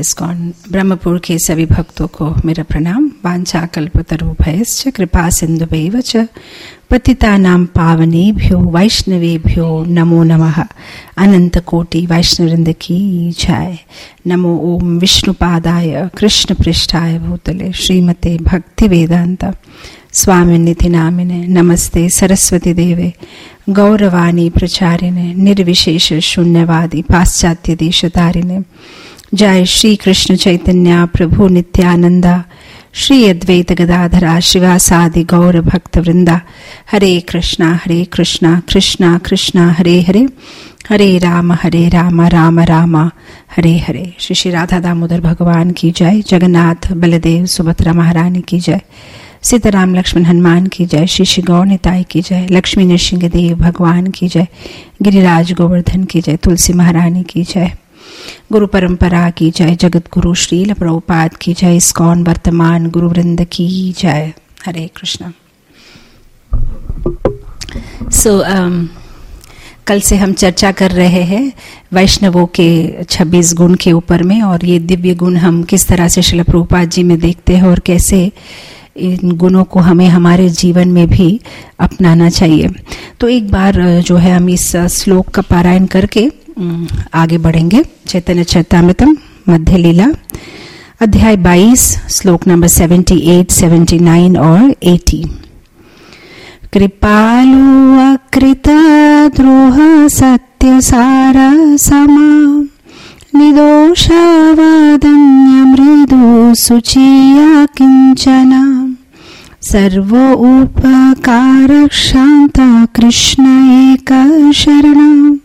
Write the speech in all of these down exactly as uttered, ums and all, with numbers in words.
ISKCON Brahmapur के सभी भक्तों को मेरा प्रणाम। वांछा कल्पतरुभयश्च कृपा सिन्धुभैव च पतितानां पावनेभ्यो वैष्णवेभ्यो नमो नमः। अनंत कोटि वैष्णववृंद की जय। नमो ओम विष्णुपादाय कृष्ण पृष्ठाय भूतले श्रीमते भक्ति वेदांत स्वामिनिधि नामिने नमस्ते सरस्वती देवे गौरवाणी प्रचारिणे निर्विशेष शून्यवादी पाश्चात्य देशतारिणे। जय श्री कृष्ण चैतन्य प्रभु नित्यानंदा श्री अद्वैत गदाधरा शिवासादि गौर भक्त वृंदा। हरे कृष्णा हरे कृष्णा कृष्णा कृष्णा हरे हरे हरे राम हरे राम राम राम हरे हरे। श्री श्री राधा दामोदर भगवान की जय। जगन्नाथ बलदेव सुभद्रा महारानी की जय। सीताराम लक्ष्मण हनुमान की जय। श्री श्री गौर निताई की जय। लक्ष्मी नृसिंह देव भगवान की जय। गिरिराज गोवर्धन की जय। तुलसी महारानी की जय। गुरु परंपरा की जय। जगत गुरु श्रील प्रभुपाद की जय। इस्कॉन वर्तमान गुरु वृंद की जय। हरे कृष्ण। सो so, um, कल से हम चर्चा कर रहे हैं वैष्णवों के छब्बीस गुण के ऊपर में, और ये दिव्य गुण हम किस तरह से श्रील प्रभुपाद जी में देखते हैं और कैसे इन गुणों को हमें हमारे जीवन में भी अपनाना चाहिए। तो एक बार जो है हम इस श्लोक का पारायण करके आगे बढ़ेंगे। चैतन्य चरितामृतम मध्य लीला अध्याय बाईस श्लोक नंबर अठहत्तर, उन्यासी और अस्सी। कृपालु अकृत द्रोह सत्य सार समा निदोषावादन्य मृदु सुचिया किंचना सर्व उपकार शांत कृष्ण एक शरण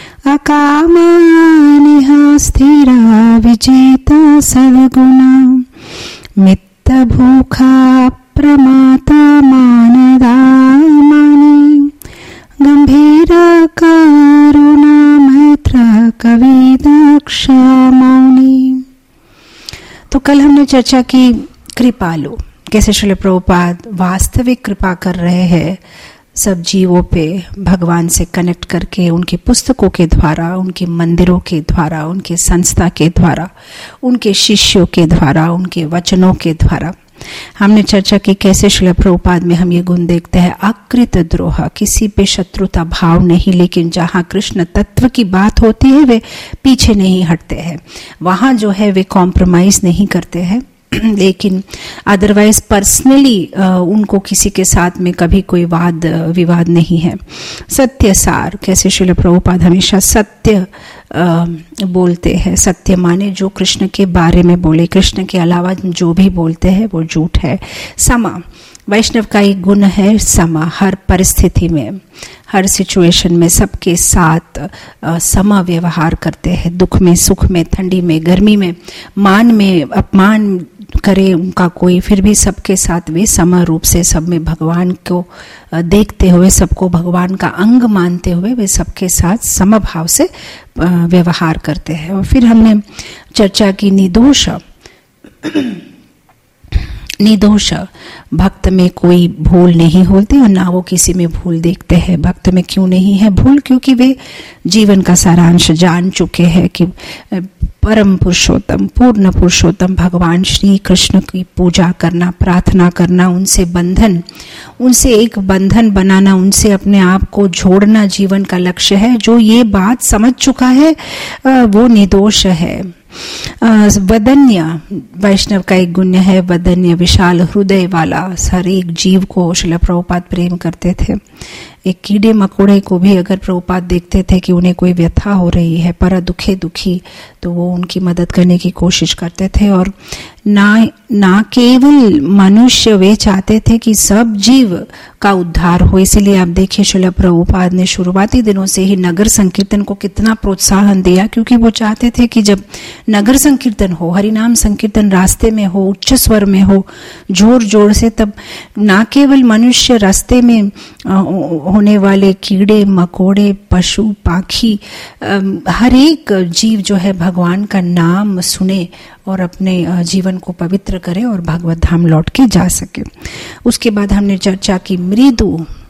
अकामानिहा स्थिरा विजेता सद्गुणा मित्त भूखा प्रमाता मानदा मानी गंभीर करुणा मैत्र कवि दक्ष मौनी। तो कल हमने चर्चा की कृपालु, कैसे श्रील प्रभुपाद वास्तविक कृपा कर रहे हैं सब जीवों पे, भगवान से कनेक्ट करके उनके पुस्तकों के द्वारा, उनके मंदिरों के द्वारा, उनके संस्था के द्वारा, उनके शिष्यों के द्वारा, उनके वचनों के द्वारा। हमने चर्चा की कैसे श्रील प्रभुपाद में हम ये गुण देखते हैं। अकृत द्रोह, किसी पे शत्रुता भाव नहीं, लेकिन जहाँ कृष्ण तत्व की बात होती है वे पीछे नहीं हटते हैं, वहाँ जो है वे कॉम्प्रोमाइज नहीं करते हैं। लेकिन अदरवाइज पर्सनली उनको किसी के साथ में कभी कोई वाद विवाद नहीं है। सत्य सार, कैसे श्रील प्रभुपाद हमेशा सत्य आ, बोलते हैं। सत्य माने जो कृष्ण के बारे में बोले, कृष्ण के अलावा जो भी बोलते हैं वो झूठ है। समा, वैष्णव का एक गुण है समा। हर परिस्थिति में, हर सिचुएशन में सबके साथ समा व्यवहार करते हैं। दुख में, सुख में, ठंडी में, गर्मी में, मान में, अपमान करे उनका कोई, फिर भी सबके साथ वे सम रूप से सब में भगवान को देखते हुए, सबको भगवान का अंग मानते हुए वे सबके साथ समभाव से व्यवहार करते हैं। और फिर हमने चर्चा की निर्दोष, निर्दोष भक्त में कोई भूल नहीं होती और ना वो किसी में भूल देखते हैं। भक्त में क्यों नहीं है भूल? क्योंकि वे जीवन का सारांश जान चुके हैं कि परम पुरुषोत्तम, पूर्ण पुरुषोत्तम भगवान श्री कृष्ण की पूजा करना, प्रार्थना करना, उनसे बंधन, उनसे एक बंधन बनाना, उनसे अपने आप को जोड़ना जीवन का लक्ष्य है। जो ये बात समझ चुका है वो निर्दोष है। वदन्य, वैष्णव का एक गुण है वदन्य, विशाल हृदय वाला। हर एक जीव को श्रील प्रभुपाद प्रेम करते थे। एक कीड़े मकोड़े को भी अगर प्रभुपाद देखते थे कि उन्हें कोई व्यथा हो रही है, पर दुखे दुखी, तो वो उनकी मदद करने की कोशिश करते थे। और ना ना केवल मनुष्य, वे चाहते थे कि सब जीव का उद्धार हो। इसीलिए आप देखिए श्रील प्रभुपाद ने शुरुआती दिनों से ही नगर संकीर्तन को कितना प्रोत्साहन दिया, क्योंकि वो चाहते थे कि जब नगर संकीर्तन हो, हरिनाम संकीर्तन रास्ते में हो, उच्च स्वर में हो, जोर जोर से, तब ना केवल मनुष्य, रास्ते में होने वाले कीड़े मकोड़े, पशु पाखी, हर एक जीव जो है भगवान का नाम सुने और अपने जीवन को पवित्र करे और भगवत धाम लौट के जा सके। उसके बाद हमने चर्चा की मृदु,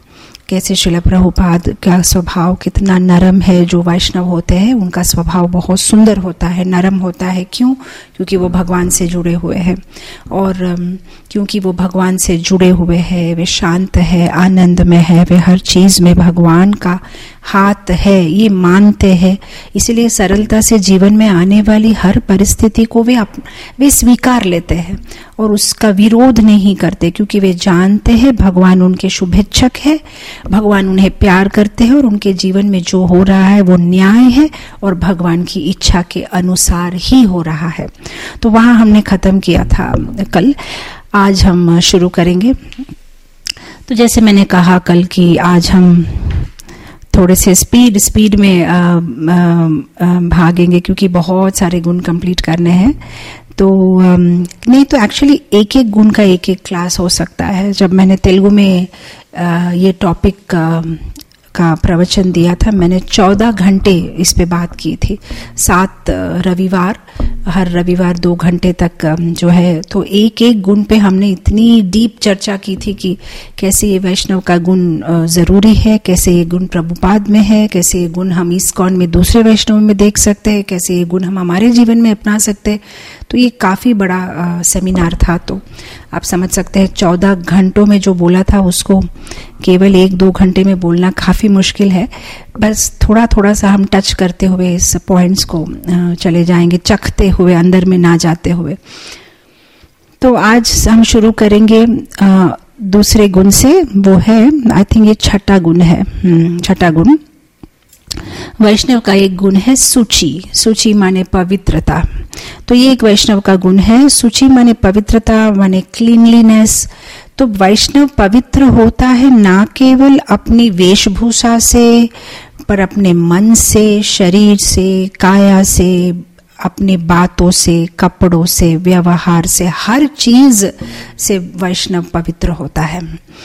कैसे श्रील प्रभुपाद का स्वभाव कितना नरम है। जो वैष्णव होते हैं उनका स्वभाव बहुत सुंदर होता है, नरम होता है। क्यों? क्योंकि वो भगवान से जुड़े हुए हैं, और क्योंकि वो भगवान से जुड़े हुए हैं, वे शांत है, आनंद में है, वे हर चीज में भगवान का हाथ है ये मानते हैं। इसलिए सरलता से जीवन में आने वाली हर परिस्थिति को वे अप, वे स्वीकार लेते हैं और उसका विरोध नहीं करते, क्योंकि वे जानते हैं भगवान उनके शुभेच्छक है, भगवान उन्हें प्यार करते हैं और उनके जीवन में जो हो रहा है वो न्याय है और भगवान की इच्छा के अनुसार ही हो रहा है। तो वहां हमने खत्म किया था कल, आज हम शुरू करेंगे। तो जैसे मैंने कहा कल कि आज हम थोड़े से स्पीड स्पीड में आ, आ, आ, भागेंगे, क्योंकि बहुत सारे गुण कंप्लीट करने हैं। तो नहीं तो एक्चुअली एक एक गुण का एक एक क्लास हो सकता है। जब मैंने तेलुगु में आ, ये टॉपिक का प्रवचन दिया था, मैंने चौदह घंटे इस पे बात की थी, सात रविवार, हर रविवार दो घंटे तक जो है। तो एक एक गुण पे हमने इतनी डीप चर्चा की थी कि कैसे ये वैष्णव का गुण जरूरी है, कैसे ये गुण प्रभुपाद में है, कैसे ये गुण हम इस्कॉन में दूसरे वैष्णव में देख सकते हैं, कैसे ये गुण हम हमारे जीवन में अपना सकते हैं। तो ये काफी बड़ा आ, सेमिनार था। तो आप समझ सकते हैं चौदह घंटों में जो बोला था उसको केवल एक दो घंटे में बोलना काफी मुश्किल है। बस थोड़ा थोड़ा सा हम टच करते हुए इस पॉइंट्स को चले जाएंगे, चखते हुए, अंदर में ना जाते हुए। तो आज हम शुरू करेंगे आ, दूसरे गुण से, वो है आई थिंक ये छठा गुण है, छठा गुण। वैष्णव का एक गुण है सूची। सूची माने पवित्रता। तो ये एक वैष्णव का गुण है। सूची माने पवित्रता, माने क्लीनलीनेस। तो वैष्णव पवित्र होता है ना केवल अपनी वेशभूषा से, पर अपने मन से, शरीर से, काया से, अपने बातों से, कपड़ों से, व्यवहार से, हर चीज से वैष्णव पवित्र होता है।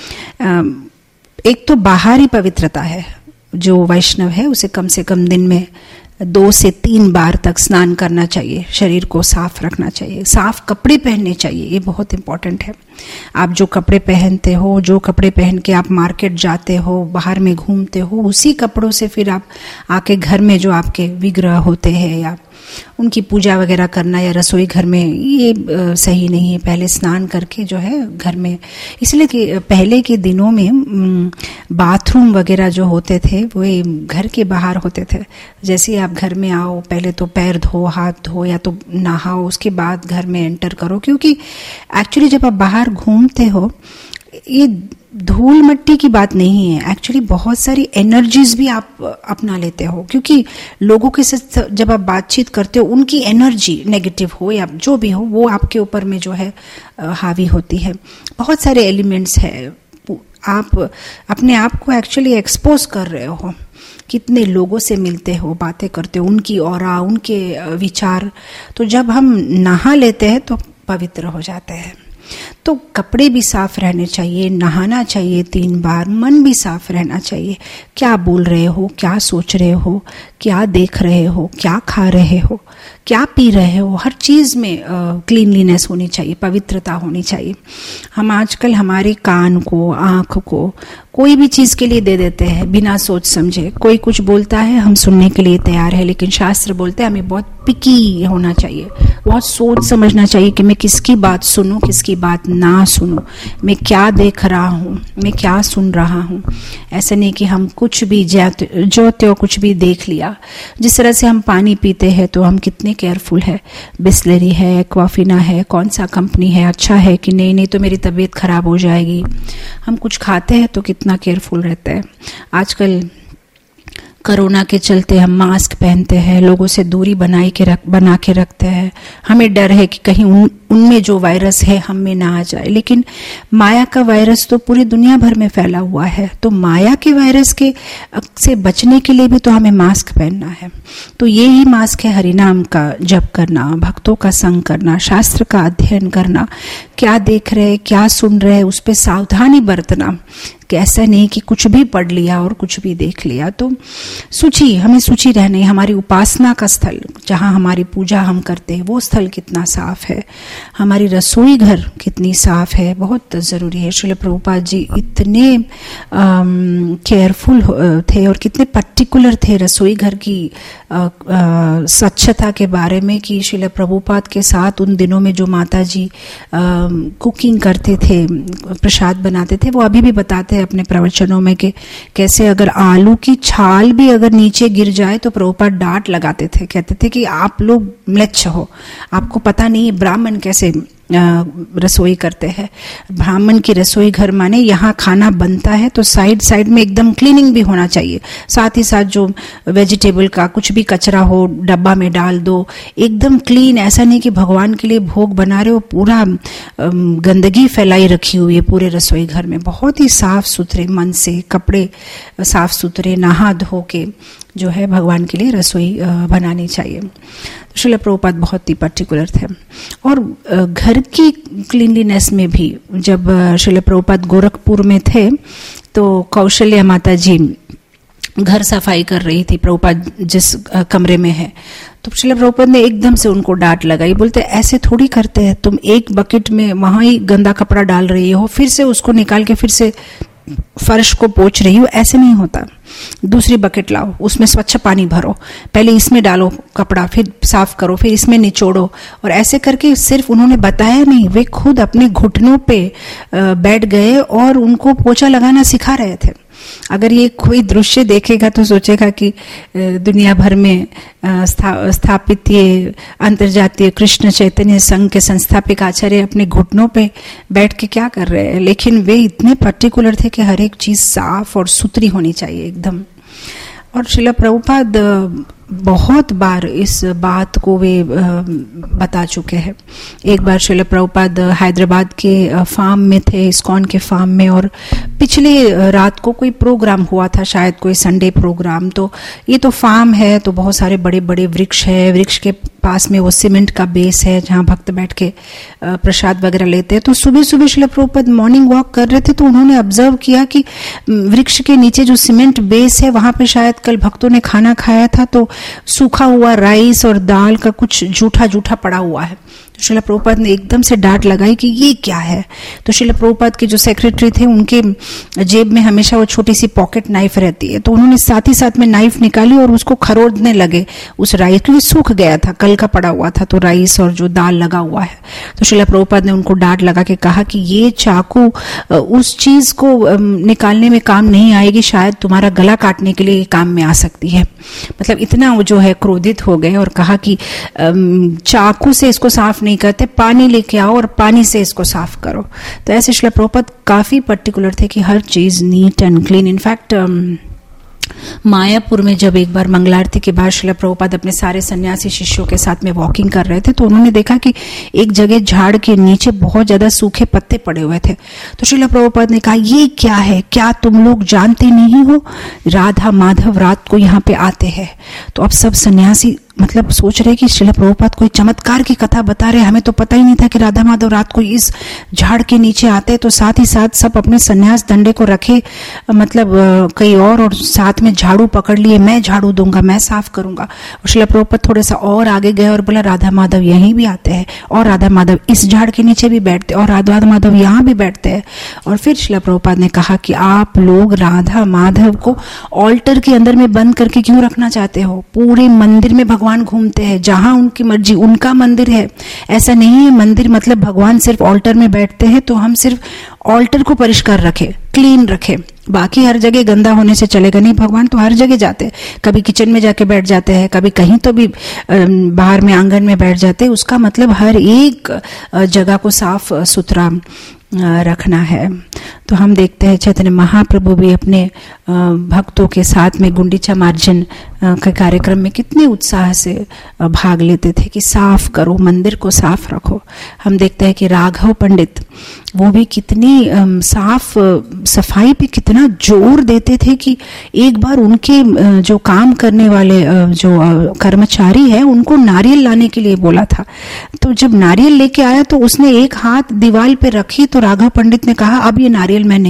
एक तो बाहरी पवित्रता है, जो वैष्णव है उसे कम से कम दिन में दो से तीन बार तक स्नान करना चाहिए, शरीर को साफ रखना चाहिए, साफ कपड़े पहनने चाहिए, ये बहुत इंपॉर्टेंट है। आप जो कपड़े पहनते हो, जो कपड़े पहन के आप मार्केट जाते हो, बाहर में घूमते हो, उसी कपड़ों से फिर आप आके घर में जो आपके विग्रह होते हैं या उनकी पूजा वगैरह करना या रसोई घर में, ये आ, सही नहीं है। पहले स्नान करके जो है घर में, इसलिए कि पहले के दिनों में बाथरूम वगैरह जो होते थे वो घर के बाहर होते थे। जैसे आप घर में आओ, पहले तो पैर धो, हाथ धो या तो नहाओ, उसके बाद घर में एंटर करो। क्योंकि एक्चुअली जब आप बाहर घूमते हो, ये धूल मिट्टी की बात नहीं है, एक्चुअली बहुत सारी एनर्जीज भी आप अपना लेते हो। क्योंकि लोगों के साथ जब आप बातचीत करते हो, उनकी एनर्जी नेगेटिव हो या जो भी हो, वो आपके ऊपर में जो है हावी होती है। बहुत सारे एलिमेंट्स है, आप अपने आप को एक्चुअली एक्सपोज कर रहे हो। कितने लोगों से मिलते हो, बातें करते हो, उनकी ऑरा, उनके विचार। तो जब हम नहा लेते हैं तो पवित्र हो जाते हैं। तो कपड़े भी साफ रहने चाहिए, नहाना चाहिए तीन बार, मन भी साफ रहना चाहिए। क्या बोल रहे हो, क्या सोच रहे हो, क्या देख रहे हो, क्या खा रहे हो, क्या पी रहे हो, हर चीज में क्लीनलीनेस होनी चाहिए, पवित्रता होनी चाहिए। हम आजकल हमारे कान को, आंख को कोई भी चीज के लिए दे देते हैं बिना सोच समझे। कोई कुछ बोलता है, हम सुनने के लिए तैयार है, लेकिन शास्त्र बोलते हैं हमें बहुत पिकी होना चाहिए, बहुत सोच समझना चाहिए कि मैं किसकी बात सुनूं, किसकी बात ना सुनूं, मैं क्या देख रहा हूं, मैं क्या सुन रहा हूं। ऐसा नहीं कि हम कुछ भी जो त्यों कुछ भी देख लिया। जिस तरह से हम पानी पीते हैं तो हम कितने केयरफुल है, बिस्लरी है, एक्वाफिना है, कौन सा कंपनी है, अच्छा है कि नहीं, नहीं तो मेरी तबीयत खराब हो जाएगी। हम कुछ खाते हैं तो कितना केयरफुल रहते हैं। आजकल कोरोना के चलते हम मास्क पहनते हैं, लोगों से दूरी बनाई के रख बना के रखते हैं। हमें डर है कि कहीं उन उनमें जो वायरस है हम में ना आ जाए। लेकिन माया का वायरस तो पूरी दुनिया भर में फैला हुआ है। तो माया के वायरस के से बचने के लिए भी तो हमें मास्क पहनना है। तो ये ही मास्क है, हरिनाम का जप करना, भक्तों का संग करना, शास्त्र का अध्ययन करना, क्या देख रहे, क्या सुन रहे, उस पर सावधानी बरतना। कि ऐसा नहीं कि कुछ भी पढ़ लिया और कुछ भी देख लिया। तो सूची, हमें सूची रहनी। हमारी उपासना का स्थल, जहाँ हमारी पूजा हम करते हैं, वो स्थल कितना साफ है, हमारी रसोई घर कितनी साफ है, बहुत ज़रूरी है। श्रील प्रभुपाद जी इतने केयरफुल थे और कितने पर्टिकुलर थे रसोई घर की आ, आ, स्वच्छता के बारे में कि श्रील प्रभुपाद के साथ उन दिनों में जो माता जी आ, कुकिंग करते थे, प्रसाद बनाते थे, वो अभी भी बताते हैं अपने प्रवचनों में कि कैसे अगर आलू की छाल भी अगर नीचे गिर जाए तो प्रभुपाद डांट लगाते थे, कहते थे कि आप लोग म्लेच्छ हो, आपको पता नहीं ब्राह्मण कैसे रसोई करते हैं। ब्राह्मण की रसोई घर माने यहाँ खाना बनता है तो साइड साइड में एकदम क्लीनिंग भी होना चाहिए, साथ ही साथ जो वेजिटेबल का कुछ भी कचरा हो डब्बा में डाल दो, एकदम क्लीन। ऐसा नहीं कि भगवान के लिए भोग बना रहे हो, पूरा गंदगी फैलाई रखी हुई है पूरे रसोई घर में। बहुत ही साफ सुथरे मन से, कपड़े साफ सुथरे, नहा धो के जो है भगवान के लिए रसोई बनानी चाहिए। तो श्रील प्रभुपाद बहुत ही पर्टिकुलर थे। और घर की क्लीनलीनेस में भी जब श्रील प्रभुपाद गोरखपुर में थे तो कौशल्या माता जी घर सफाई कर रही थी, प्रभुपाद जिस कमरे में है, तो श्रील प्रभुपाद ने एकदम से उनको डांट लगाई, बोलते ऐसे थोड़ी करते हैं, तुम एक बकेट में वहां ही गंदा कपड़ा डाल रही हो, फिर से उसको निकाल के फिर से फर्श को पोंछ रही हो, ऐसे नहीं होता। दूसरी बकेट लाओ, उसमें स्वच्छ पानी भरो, पहले इसमें डालो कपड़ा, फिर साफ करो, फिर इसमें निचोड़ो। और ऐसे करके सिर्फ उन्होंने बताया नहीं, वे खुद अपने घुटनों पे बैठ गए और उनको पोछा लगाना सिखा रहे थे। अगर ये कोई दृश्य देखेगा तो सोचेगा कि दुनिया भर में स्था, स्थापित ये अंतर्जातीय कृष्ण चैतन्य संघ के संस्थापक आचार्य अपने घुटनों पे बैठ के क्या कर रहे हैं, लेकिन वे इतने पर्टिकुलर थे कि हर एक चीज साफ और सुथरी होनी चाहिए एकदम। और श्रील प्रभुपाद बहुत बार इस बात को वे बता चुके हैं। एक बार श्रील प्रभुपाद हैदराबाद के फार्म में थे, इस्कॉन के फार्म में, और पिछले रात को कोई प्रोग्राम हुआ था, शायद कोई संडे प्रोग्राम। तो ये तो फार्म है तो बहुत सारे बड़े बड़े वृक्ष है, वृक्ष के पास में वो सीमेंट का बेस है जहाँ भक्त बैठ के प्रसाद वगैरह लेते हैं। तो सुबह सुबह श्रील प्रभुपाद मॉर्निंग वॉक कर रहे थे तो उन्होंने ऑब्जर्व किया कि वृक्ष के नीचे जो सीमेंट बेस है वहां पे शायद कल भक्तों ने खाना खाया था, तो सूखा हुआ राइस और दाल का कुछ जूठा जूठा पड़ा हुआ है। तो श्रील प्रभुपाद ने एकदम से डांट लगाई कि ये क्या है। तो श्रील प्रभुपाद के जो सेक्रेटरी थे उनके जेब में हमेशा वो छोटी सी पॉकेट नाइफ रहती है, तो उन्होंने साथ ही साथ में नाइफ निकाली और उसको खरोदने लगे उस राइस, क्योंकि सूख गया था, कल का पड़ा हुआ था, तो राइस और जो दाल लगा हुआ है। तो श्रील प्रभुपाद ने उनको डांट लगा के कहा कि ये चाकू उस चीज को निकालने में काम नहीं आएगी, शायद तुम्हारा गला काटने के लिए काम में आ सकती है। मतलब इतना वो जो है क्रोधित हो गए और कहा कि चाकू से इसको साफ नहीं करते, पानी लेके आओ और पानी से इसको साफ करो। तो ऐसे श्रील प्रभुपाद काफी पर्टिकुलर थे कि हर चीज neat and clean. In fact Mayapur में जब एक बार मंगला आरती के बाद श्रील प्रभुपाद अपने सारे सन्यासी शिष्यों के साथ में वॉकिंग कर रहे थे तो उन्होंने देखा कि एक जगह झाड़ के नीचे बहुत ज्यादा सूखे पत्ते पड़े हुए थे। तो श्रील प्रभुपाद ने कहा ये क्या है, क्या तुम लोग जानते नहीं हो राधा माधव रात को यहाँ पे आते हैं। तो अब सब सन्यासी मतलब सोच रहे कि श्रील प्रभुपाद कोई चमत्कार की कथा बता रहे, हमें तो पता ही नहीं था कि राधा माधव रात को इस झाड़ के नीचे आते हैं। तो साथ ही साथ सब अपने सन्यास दंडे को रखे, मतलब कई और और साथ में झाड़ू पकड़ लिए, मैं झाड़ू दूंगा, मैं साफ करूंगा। और श्रील प्रभुपाद थोड़ा सा और आगे गए और बोला राधा माधव यहीं भी आते हैं, और राधा माधव इस झाड़ के नीचे भी बैठते हैं, और राधा माधव यहाँ भी बैठते हैं। और फिर श्रील प्रभुपाद ने कहा कि आप लोग राधा माधव को ऑल्टर के अंदर में बंद करके क्यों रखना चाहते हो? पूरे मंदिर में भगवान घूमते हैं, जहां उनकी मर्जी, उनका मंदिर है। ऐसा नहीं है मंदिर मतलब भगवान सिर्फ ऑल्टर में बैठते हैं, तो हम सिर्फ ऑल्टर को परिष्कार रखें, क्लीन रखें, बाकी हर जगह गंदा होने से चलेगा नहीं। भगवान तो हर जगह जाते हैं, कभी किचन में जाके बैठ जाते हैं, कभी कहीं तो भी बाहर में आंगन में बैठ जाते हैं। उसका मतलब हर एक जगह को साफ सुथरा रखना है। तो हम देखते हैं चैतन्य महाप्रभु भी अपने भक्तों के साथ में गुंडीचा मार्जन के कार्यक्रम में कितने उत्साह से भाग लेते थे कि साफ करो, मंदिर को साफ रखो। हम देखते हैं कि राघव पंडित वो भी कितनी साफ सफाई पे कितना जोर देते थे कि एक बार उनके जो काम करने वाले जो कर्मचारी है उनको नारियल लाने के लिए बोला था। तो जब नारियल लेके आया तो उसने एक हाथ दीवार पे रखी, तो राघव पंडित ने कहा अब ये नारियल मैं नहीं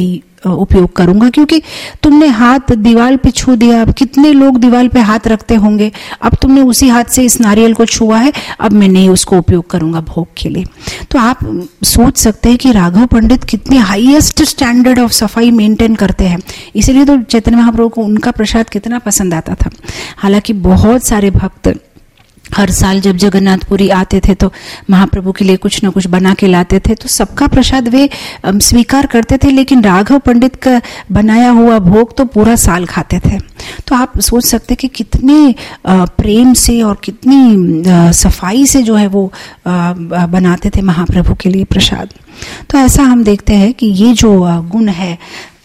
उपयोग करूंगा, क्योंकि तुमने हाथ दीवार पे छू दिया, अब कितने लोग दीवार पे हाथ रखते होंगे, अब तुमने उसी हाथ से इस नारियल को छुआ है, अब मैं नहीं उसको उपयोग करूंगा भोग के लिए। तो आप सोच सकते हैं कि राघव पंडित कितने हाईएस्ट स्टैंडर्ड ऑफ सफाई मेंटेन करते हैं, इसीलिए तो चैतन्य महाप्रभु को उनका प्रसाद कितना पसंद आता था। हालांकि बहुत सारे भक्त हर साल जब जगन्नाथपुरी आते थे तो महाप्रभु के लिए कुछ न कुछ बना के लाते थे, तो सबका प्रसाद वे स्वीकार करते थे, लेकिन राघव पंडित का बनाया हुआ भोग तो पूरा साल खाते थे। तो आप सोच सकते कि कितने प्रेम से और कितनी सफाई से जो है वो बनाते थे महाप्रभु के लिए प्रसाद। तो ऐसा हम देखते हैं कि ये जो गुण है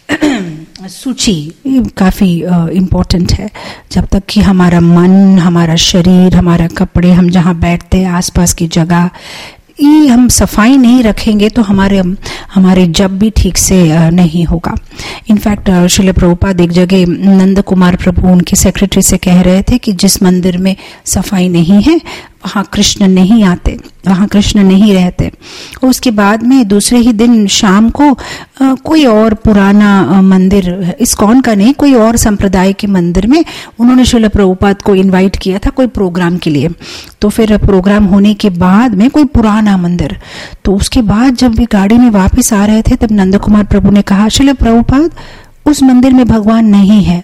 सूची काफी इम्पोर्टेंट है। जब तक कि हमारा मन, हमारा शरीर, हमारा कपड़े, हम जहाँ बैठते हैं, आसपास की जगह, ये हम सफाई नहीं रखेंगे तो हमारे हमारे जब भी ठीक से नहीं होगा। इनफैक्ट श्रील प्रभुपाद एक जगह नंद कुमार प्रभु उनके सेक्रेटरी से कह रहे थे कि जिस मंदिर में सफाई नहीं है वहाँ कृष्ण नहीं आते, वहाँ कृष्ण नहीं रहते। उसके बाद में दूसरे ही दिन शाम को आ, कोई और पुराना मंदिर, इस्कॉन का नहीं, कोई और संप्रदाय के मंदिर में उन्होंने श्रील प्रभुपाद को इनवाइट किया था कोई प्रोग्राम के लिए। तो फिर प्रोग्राम होने के बाद में कोई पुराना मंदिर, तो उसके बाद जब वे गाड़ी में वापस आ रहे थे तब नंद कुमार प्रभु ने कहा, श्रील प्रभुपाद उस मंदिर में भगवान नहीं है।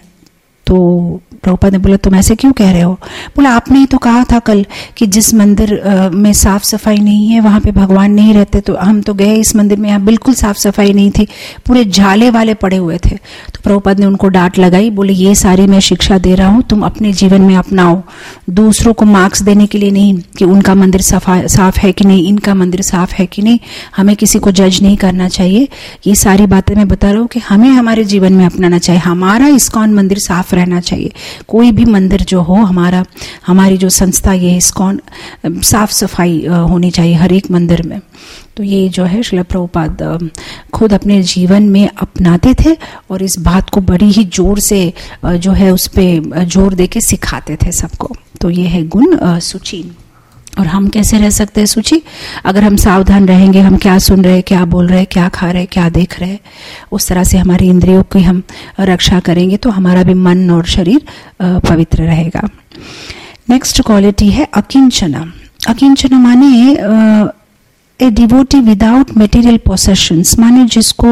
तो प्रभुपाद ने बोला, तुम ऐसे क्यों कह रहे हो? बोला, आपने ही तो कहा था कल कि जिस मंदिर में साफ सफाई नहीं है वहां पे भगवान नहीं रहते। तो हम तो गए इस मंदिर में, यहाँ बिल्कुल साफ सफाई नहीं थी, पूरे झाले वाले पड़े हुए थे। तो प्रभुपाद ने उनको डांट लगाई, बोले ये सारी मैं शिक्षा दे रहा हूँ, तुम अपने जीवन में अपनाओ, दूसरों को मार्क्स देने के लिए नहीं कि उनका मंदिर सफा साफ है कि नहीं, इनका मंदिर साफ है कि नहीं। हमें किसी को जज नहीं करना चाहिए। ये सारी बातें मैं बता रहा हूँ कि हमें हमारे जीवन में अपनाना चाहिए। हमारा इस्कॉन मंदिर साफ रहना चाहिए। कोई भी मंदिर जो हो, हमारा हमारी जो संस्था ये इस्कॉन, साफ सफाई होनी चाहिए हर एक मंदिर में। तो ये जो है श्रील प्रभुपाद खुद अपने जीवन में अपनाते थे और इस बात को बड़ी ही जोर से जो है उस पे जोर देके सिखाते थे सबको। तो ये है गुण सूची। और हम कैसे रह सकते हैं सूची? अगर हम सावधान रहेंगे, हम क्या सुन रहे, क्या बोल रहे, क्या खा रहे, क्या देख रहे, उस तरह से हमारी इंद्रियों की हम रक्षा करेंगे तो हमारा भी मन और शरीर पवित्र रहेगा। नेक्स्ट क्वालिटी है अकिंचना। अकिंचना माने a devotee without material possessions, माने जिसको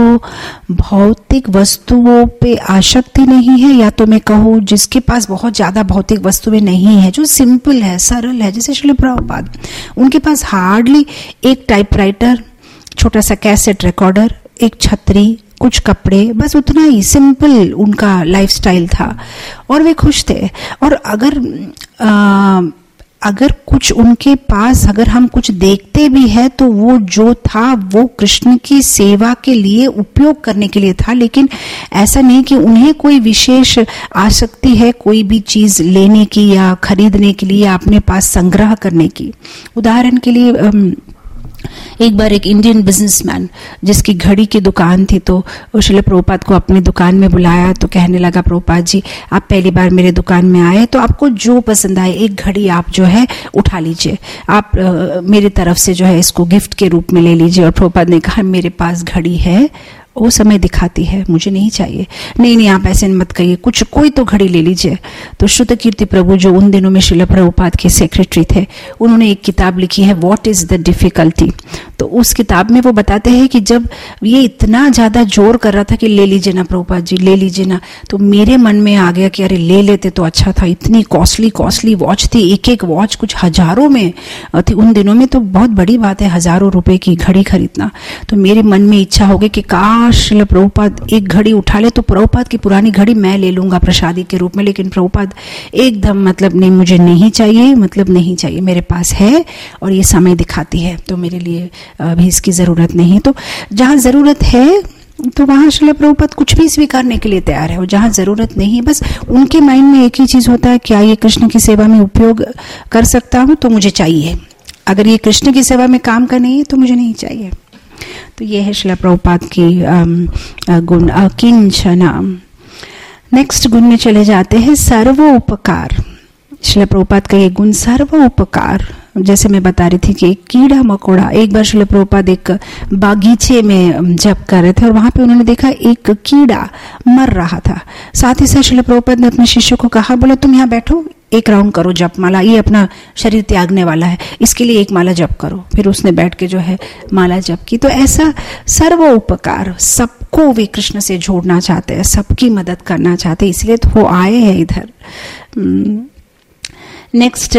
भौतिक वस्तुओं पे आसक्ति नहीं है, या तो मैं कहूँ जिसके पास बहुत ज्यादा भौतिक वस्तुएं नहीं है, जो सिंपल है, सरल है। जैसे श्रील प्रभुपाद, उनके पास हार्डली एक टाइपराइटर, छोटा सा कैसेट रिकॉर्डर, एक छतरी, कुछ कपड़े, बस उतना ही सिंपल उनका लाइफस्टाइल था और वे खुश थे। और अगर आ, अगर कुछ उनके पास, अगर हम कुछ देखते भी है तो वो जो था वो कृष्ण की सेवा के लिए उपयोग करने के लिए था, लेकिन ऐसा नहीं कि उन्हें कोई विशेष आसक्ति है कोई भी चीज लेने की या खरीदने के लिए या अपने पास संग्रह करने की। उदाहरण के लिए एक बार एक इंडियन बिजनेसमैन जिसकी घड़ी की दुकान थी, तो श्रील प्रभुपाद को अपनी दुकान में बुलाया तो कहने लगा, प्रभुपाद जी आप पहली बार मेरे दुकान में आए तो आपको जो पसंद आए एक घड़ी आप जो है उठा लीजिए, आप आ, मेरी तरफ से जो है इसको गिफ्ट के रूप में ले लीजिए। और प्रभुपाद ने कहा, मेरे पास घड़ी है, वो समय दिखाती है, मुझे नहीं चाहिए। नहीं नहीं आप ऐसे मत कहिए, कुछ कोई तो घड़ी ले लीजिए। तो श्रुत कीर्ति प्रभु जो उन दिनों में श्रील प्रभुपाद के सेक्रेटरी थे, उन्होंने एक किताब लिखी है व्हाट इज द डिफिकल्टी। तो उस किताब में वो बताते हैं कि जब ये इतना ज्यादा जोर कर रहा था कि ले लीजिए ना प्रभुपाद जी, ले लीजिए ना, तो मेरे मन में आ गया कि अरे ले लेते तो अच्छा था। इतनी कॉस्टली कॉस्टली वॉच थी, एक एक वॉच कुछ हजारों में थी। उन दिनों में तो बहुत बड़ी बात है हजारों रुपए की घड़ी खरीदना। तो मेरे मन में इच्छा हो गई कि काश श्रील प्रभुपाद एक घड़ी उठा ले तो प्रभुपाद की पुरानी घड़ी मैं ले लूंगा प्रसादी के रूप में। लेकिन प्रभुपाद एकदम मतलब नहीं, मुझे नहीं चाहिए, मतलब नहीं चाहिए, मेरे पास है और ये समय दिखाती है तो मेरे लिए अभी इसकी जरूरत नहीं। तो जहां जरूरत है तो वहां श्रील प्रभुपाद कुछ भी स्वीकारने के लिए तैयार है, और जहां जरूरत नहीं है बस उनके माइंड में एक ही चीज होता है, क्या ये कृष्ण की सेवा में उपयोग कर सकता हूं तो मुझे चाहिए, अगर ये कृष्ण की सेवा में काम का नहीं है तो मुझे नहीं चाहिए। तो ये है श्रील प्रभुपाद की गुण अकिंचना। नेक्स्ट गुण में चले जाते हैं सर्वोपकार। श्रील प्रभुपाद का ये गुण सर्वोपकार, जैसे मैं बता रही थी कि एक कीड़ा मकोड़ा, एक बार श्रील प्रभुपाद एक बागीचे में जप कर रहे थे और वहां पे उन्होंने देखा एक कीड़ा मर रहा था। साथ ही साथ श्रील प्रभुपाद ने अपने शिष्य को कहा, बोले तुम यहाँ बैठो, एक राउंड करो जप माला, ये अपना शरीर त्यागने वाला है, इसके लिए एक माला जप करो। फिर उसने बैठ के जो है माला जप की। तो ऐसा सर्व उपकार, सबको वे कृष्ण से जोड़ना चाहते हैं, सबकी मदद करना चाहते हैं, इसलिए तो वो आए हैं इधर। नेक्स्ट,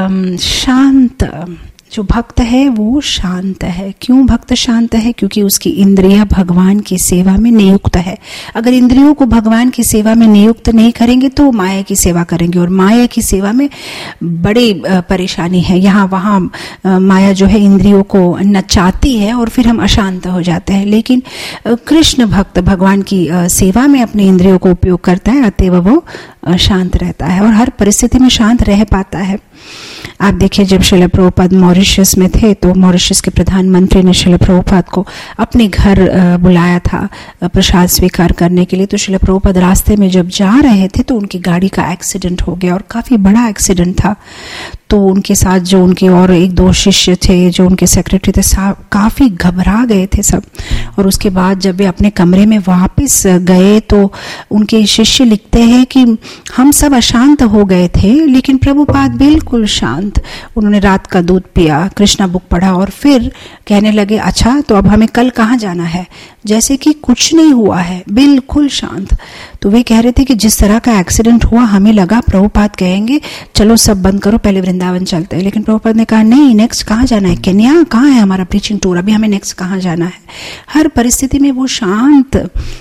शांत, जो भक्त है वो शांत है। क्यों भक्त शांत है? क्योंकि उसकी इंद्रियां भगवान की सेवा में नियुक्त है। अगर इंद्रियों को भगवान की सेवा में नियुक्त नहीं करेंगे तो माया की सेवा करेंगे, और माया की सेवा में बड़ी परेशानी है। यहाँ वहाँ माया जो है इंद्रियों को नचाती है और फिर हम अशांत हो जाते हैं। लेकिन कृष्ण भक्त भगवान की सेवा में अपने इंद्रियों को उपयोग करता है, अतएव वो शांत रहता है और हर परिस्थिति में शांत रह पाता है। आप देखिए, जब श्रील प्रभुपाद मॉरिशस में थे तो मॉरिशस के प्रधानमंत्री ने श्रील प्रभुपाद को अपने घर बुलाया था प्रसाद स्वीकार करने के लिए। तो श्रील प्रभुपाद रास्ते में जब जा रहे थे तो उनकी गाड़ी का एक्सीडेंट हो गया और काफी बड़ा एक्सीडेंट था। तो उनके साथ जो उनके और एक दो शिष्य थे, जो उनके सेक्रेटरी थे, काफी घबरा गए थे सब। और उसके बाद जब वे अपने कमरे में वापस गए तो उनके शिष्य लिखते हैं कि हम सब अशांत हो गए थे, लेकिन प्रभुपाद बिल्कुल शांत। उन्होंने रात का दूध पिया, कृष्णा बुक पढ़ा और फिर कहने लगे, अच्छा तो अब हमें कल कहाँ जाना है, जैसे कि कुछ नहीं हुआ है, बिल्कुल शांत। तो वे कह रहे थे कि जिस तरह का एक्सीडेंट हुआ हमें लगा प्रभुपाद कहेंगे चलो सब बंद करो, पहले वृंदावन चलते हैं। लेकिन प्रभुपाद ने कहा नहीं, नेक्स्ट कहाँ जाना है, केन्या कहाँ है हमारा प्रीचिंग टूर, अभी हमें नेक्स्ट कहाँ जाना है। हर परिस्थिति में वो शांत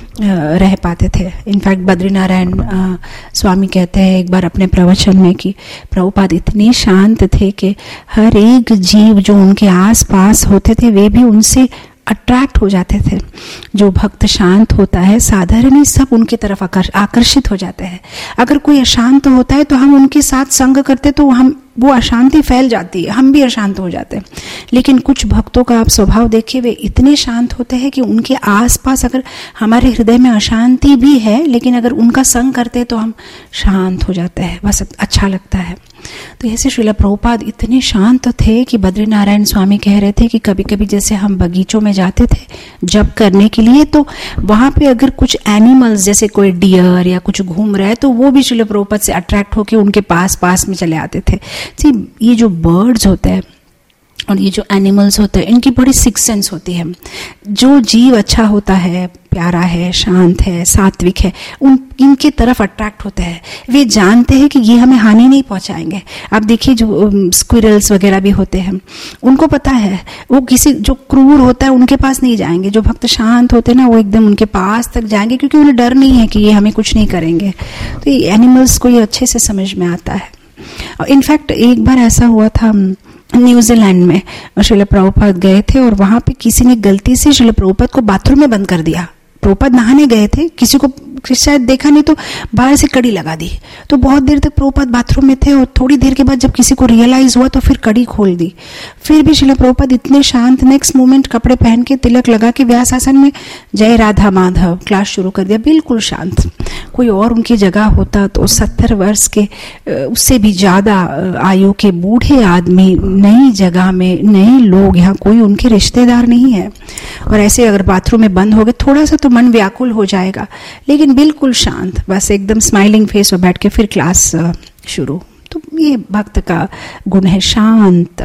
रह पाते थे। इनफैक्ट बद्रीनारायण स्वामी कहते हैं एक बार अपने प्रवचन में कि प्रभुपाद इतने शांत थे कि हर एक जीव जो उनके आस पास होते थे वे भी उनसे अट्रैक्ट हो जाते थे। जो भक्त शांत होता है साधारण ही सब उनकी तरफ आकर्षित हो जाते हैं। अगर कोई अशांत होता है तो हम उनके साथ संग करते तो हम वो अशांति फैल जाती है, हम भी अशांत हो जाते हैं। लेकिन कुछ भक्तों का आप स्वभाव देखिए, वे इतने शांत होते हैं कि उनके आसपास अगर हमारे हृदय में अशांति भी है लेकिन अगर उनका संग करते हैं तो हम शांत हो जाते हैं, बस अच्छा लगता है। तो ऐसे श्रील प्रभुपाद इतने शांत थे कि बद्रीनारायण स्वामी कह रहे थे कि कभी कभी जैसे हम बगीचों में जाते थे जप करने के लिए, तो वहां पे अगर कुछ एनिमल्स जैसे कोई डियर या कुछ घूम रहा है तो वो भी श्रील प्रभुपाद से अट्रैक्ट होकर उनके पास पास में चले आते थे। जी, ये जो बर्ड्स होते हैं और ये जो एनिमल्स होते हैं इनकी बड़ी सिक्स सेंस होती है। जो जीव अच्छा होता है, प्यारा है, शांत है, सात्विक है, उन इनके तरफ अट्रैक्ट होते हैं। वे जानते हैं कि ये हमें हानि नहीं पहुंचाएंगे। आप देखिए जो स्क्विरल्स वगैरह भी होते हैं उनको पता है वो किसी जो क्रूर होता है उनके पास नहीं जाएंगे। जो भक्त शांत होते हैं ना वो एकदम उनके पास तक जाएंगे क्योंकि उन्हें डर नहीं है कि ये हमें कुछ नहीं करेंगे। तो ये एनिमल्स को ये अच्छे से समझ में आता है। और इनफैक्ट एक बार ऐसा हुआ था न्यूजीलैंड में, श्रील प्रभुपाद गए थे और वहां पे किसी ने गलती से श्रील प्रभुपाद को बाथरूम में बंद कर दिया। प्रभुपाद नहाने गए थे, किसी को शायद देखा नहीं तो बाहर से कड़ी लगा दी। तो बहुत देर तक प्रभुपाद बाथरूम में थे और थोड़ी देर के बाद जब किसी को रियलाइज हुआ तो फिर कड़ी खोल दी। फिर भी श्रील प्रभुपाद इतने शांत, नेक्स्ट मोमेंट कपड़े पहन के तिलक लगा के व्यास आसन में जय राधा माधव क्लास शुरू कर दिया, बिल्कुल शांत। कोई और उनकी जगह होता तो सत्तर वर्ष के उससे भी ज्यादा आयु के बूढ़े आदमी नई जगह में, नए लोग, यहाँ कोई उनके रिश्तेदार नहीं है और ऐसे अगर बाथरूम में बंद हो गए थोड़ा सा तो मन व्याकुल हो जाएगा, लेकिन बिल्कुल शांत, बस एकदम स्माइलिंग फेस और बैठ के फिर क्लास शुरू। तो ये भक्त का गुण है, शांत,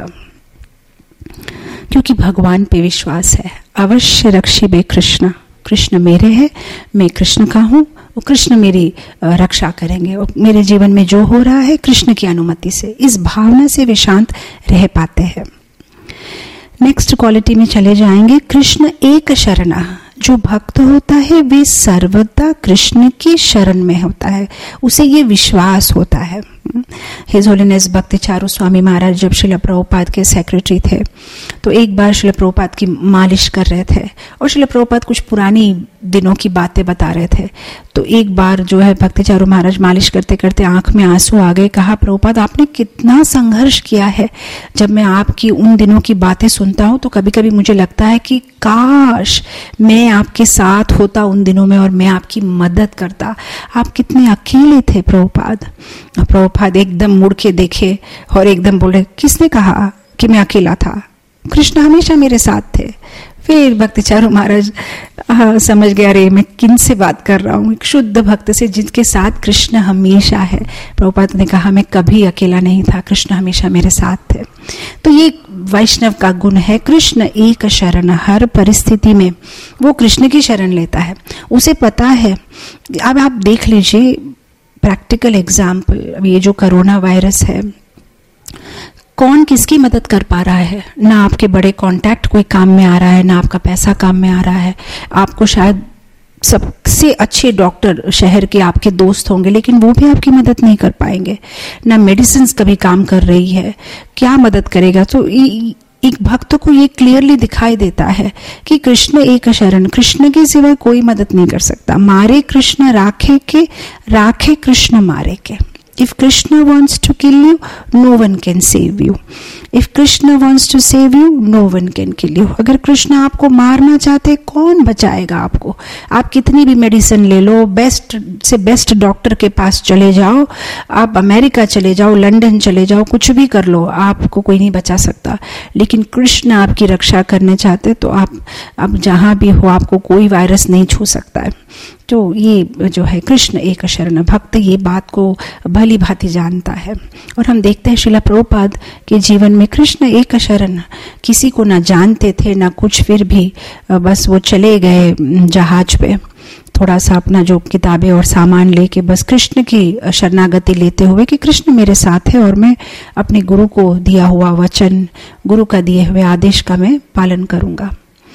क्योंकि भगवान पे विश्वास है। अवश्य रक्षिबे कृष्ण, कृष्ण मेरे है, मैं कृष्ण का हूँ, वो कृष्ण मेरी रक्षा करेंगे और मेरे जीवन में जो हो रहा है कृष्ण की अनुमति से, इस भावना से वे शांत रह पाते हैं। नेक्स्ट क्वालिटी में चले जाएंगे, कृष्ण एक शरण। जो भक्त होता है वे सर्वदा कृष्ण की शरण में होता है, उसे ये विश्वास होता है। हिज होलीनेस भक्ति चारू स्वामी महाराज जब श्रील प्रभुपाद के सेक्रेटरी थे तो एक बार श्रील प्रभुपाद की मालिश कर रहे थे और श्रील प्रभुपाद कुछ पुरानी दिनों की बातें बता रहे थे। तो एक बार जो है भक्ति चारू महाराज मालिश करते करते आंख में आंसू आ गए। कहा, प्रभुपाद आपने कितना संघर्ष किया है। जब मैं आपकी उन दिनों की बातें सुनता हूँ तो कभी कभी मुझे लगता है कि काश मैं आपके साथ होता उन दिनों में और मैं आपकी मदद करता। आप कितने अकेले थे प्रभुपाद। प्रभुपाद एकदम मुड़ के देखे और एकदम बोले, किसने कहा कि मैं अकेला था, कृष्ण हमेशा मेरे साथ थे। फिर भक्ति चारू महाराज हाँ, समझ गया, अरे मैं किन से बात कर रहा हूँ, एक शुद्ध भक्त से जिनके साथ कृष्ण हमेशा है। प्रभुपाद ने कहा मैं कभी अकेला नहीं था, कृष्ण हमेशा मेरे साथ थे। तो ये वैष्णव का गुण है, कृष्ण एक शरण, हर परिस्थिति में वो कृष्ण की शरण लेता है, उसे पता है। अब आप देख लीजिए प्रैक्टिकल एग्जाम्पल, अब ये जो कोरोना वायरस है, कौन किसकी मदद कर पा रहा है? ना आपके बड़े कांटेक्ट कोई काम में आ रहा है, ना आपका पैसा काम में आ रहा है। आपको शायद सबसे अच्छे डॉक्टर शहर के आपके दोस्त होंगे, लेकिन वो भी आपकी मदद नहीं कर पाएंगे। ना मेडिसिन कभी काम कर रही है, क्या मदद करेगा? तो एक भक्त को ये क्लियरली दिखाई देता है कि कृष्ण एक शरण, कृष्ण के सिवा कोई मदद नहीं कर सकता। मारे कृष्ण राखे के, राखे कृष्ण मारे के। If Krishna wants to kill you, no one can save you. If Krishna wants to save you, no one can kill you. अगर कृष्ण आपको मारना चाहते, कौन बचाएगा आपको? आप कितनी भी मेडिसिन ले लो, बेस्ट से बेस्ट डॉक्टर के पास चले जाओ, आप अमेरिका चले जाओ, लंदन चले जाओ, कुछ भी कर लो, आपको कोई नहीं बचा सकता। लेकिन कृष्ण आपकी रक्षा करने चाहते तो आप आप जहाँ भी हो, आपको कोई वायरस नहीं छू सकता है। तो ये जो है कृष्ण एक शरण, भक्त ये बात को भली भांति जानता है। और हम देखते हैं श्रीला प्रभुपाद के जीवन में कृष्ण एक शरण, किसी को ना जानते थे ना कुछ, फिर भी बस वो चले गए जहाज पे, थोड़ा सा अपना जो किताबें और सामान लेके बस कृष्ण की शरणागति लेते हुए कि कृष्ण मेरे साथ है और मैं अपने गुरु को दिया हुआ वचन, गुरु का दिए हुए आदेश का मैं पालन करूंगा।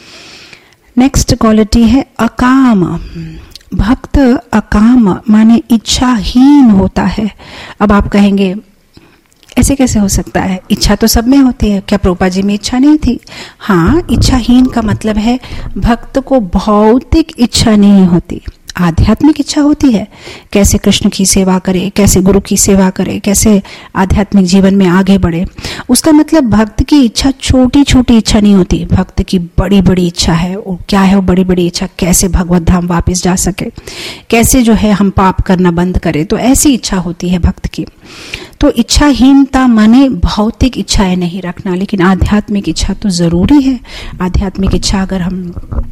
नेक्स्ट क्वालिटी है अकाम। भक्त अकाम माने इच्छाहीन होता है। अब आप कहेंगे ऐसे कैसे हो सकता है? इच्छा तो सब में होती है, क्या प्रभुपाद जी में इच्छा नहीं थी? हाँ, इच्छाहीन का मतलब है भक्त को भौतिक इच्छा नहीं होती, आध्यात्मिक इच्छा होती है। कैसे कृष्ण की सेवा करे, कैसे गुरु की सेवा करे, कैसे आध्यात्मिक जीवन में आगे बढ़े। उसका मतलब भक्त की इच्छा छोटी छोटी इच्छा नहीं होती, भक्त की बड़ी बड़ी इच्छा है। और क्या है वो बड़ी बड़ी इच्छा? कैसे भगवत धाम वापस जा सके, कैसे जो है हम पाप करना बंद करें। तो ऐसी इच्छा होती है भक्त की। तो इच्छाहीनता माने भौतिक इच्छाएं नहीं रखना, लेकिन आध्यात्मिक इच्छा तो जरूरी है। आध्यात्मिक इच्छा अगर हम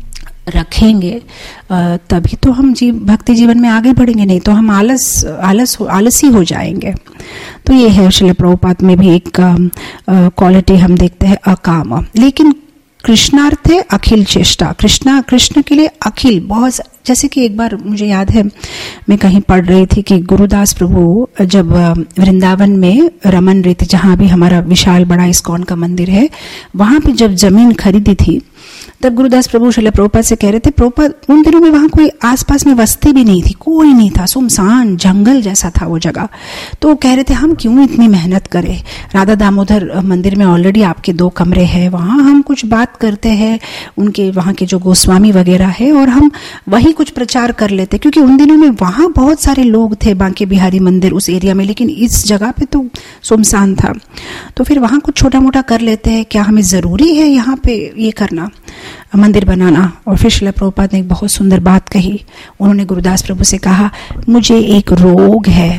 रखेंगे तभी तो हम जीव भक्ति जीवन में आगे बढ़ेंगे, नहीं तो हम आलस आलस आलसी हो जाएंगे। तो ये है श्रील प्रभुपाद में भी एक क्वालिटी हम देखते हैं अकाम। लेकिन कृष्णार्थ है अखिल चेष्टा। कृष्णा कृष्ण के लिए अखिल, बहुत, जैसे कि एक बार मुझे याद है मैं कहीं पढ़ रही थी कि गुरुदास प्रभु जब वृंदावन में रमन रीति, जहाँ भी हमारा विशाल बड़ा इस्कॉन का मंदिर है, वहां पे जब जमीन खरीदी थी तब गुरुदास प्रभु श्रील प्रभुपाद से कह रहे थे, प्रभुपाद उन दिनों में वहां कोई आसपास में बस्ती भी नहीं थी, कोई नहीं था, सुनसान जंगल जैसा था वो जगह। तो कह रहे थे हम क्यों इतनी मेहनत करें, राधा दामोदर मंदिर में ऑलरेडी आपके दो कमरे हैं, वहां हम कुछ बात करते हैं उनके वहां के जो गोस्वामी वगैरह है और हम वही कुछ प्रचार कर लेते, क्योंकि उन दिनों में वहां बहुत सारे लोग थे बांके बिहारी मंदिर उस एरिया में, लेकिन इस जगह पे तो सुनसान था। तो फिर वहां कुछ छोटा मोटा कर लेते हैं, क्या हमें जरूरी है यहाँ पे ये करना, मंदिर बनाना। और फिर श्रील प्रभुपाद ने एक बहुत सुंदर बात कही, उन्होंने गुरुदास प्रभु से कहा मुझे एक रोग है।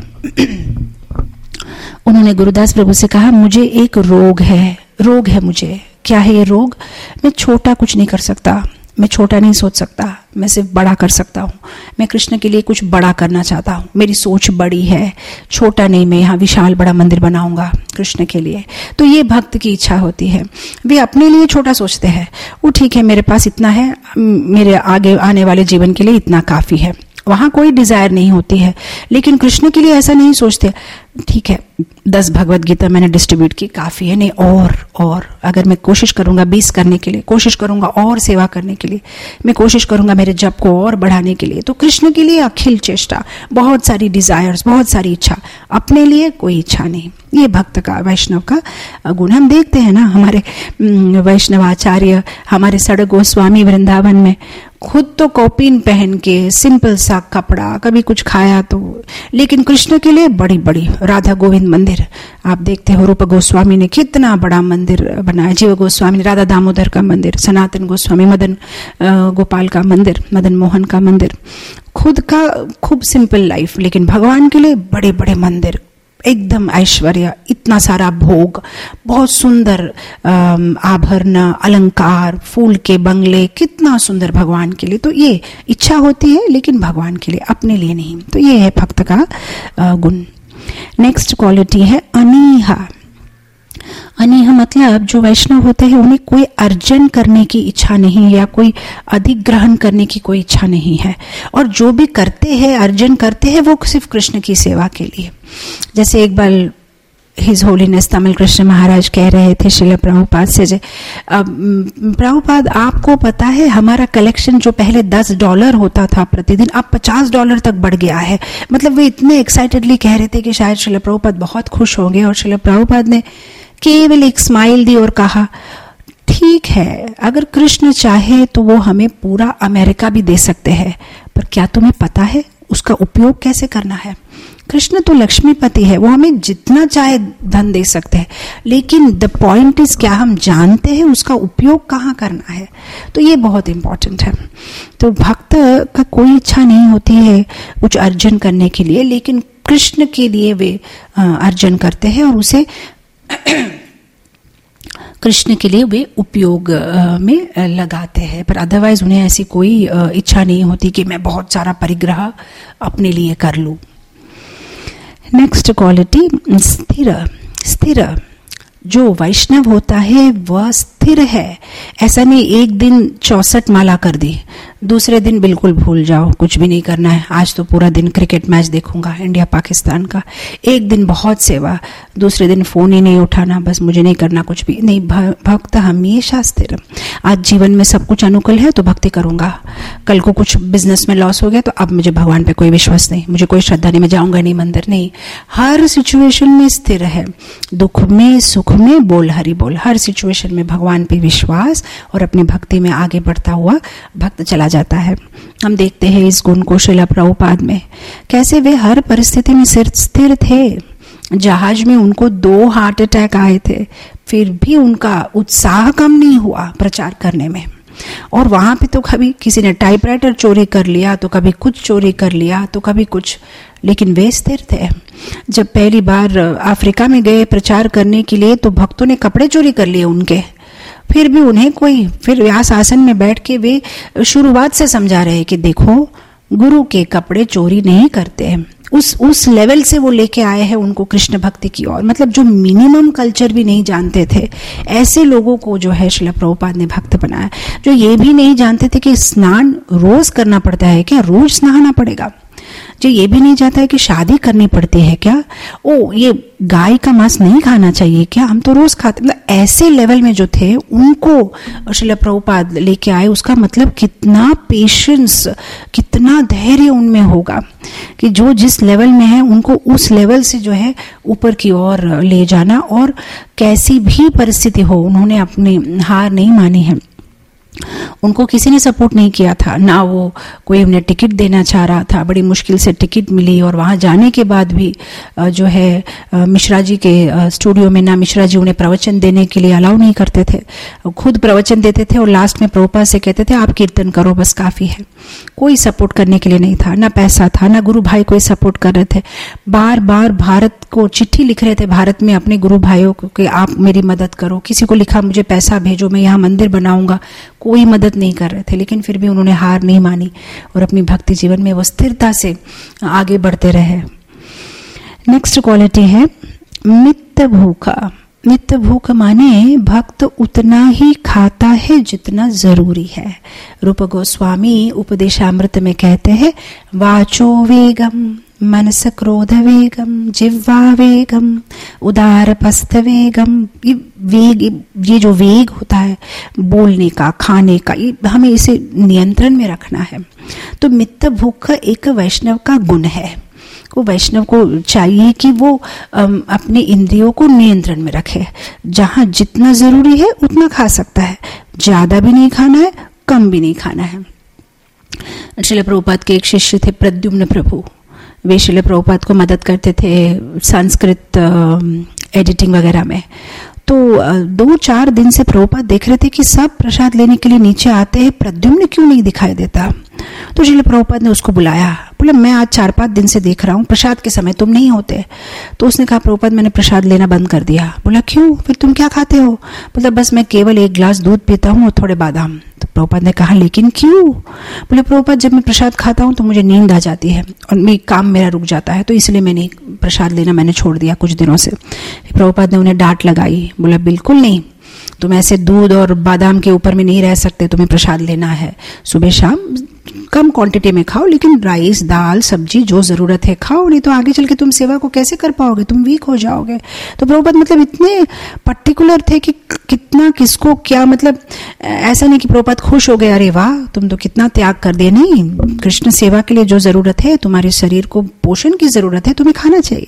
उन्होंने गुरुदास प्रभु से कहा मुझे एक रोग है, रोग है मुझे। क्या है ये रोग? मैं छोटा कुछ नहीं कर सकता, मैं छोटा नहीं सोच सकता, मैं सिर्फ बड़ा कर सकता हूँ। मैं कृष्ण के लिए कुछ बड़ा करना चाहता हूँ, मेरी सोच बड़ी है, छोटा नहीं, मैं यहाँ विशाल बड़ा मंदिर बनाऊंगा कृष्ण के लिए। तो ये भक्त की इच्छा होती है। वे अपने लिए छोटा सोचते हैं, वो ठीक है मेरे पास इतना है, मेरे आगे आने वाले जीवन के लिए इतना काफी है, वहां कोई डिजायर नहीं होती है। लेकिन कृष्ण के लिए ऐसा नहीं सोचते, ठीक है दस भगवत गीता मैंने डिस्ट्रीब्यूट की, काफी है, नहीं और और अगर मैं कोशिश करूंगा बीस करने के लिए, कोशिश करूंगा और सेवा करने के लिए, मैं कोशिश करूंगा मेरे जप को और बढ़ाने के लिए। तो कृष्ण के लिए अखिल चेष्टा, बहुत सारी डिजायर्स, बहुत सारी इच्छा, अपने लिए कोई इच्छा नहीं। ये भक्त का, वैष्णव का गुण हम देखते हैं ना। हमारे वैष्णव आचार्य, हमारे सड़क गोस्वामी वृंदावन में खुद तो कौपीन पहन के सिंपल सा कपड़ा, कभी कुछ खाया तो, लेकिन कृष्ण के लिए बड़ी बड़ी राधा गोविंद मंदिर आप देखते हो। रूप गोस्वामी ने कितना बड़ा मंदिर बनाया, जीव गोस्वामी ने राधा दामोदर का मंदिर, सनातन गोस्वामी मदन गोपाल का मंदिर, मदन मोहन का मंदिर। खुद का खूब सिंपल लाइफ, लेकिन भगवान के लिए बड़े बड़े मंदिर, एकदम ऐश्वर्य, इतना सारा भोग, बहुत सुंदर आभरण, अलंकार, फूल के बंगले, कितना सुंदर भगवान के लिए। तो ये इच्छा होती है लेकिन भगवान के लिए, अपने लिए नहीं। तो ये है भक्त का गुण। नेक्स्ट क्वालिटी है अनीहा। अनीह मतलब जो वैष्णव होते हैं उन्हें कोई अर्जन करने की इच्छा नहीं या कोई अधिग्रहण करने की कोई इच्छा नहीं है, और जो भी करते हैं, अर्जन करते हैं, वो सिर्फ कृष्ण की सेवा के लिए। जैसे एक बार हिज होलीनेस तमिल कृष्ण महाराज कह रहे थे श्रील प्रभुपाद से, जे प्रभुपाद आपको पता है हमारा कलेक्शन जो पहले दस डॉलर होता था प्रतिदिन, अब पचास डॉलर तक बढ़ गया है। मतलब वे इतने एक्साइटेडली कह रहे थे कि शायद श्रील प्रभुपाद बहुत खुश होंगे, और श्रील प्रभुपाद ने केवल एक स्माइल दी और कहा, ठीक है, अगर कृष्ण चाहे तो वो हमें पूरा अमेरिका भी दे सकते हैं, पर क्या तुम्हें पता है उसका उपयोग कैसे करना है? कृष्ण तो लक्ष्मीपति है, वो हमें जितना चाहे धन दे सकते हैं, लेकिन द पॉइंट इज क्या हम जानते हैं उसका उपयोग कहाँ करना है। तो ये बहुत इंपॉर्टेंट है। तो भक्त का कोई इच्छा नहीं होती है कुछ अर्जन करने के लिए, लेकिन कृष्ण के लिए वे अर्जन करते हैं और उसे कृष्ण के लिए वे उपयोग में लगाते हैं। पर अदरवाइज उन्हें ऐसी कोई इच्छा नहीं होती कि मैं बहुत सारा परिग्रह अपने लिए कर लूं। नेक्स्ट क्वालिटी स्थिर। स्थिर जो वैष्णव होता है वह स्थिर है। ऐसा नहीं एक दिन चौसठ माला कर दी, दूसरे दिन बिल्कुल भूल जाओ, कुछ भी नहीं करना है, आज तो पूरा दिन क्रिकेट मैच देखूंगा इंडिया पाकिस्तान का। एक दिन बहुत सेवा, दूसरे दिन फोन ही नहीं उठाना, बस मुझे नहीं करना कुछ भी नहीं। भक्त हमेशा स्थिर। आज जीवन में सब कुछ अनुकूल है तो भक्ति करूंगा, कल को कुछ बिजनेस में लॉस हो गया तो अब मुझे भगवान पे कोई विश्वास नहीं, मुझे कोई श्रद्धा नहीं, मैं जाऊंगा नहीं मंदिर, नहीं। हर सिचुएशन में स्थिर है, दुख में सुख में बोल हरि बोल, हर सिचुएशन में भगवान पे विश्वास और अपने भक्ति में आगे बढ़ता हुआ भक्त चला जाता है। हम देखते हैं इस गुण को श्रील प्रभुपाद में, कैसे वे हर परिस्थिति में सिर्फ स्थिर थे। जहाज में उनको दो हार्ट अटैक आए थे, फिर भी उनका उत्साह कम नहीं हुआ प्रचार करने में। और वहां पे तो कभी किसी ने टाइपराइटर चोरी कर लिया, तो कभी कुछ चोरी कर लिया, तो कभी कुछ, लेकिन वे स्थिर थे। जब पहली बार अफ्रीका में गए प्रचार करने के लिए तो भक्तों ने कपड़े चोरी कर लिए उनके, फिर भी उन्हें कोई, फिर व्यास आसन में बैठ के वे शुरुआत से समझा रहे कि देखो गुरु के कपड़े चोरी नहीं करते हैं। उस उस लेवल से वो लेके आए हैं उनको कृष्ण भक्ति की ओर। मतलब जो मिनिमम कल्चर भी नहीं जानते थे, ऐसे लोगों को जो है श्रील प्रभुपाद ने भक्त बनाया। जो ये भी नहीं जानते थे कि स्नान रोज करना पड़ता है क्या, रोज नहाना पड़ेगा। जो ये भी नहीं चाहता है कि शादी करनी पड़ती है क्या, ओ ये गाय का मांस नहीं खाना चाहिए क्या, हम तो रोज खाते। मतलब ऐसे लेवल में जो थे उनको श्रील प्रभुपाद लेके आए। उसका मतलब कितना पेशेंस, कितना धैर्य उनमें होगा कि जो जिस लेवल में है उनको उस लेवल से जो है ऊपर की ओर ले जाना, और कैसी भी परिस्थिति हो उन्होंने अपनी हार नहीं मानी है। उनको किसी ने सपोर्ट नहीं किया था, ना वो कोई उन्हें टिकट देना चाह रहा था, बड़ी मुश्किल से टिकट मिली। और वहां जाने के बाद भी जो है मिश्रा जी के स्टूडियो में ना मिश्रा जी उन्हें प्रवचन देने के लिए अलाउ नहीं करते थे, खुद प्रवचन देते थे और लास्ट में प्रभुपाद से कहते थे आप कीर्तन करो बस काफी है। कोई सपोर्ट करने के लिए नहीं था, ना पैसा था, ना गुरु भाई कोई सपोर्ट कर रहे थे। बार बार भारत को चिट्ठी लिख रहे थे, भारत में अपने गुरु भाइयों को कि आप मेरी मदद करो। किसी को लिखा मुझे पैसा भेजो, मैं यहाँ मंदिर बनाऊंगा, कोई मदद नहीं कर रहे थे। लेकिन फिर भी उन्होंने हार नहीं मानी और अपनी भक्ति जीवन में वो स्थिरता से आगे बढ़ते रहे। नेक्स्ट क्वालिटी है मित्त भूखा। मित्त भूख माने भक्त उतना ही खाता है जितना जरूरी है। रूप गोस्वामी उपदेशामृत में कहते हैं वाचो वेगम मनस क्रोध वेगम जिह्वा वेगम उदार पस्त वेगम। ये वेग, ये जो वेग होता है बोलने का, खाने का, ये हमें इसे नियंत्रण में रखना है। तो मित्त भूख एक वैष्णव का गुण है। को वैष्णव को चाहिए कि वो अपने इंद्रियों को नियंत्रण में रखे। जहां जितना जरूरी है उतना खा सकता है, ज्यादा भी नहीं खाना है, कम भी नहीं खाना है। श्रील प्रभुपाद के एक शिष्य थे प्रद्युम्न प्रभु, वे श्रील प्रभुपाद को मदद करते थे संस्कृत एडिटिंग वगैरह में। तो दो चार दिन से प्रभुपाद देख रहे थे कि सब प्रसाद लेने के लिए नीचे आते हैं, प्रद्युम्न क्यों नहीं दिखाई देता। तो श्रील प्रभुपाद ने उसको बुलाया, बोला मैं आज चार पांच दिन से देख रहा हूँ प्रसाद के समय तुम नहीं होते। तो उसने कहा प्रभुपाद मैंने प्रसाद लेना बंद कर दिया। बोला क्यों, फिर तुम क्या खाते हो? बोला बस मैं केवल एक गिलास दूध पीता हूँ और थोड़े बादाम। तो प्रभुपाद ने कहा लेकिन क्यों? बोले प्रभुपाद जब मैं प्रसाद खाता हूँ तो मुझे नींद आ जाती है और मैं काम मेरा रुक जाता है, तो इसलिए मैंने प्रसाद लेना मैंने छोड़ दिया कुछ दिनों से। प्रभुपाद ने उन्हें डांट लगाई, बोला बिल्कुल नहीं, तुम ऐसे दूध और बादाम के ऊपर में नहीं रह सकते, तुम्हें प्रसाद लेना है। सुबह शाम कम क्वांटिटी में खाओ, लेकिन राइस दाल सब्जी जो जरूरत है खाओ, नहीं तो आगे चल के तुम सेवा को कैसे कर पाओगे, तुम वीक हो जाओगे। तो प्रभुपाद मतलब इतने पर्टिकुलर थे कि कितना किसको क्या, मतलब ऐसा नहीं कि प्रभुपाद खुश हो गए अरे वाह तुम तो कितना त्याग कर दिए। नहीं, कृष्ण सेवा के लिए जो जरूरत है, तुम्हारे शरीर को पोषण की जरूरत है, तुम्हें खाना चाहिए।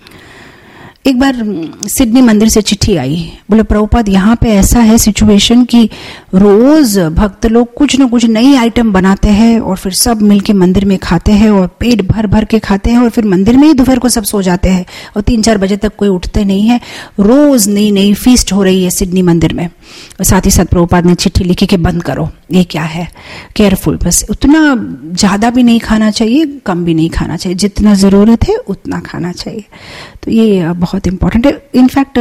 एक बार सिडनी मंदिर से चिट्ठी आई, बोले प्रभुपाद यहाँ पे ऐसा है सिचुएशन कि रोज भक्त लोग कुछ न कुछ नई आइटम बनाते हैं और फिर सब मिलके मंदिर में खाते हैं और पेट भर भर के खाते हैं और फिर मंदिर में ही दोपहर को सब सो जाते हैं और तीन चार बजे तक कोई उठते नहीं है। रोज नई नई फीस्ट हो रही है सिडनी मंदिर में। और साथ ही साथ प्रभुपाद ने चिट्ठी लिखी कि बंद करो, ये क्या है, केयरफुल, बस उतना ज्यादा भी नहीं खाना चाहिए कम भी नहीं खाना चाहिए, जितना जरूरत है उतना खाना चाहिए। तो ये बहुत इंपॉर्टेंट है। इनफैक्ट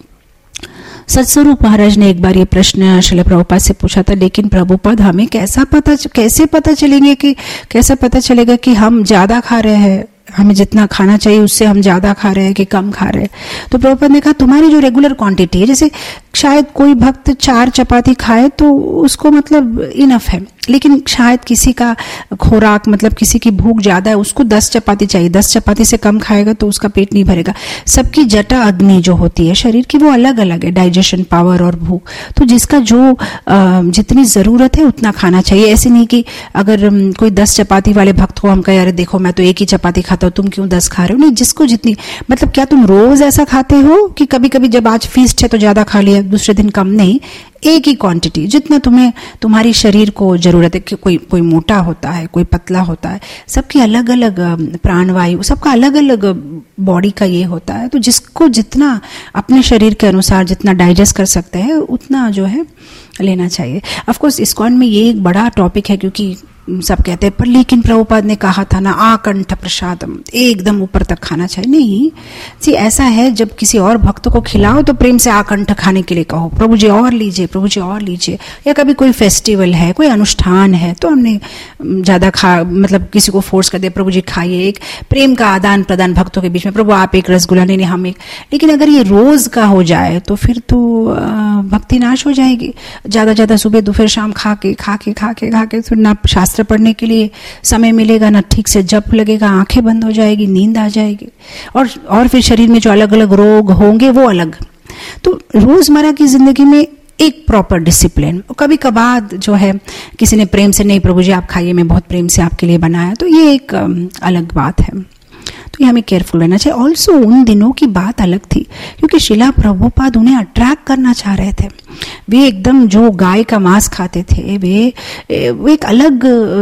सत्स्वरूप महाराज ने एक बार ये प्रश्न श्रील प्रभुपाद से पूछा था, लेकिन प्रभुपाद हमें कैसा पता कैसे पता चलेंगे कि कैसा पता चलेगा कि हम ज्यादा खा रहे हैं, हमें जितना खाना चाहिए उससे हम ज्यादा खा रहे हैं कि कम खा रहे हैं। तो प्रभुपाद ने कहा तुम्हारी जो रेगुलर क्वांटिटी है, जैसे शायद कोई भक्त चार चपाती खाए तो उसको मतलब इनफ है, लेकिन शायद किसी का खुराक मतलब किसी की भूख ज्यादा है, उसको दस चपाती चाहिए, दस चपाती से कम खाएगा तो उसका पेट नहीं भरेगा। सबकी जटा अग्नि जो होती है शरीर की वो अलग अलग है, डाइजेशन पावर और भूख। तो जिसका जो जितनी जरूरत है उतना खाना चाहिए। ऐसे नहीं कि अगर कोई दस चपाती वाले भक्त को हम कहे अरे देखो मैं तो एक ही चपाती खाता हूँ तुम क्यों दस खा रहे हो। नहीं, जिसको जितनी, मतलब क्या तुम रोज ऐसा खाते हो कि कभी कभी जब आज फीस्ट है तो ज्यादा खा लिया दूसरे दिन कम? नहीं, एक ही क्वांटिटी जितना तुम्हें तुम्हारी शरीर को जरूरत है। कि कोई कोई मोटा होता है, कोई पतला होता है, सबकी अलग अलग प्राणवायु, सबका अलग अलग बॉडी का ये होता है। तो जिसको जितना अपने शरीर के अनुसार जितना डाइजेस्ट कर सकते हैं उतना जो है लेना चाहिए। ऑफ कोर्स इस्कॉन में ये एक बड़ा टॉपिक है क्योंकि सब कहते हैं पर लेकिन प्रभुपाद ने कहा था ना आकंठ प्रसादम, एकदम ऊपर तक खाना चाहिए। नहीं जी, ऐसा है जब किसी और भक्त को खिलाओ तो प्रेम से आकंठ खाने के लिए कहो, प्रभु जी और लीजिए, प्रभु जी और लीजिए। या कभी कोई फेस्टिवल है, कोई अनुष्ठान है तो हमने ज्यादा खा, मतलब किसी को फोर्स कर दिया प्रभु जी खाइए, एक प्रेम का आदान प्रदान भक्तों के बीच में, प्रभु आप एक रसगुल्ला, नहीं नहीं हम एक। लेकिन अगर ये रोज का हो जाए तो फिर तो भक्ति नाश हो जाएगी। ज्यादा ज्यादा सुबह दोपहर शाम खा के खा के खा के खा के फिर ना शास्त्र पढ़ने के लिए समय मिलेगा, ना ठीक से जप लगेगा, आंखें बंद हो जाएगी, नींद आ जाएगी, और और फिर शरीर में जो अलग अलग रोग होंगे वो अलग। तो रोजमर्रा की जिंदगी में एक प्रॉपर डिसिप्लिन। कभी कभार जो है किसी ने प्रेम से, नहीं प्रभु जी आप खाइए मैं बहुत प्रेम से आपके लिए बनाया, तो ये एक अलग बात है। तो ये हमें केयरफुल रहना चाहिए। ऑल्सो उन दिनों की बात अलग थी क्योंकि शिला प्रभुपाद उन्हें अट्रैक्ट करना चाह रहे थे। वे एकदम जो गाय का मांस खाते थे, वे वो एक अलग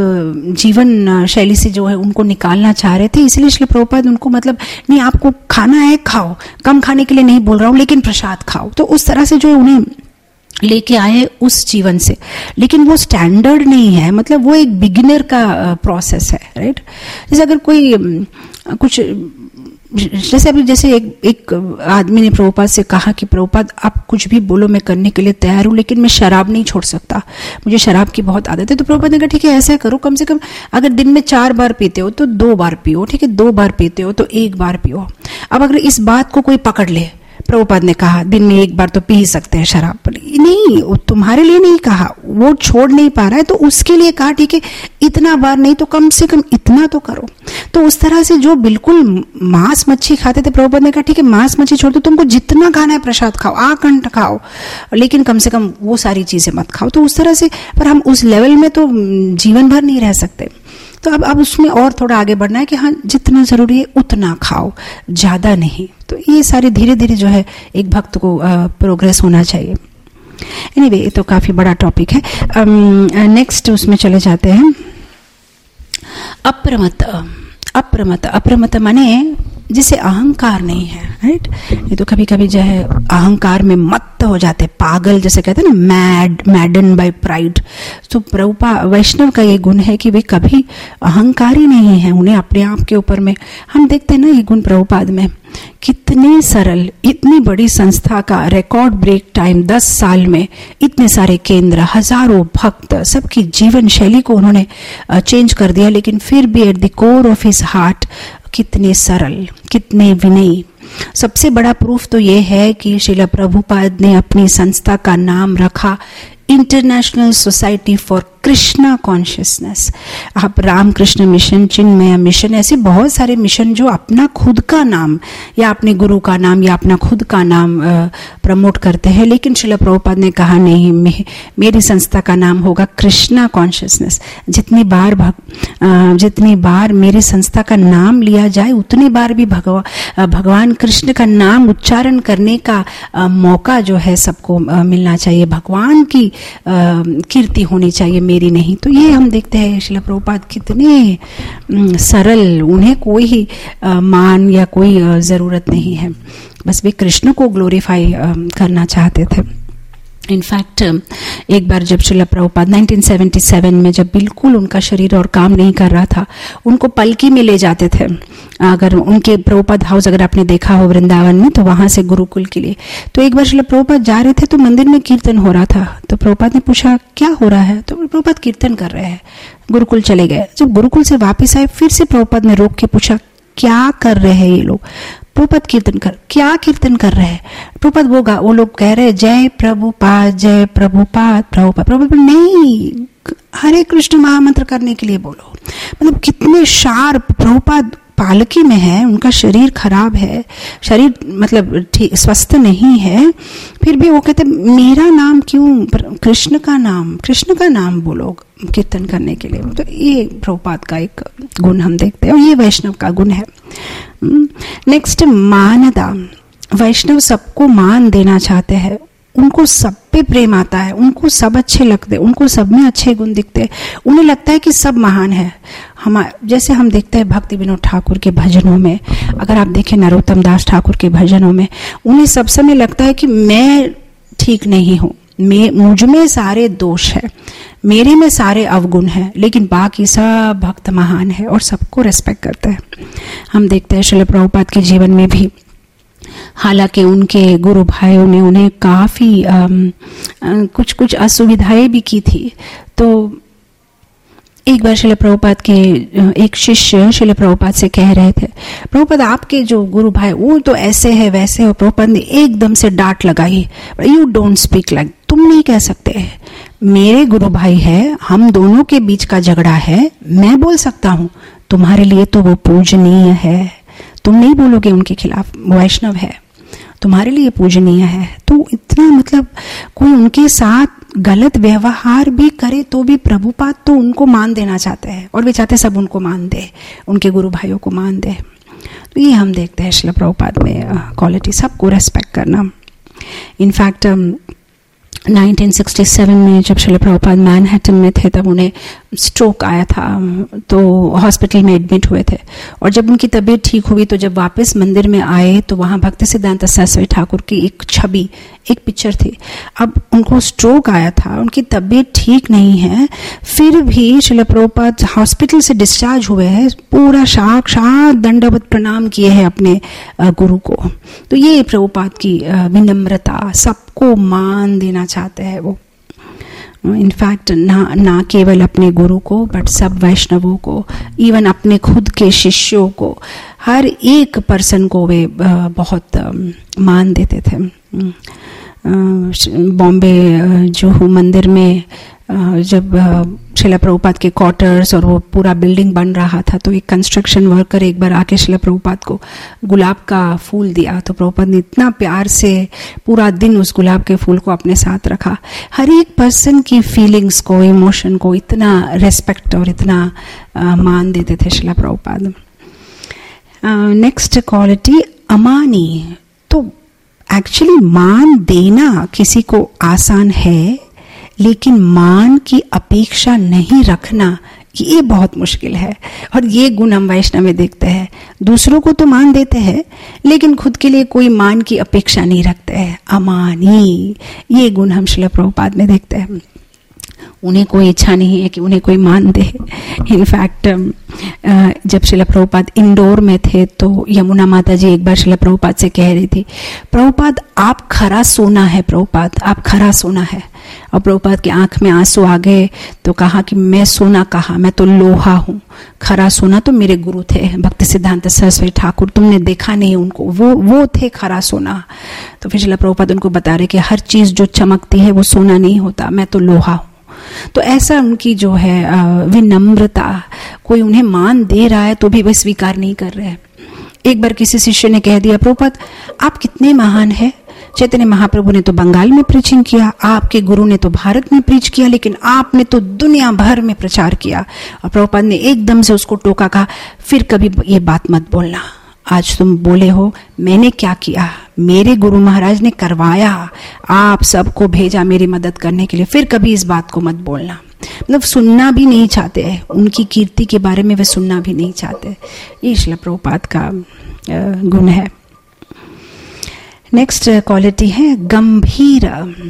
जीवन शैली से जो है उनको निकालना चाह रहे थे। इसलिए शिला प्रभुपाद उनको मतलब नहीं आपको खाना है खाओ, कम खाने के लिए नहीं बोल रहा हूँ, लेकिन प्रसाद खाओ। तो उस तरह से जो है उन्हें लेके आए उस जीवन से। लेकिन वो स्टैंडर्ड नहीं है, मतलब वो एक बिगिनर का प्रोसेस है, राइट। जैसे अगर कोई कुछ, जैसे अभी जैसे एक एक आदमी ने प्रभुपाद से कहा कि प्रभुपाद आप कुछ भी बोलो मैं करने के लिए तैयार हूं, लेकिन मैं शराब नहीं छोड़ सकता, मुझे शराब की बहुत आदत है। तो प्रभुपाद ने कहा ठीक है ऐसा करो, कम से कम अगर दिन में चार बार पीते हो तो दो बार पियो, ठीक है, दो बार पीते हो तो एक बार पियो। अब अगर इस बात को कोई पकड़ ले, प्रभुपाद ने कहा दिन में एक बार तो पी ही सकते हैं शराब, नहीं वो तुम्हारे लिए नहीं कहा, वो छोड़ नहीं पा रहा है तो उसके लिए कहा ठीक है इतना बार नहीं तो कम से कम इतना तो करो। तो उस तरह से जो बिल्कुल मांस मच्छी खाते थे, प्रभुपाद ने कहा ठीक है मांस मच्छी छोड़ दो, तुमको जितना खाना है प्रसाद खाओ, आकंठ खाओ, लेकिन कम से कम वो सारी चीजें मत खाओ। तो उस तरह से, पर हम उस लेवल में तो जीवन भर नहीं रह सकते। तो अब अब उसमें और थोड़ा आगे बढ़ना है कि हाँ जितना जरूरी है उतना खाओ, ज्यादा नहीं। तो ये सारे धीरे धीरे जो है एक भक्त को प्रोग्रेस होना चाहिए। एनीवे ये तो काफी बड़ा टॉपिक है। नेक्स्ट उसमें चले जाते हैं। अप्रमत्त अप्रमत, अप्रमत माने जिसे अहंकार नहीं है, राइट। ये तो कभी कभी जो है अहंकार में मत्त हो जाते, पागल जैसे कहते हैं ना, मैड, मैडन बाय प्राइड। तो प्रभुपा वैष्णव का ये गुण है कि वे कभी अहंकारी नहीं है, उन्हें अपने आप के ऊपर में, हम देखते हैं ना ये गुण प्रभुपाद में, कितने सरल, इतनी बड़ी संस्था का रिकॉर्ड ब्रेक टाइम दस साल में, इतने सारे केंद्र, हजारों भक्त, सबकी जीवन शैली को उन्होंने चेंज कर दिया, लेकिन फिर भी at the core of his heart कितने सरल, कितने विनयी। सबसे बड़ा प्रूफ तो ये है कि श्रील प्रभुपाद ने अपनी संस्था का नाम रखा International Society for Krishna Consciousness. आप रामकृष्ण मिशन, चिन्मय मिशन, ऐसे बहुत सारे मिशन जो अपना खुद का नाम या अपने गुरु का नाम या अपना खुद का नाम प्रमोट करते हैं, लेकिन श्रील प्रभुपाद ने कहा नहीं, मे, मेरी संस्था का नाम होगा कृष्णा कॉन्शियसनेस। जितनी बार भग, जितनी बार मेरी संस्था का नाम लिया जाए उतनी बार भी भगवान भगवान कृष्ण का नाम उच्चारण करने का आ, मौका जो है सबको आ, मिलना चाहिए। भगवान की आ, कीर्ति होनी चाहिए, मेरी नहीं। तो ये हम देखते हैं श्रील प्रभुपाद कितने सरल, उन्हें कोई ही आ, मान या कोई आ, जरूरत नहीं है, बस वे कृष्ण को ग्लोरीफाई करना चाहते थे। इनफैक्ट एक बार जब श्रील प्रभुपाद उन्नीस सौ सतहत्तर में, जब बिल्कुल उनका शरीर और काम नहीं कर रहा था, उनको पलकी में ले जाते थे। अगर उनके प्रभुपाद हाउस अगर आपने देखा हो वृंदावन में, तो वहां से गुरुकुल के लिए, तो एक बार श्रील प्रभुपाद जा रहे थे तो मंदिर में कीर्तन हो रहा था। तो प्रभुपाद ने पूछा क्या हो रहा है, तो प्रभुपाद कीर्तन कर रहे हैं। गुरुकुल चले गए। जब गुरुकुल से वापिस आए, फिर से प्रभुपाद ने रोक के पूछा क्या कर रहे हैं ये लोग। प्रभुपाद कीर्तन कर, क्या कीर्तन कर रहे हैं? प्रभुपाद वो गा वो लोग कह रहे जय प्रभुपाद, जय प्रभुपाद, प्रभुपाद। प्रभुपाद नहीं, हरे कृष्ण महामंत्र करने के लिए बोलो। मतलब कितने शार्प। प्रभुपाद पालकी में है, उनका शरीर खराब है, शरीर मतलब ठीक स्वस्थ नहीं है, फिर भी वो कहते मेरा नाम क्यों, कृष्ण का नाम, कृष्ण का नाम बोलो कीर्तन करने के लिए। तो ये प्रभुपाद का एक गुण हम देखते हैं, और ये वैष्णव का गुण है। नेक्स्ट, मानदा। वैष्णव सबको मान देना चाहते हैं, उनको सब पे प्रेम आता है, उनको सब अच्छे लगते, उनको सब में अच्छे गुण दिखते, उन्हें लगता है कि सब महान है। हम जैसे हम देखते हैं भक्ति विनोद ठाकुर के भजनों में, अगर आप देखें नरोत्तम दास ठाकुर के भजनों में, उन्हें सब समय लगता है कि मैं ठीक नहीं हूँ, मैं मुझ में सारे दोष है, मेरे में सारे अवगुण हैं, लेकिन बाकी सब भक्त महान है और सबको रेस्पेक्ट करते हैं। हम देखते हैं श्रील प्रभुपाद के जीवन में भी, हालांकि उनके गुरु भाइयों ने उन्हें काफी आम, आ, कुछ कुछ असुविधाएं भी की थी। तो एक बार श्रील प्रभुपाद के एक शिष्य श्रील प्रभुपाद से कह रहे थे, प्रभुपाद आपके जो गुरु भाई वो तो ऐसे है वैसे है। प्रभुपाद ने एकदम से डांट लगाई, यू डोंट स्पीक लाइक, तुम नहीं कह सकते, मेरे गुरु भाई है, हम दोनों के बीच का झगड़ा है, मैं बोल सकता हूँ, तुम्हारे लिए तो वो पूजनीय है, तुम नहीं बोलोगे उनके खिलाफ, वैष्णव है, तुम्हारे लिए पूजनीय है। तो इतना मतलब कोई उनके साथ गलत व्यवहार भी करे तो भी प्रभुपाद तो उनको मान देना चाहते हैं, और वे चाहते सब उनको मान दे, उनके गुरु भाइयों को मान दे। तो ये हम देखते हैं श्रील प्रभुपाद में क्वालिटी, सबको रेस्पेक्ट करना। इनफैक्ट उन्नीस सौ सरसठ में जब श्रील प्रभुपाद मैनहट्टन में थे, तब उन्हें स्ट्रोक आया था, तो हॉस्पिटल में एडमिट हुए थे। और जब उनकी तबीयत ठीक हुई, तो जब वापस मंदिर में आए, तो वहां भक्ति सिद्धांत सरस्वती ठाकुर की एक छवि, एक पिक्चर थी। अब उनको स्ट्रोक आया था, उनकी तबीयत ठीक नहीं है, फिर भी श्रील प्रभुपाद हॉस्पिटल से डिस्चार्ज हुए हैं, पूरा साक्षात दंडवत प्रणाम किए हैं अपने गुरु को। तो ये प्रभुपाद की विनम्रता, सबको मान देना चाहते हैं वो। इनफैक्ट ना ना केवल अपने गुरु को, बट सब वैष्णवों को, इवन अपने खुद के शिष्यों को, हर एक पर्सन को वे बहुत मान देते थे। बॉम्बे जो मंदिर में जब श्रील प्रभुपाद के क्वार्टर्स और वो पूरा बिल्डिंग बन रहा था, तो एक कंस्ट्रक्शन वर्कर एक बार आके श्रील प्रभुपाद को गुलाब का फूल दिया। तो प्रभुपाद ने इतना प्यार से पूरा दिन उस गुलाब के फूल को अपने साथ रखा। हर एक पर्सन की फीलिंग्स को, इमोशन को इतना रेस्पेक्ट और इतना आ, मान देते थे श्रील प्रभुपाद। नेक्स्ट क्वालिटी, अमानी। तो एक्चुअली मान देना किसी को आसान है, लेकिन मान की अपेक्षा नहीं रखना ये बहुत मुश्किल है। और ये गुण हम वैष्णव में देखते हैं, दूसरों को तो मान देते हैं लेकिन खुद के लिए कोई मान की अपेक्षा नहीं रखते हैं, अमानी। ये गुण हम श्रील प्रभुपाद में देखते हैं। उन्हें कोई इच्छा नहीं है कि उन्हें कोई मान दे। इनफैक्ट जब श्रील प्रभुपाद इंदौर में थे तो यमुना माता जी एक बार श्रील प्रभुपाद से कह रही थी, प्रभुपाद आप खरा सोना है, प्रभुपाद आप खरा सोना है। और प्रभुपाद की आंख में आंसू आ गए तो कहा कि मैं सोना कहा, मैं तो लोहा हूँ। खरा सोना तो मेरे गुरु थे भक्ति सिद्धांत सरस्वती ठाकुर, तुमने देखा नहीं उनको, वो वो थे खरा सोना। तो फिर श्रील प्रभुपाद उनको बता रहे कि हर चीज जो चमकती है वो सोना नहीं होता, मैं तो लोहा हूँ। तो ऐसा उनकी जो है विनम्रता, कोई उन्हें मान दे रहा है तो भी वह स्वीकार नहीं कर रहे हैं। एक बार किसी शिष्य ने कह दिया, प्रभुपाद आप कितने महान हैं, चैतन्य महाप्रभु ने तो बंगाल में प्रीचिंग किया, आपके गुरु ने तो भारत में प्रीच किया, लेकिन आपने तो दुनिया भर में प्रचार किया। और प्रभुपाद ने एकदम से उसको टोका, कहा फिर कभी ये बात मत बोलना। आज तुम बोले हो मैंने क्या किया, मेरे गुरु महाराज ने करवाया, आप सबको भेजा मेरी मदद करने के लिए, फिर कभी इस बात को मत बोलना। मतलब सुनना भी नहीं चाहते हैं, उनकी कीर्ति के बारे में वे सुनना भी नहीं चाहते। ये श्रील प्रभुपाद का गुण है। नेक्स्ट क्वालिटी है गंभीर।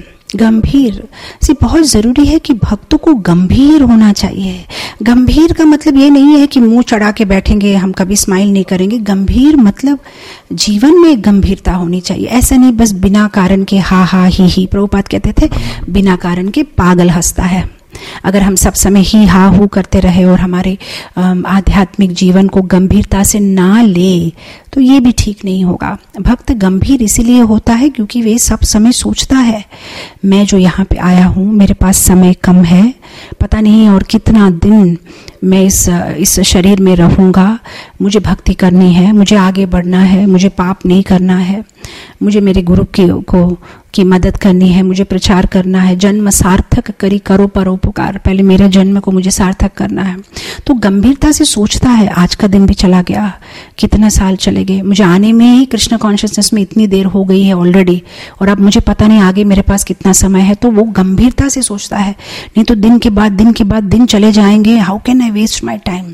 गंभीर से बहुत जरूरी है कि भक्तों को गंभीर होना चाहिए। गंभीर का मतलब ये नहीं है कि मुंह चढ़ा के बैठेंगे, हम कभी स्माइल नहीं करेंगे। गंभीर मतलब जीवन में गंभीरता होनी चाहिए। ऐसा नहीं बस बिना कारण के हा हा ही ही। प्रभुपाद कहते थे बिना कारण के पागल हंसता है। अगर हम सब समय ही हा हू करते रहे और हमारे आध्यात्मिक जीवन को गंभीरता से ना ले तो ये भी ठीक नहीं होगा। भक्त गंभीर इसीलिए होता है क्योंकि वे सब समय सोचता है, मैं जो यहाँ पे आया हूँ मेरे पास समय कम है, पता नहीं और कितना दिन मैं इस इस शरीर में रहूँगा, मुझे भक्ति करनी है, मुझे आगे बढ़ना है, मुझे पाप नहीं करना है, मुझे मेरे गुरु की को की मदद करनी है, मुझे प्रचार करना है, जन्म सार्थक करी करो परोपकार, पहले मेरे जन्म को मुझे सार्थक करना है। तो गंभीरता से सोचता है, आज का दिन भी चला गया, कितना साल चले गए, मुझे आने में ही कृष्ण कॉन्शियसनेस में इतनी देर हो गई है ऑलरेडी, और अब मुझे पता नहीं आगे मेरे पास कितना समय है। तो वो गंभीरता से सोचता है, नहीं तो दिन के बाद दिन के बाद दिन चले जाएंगे, how can I waste my time.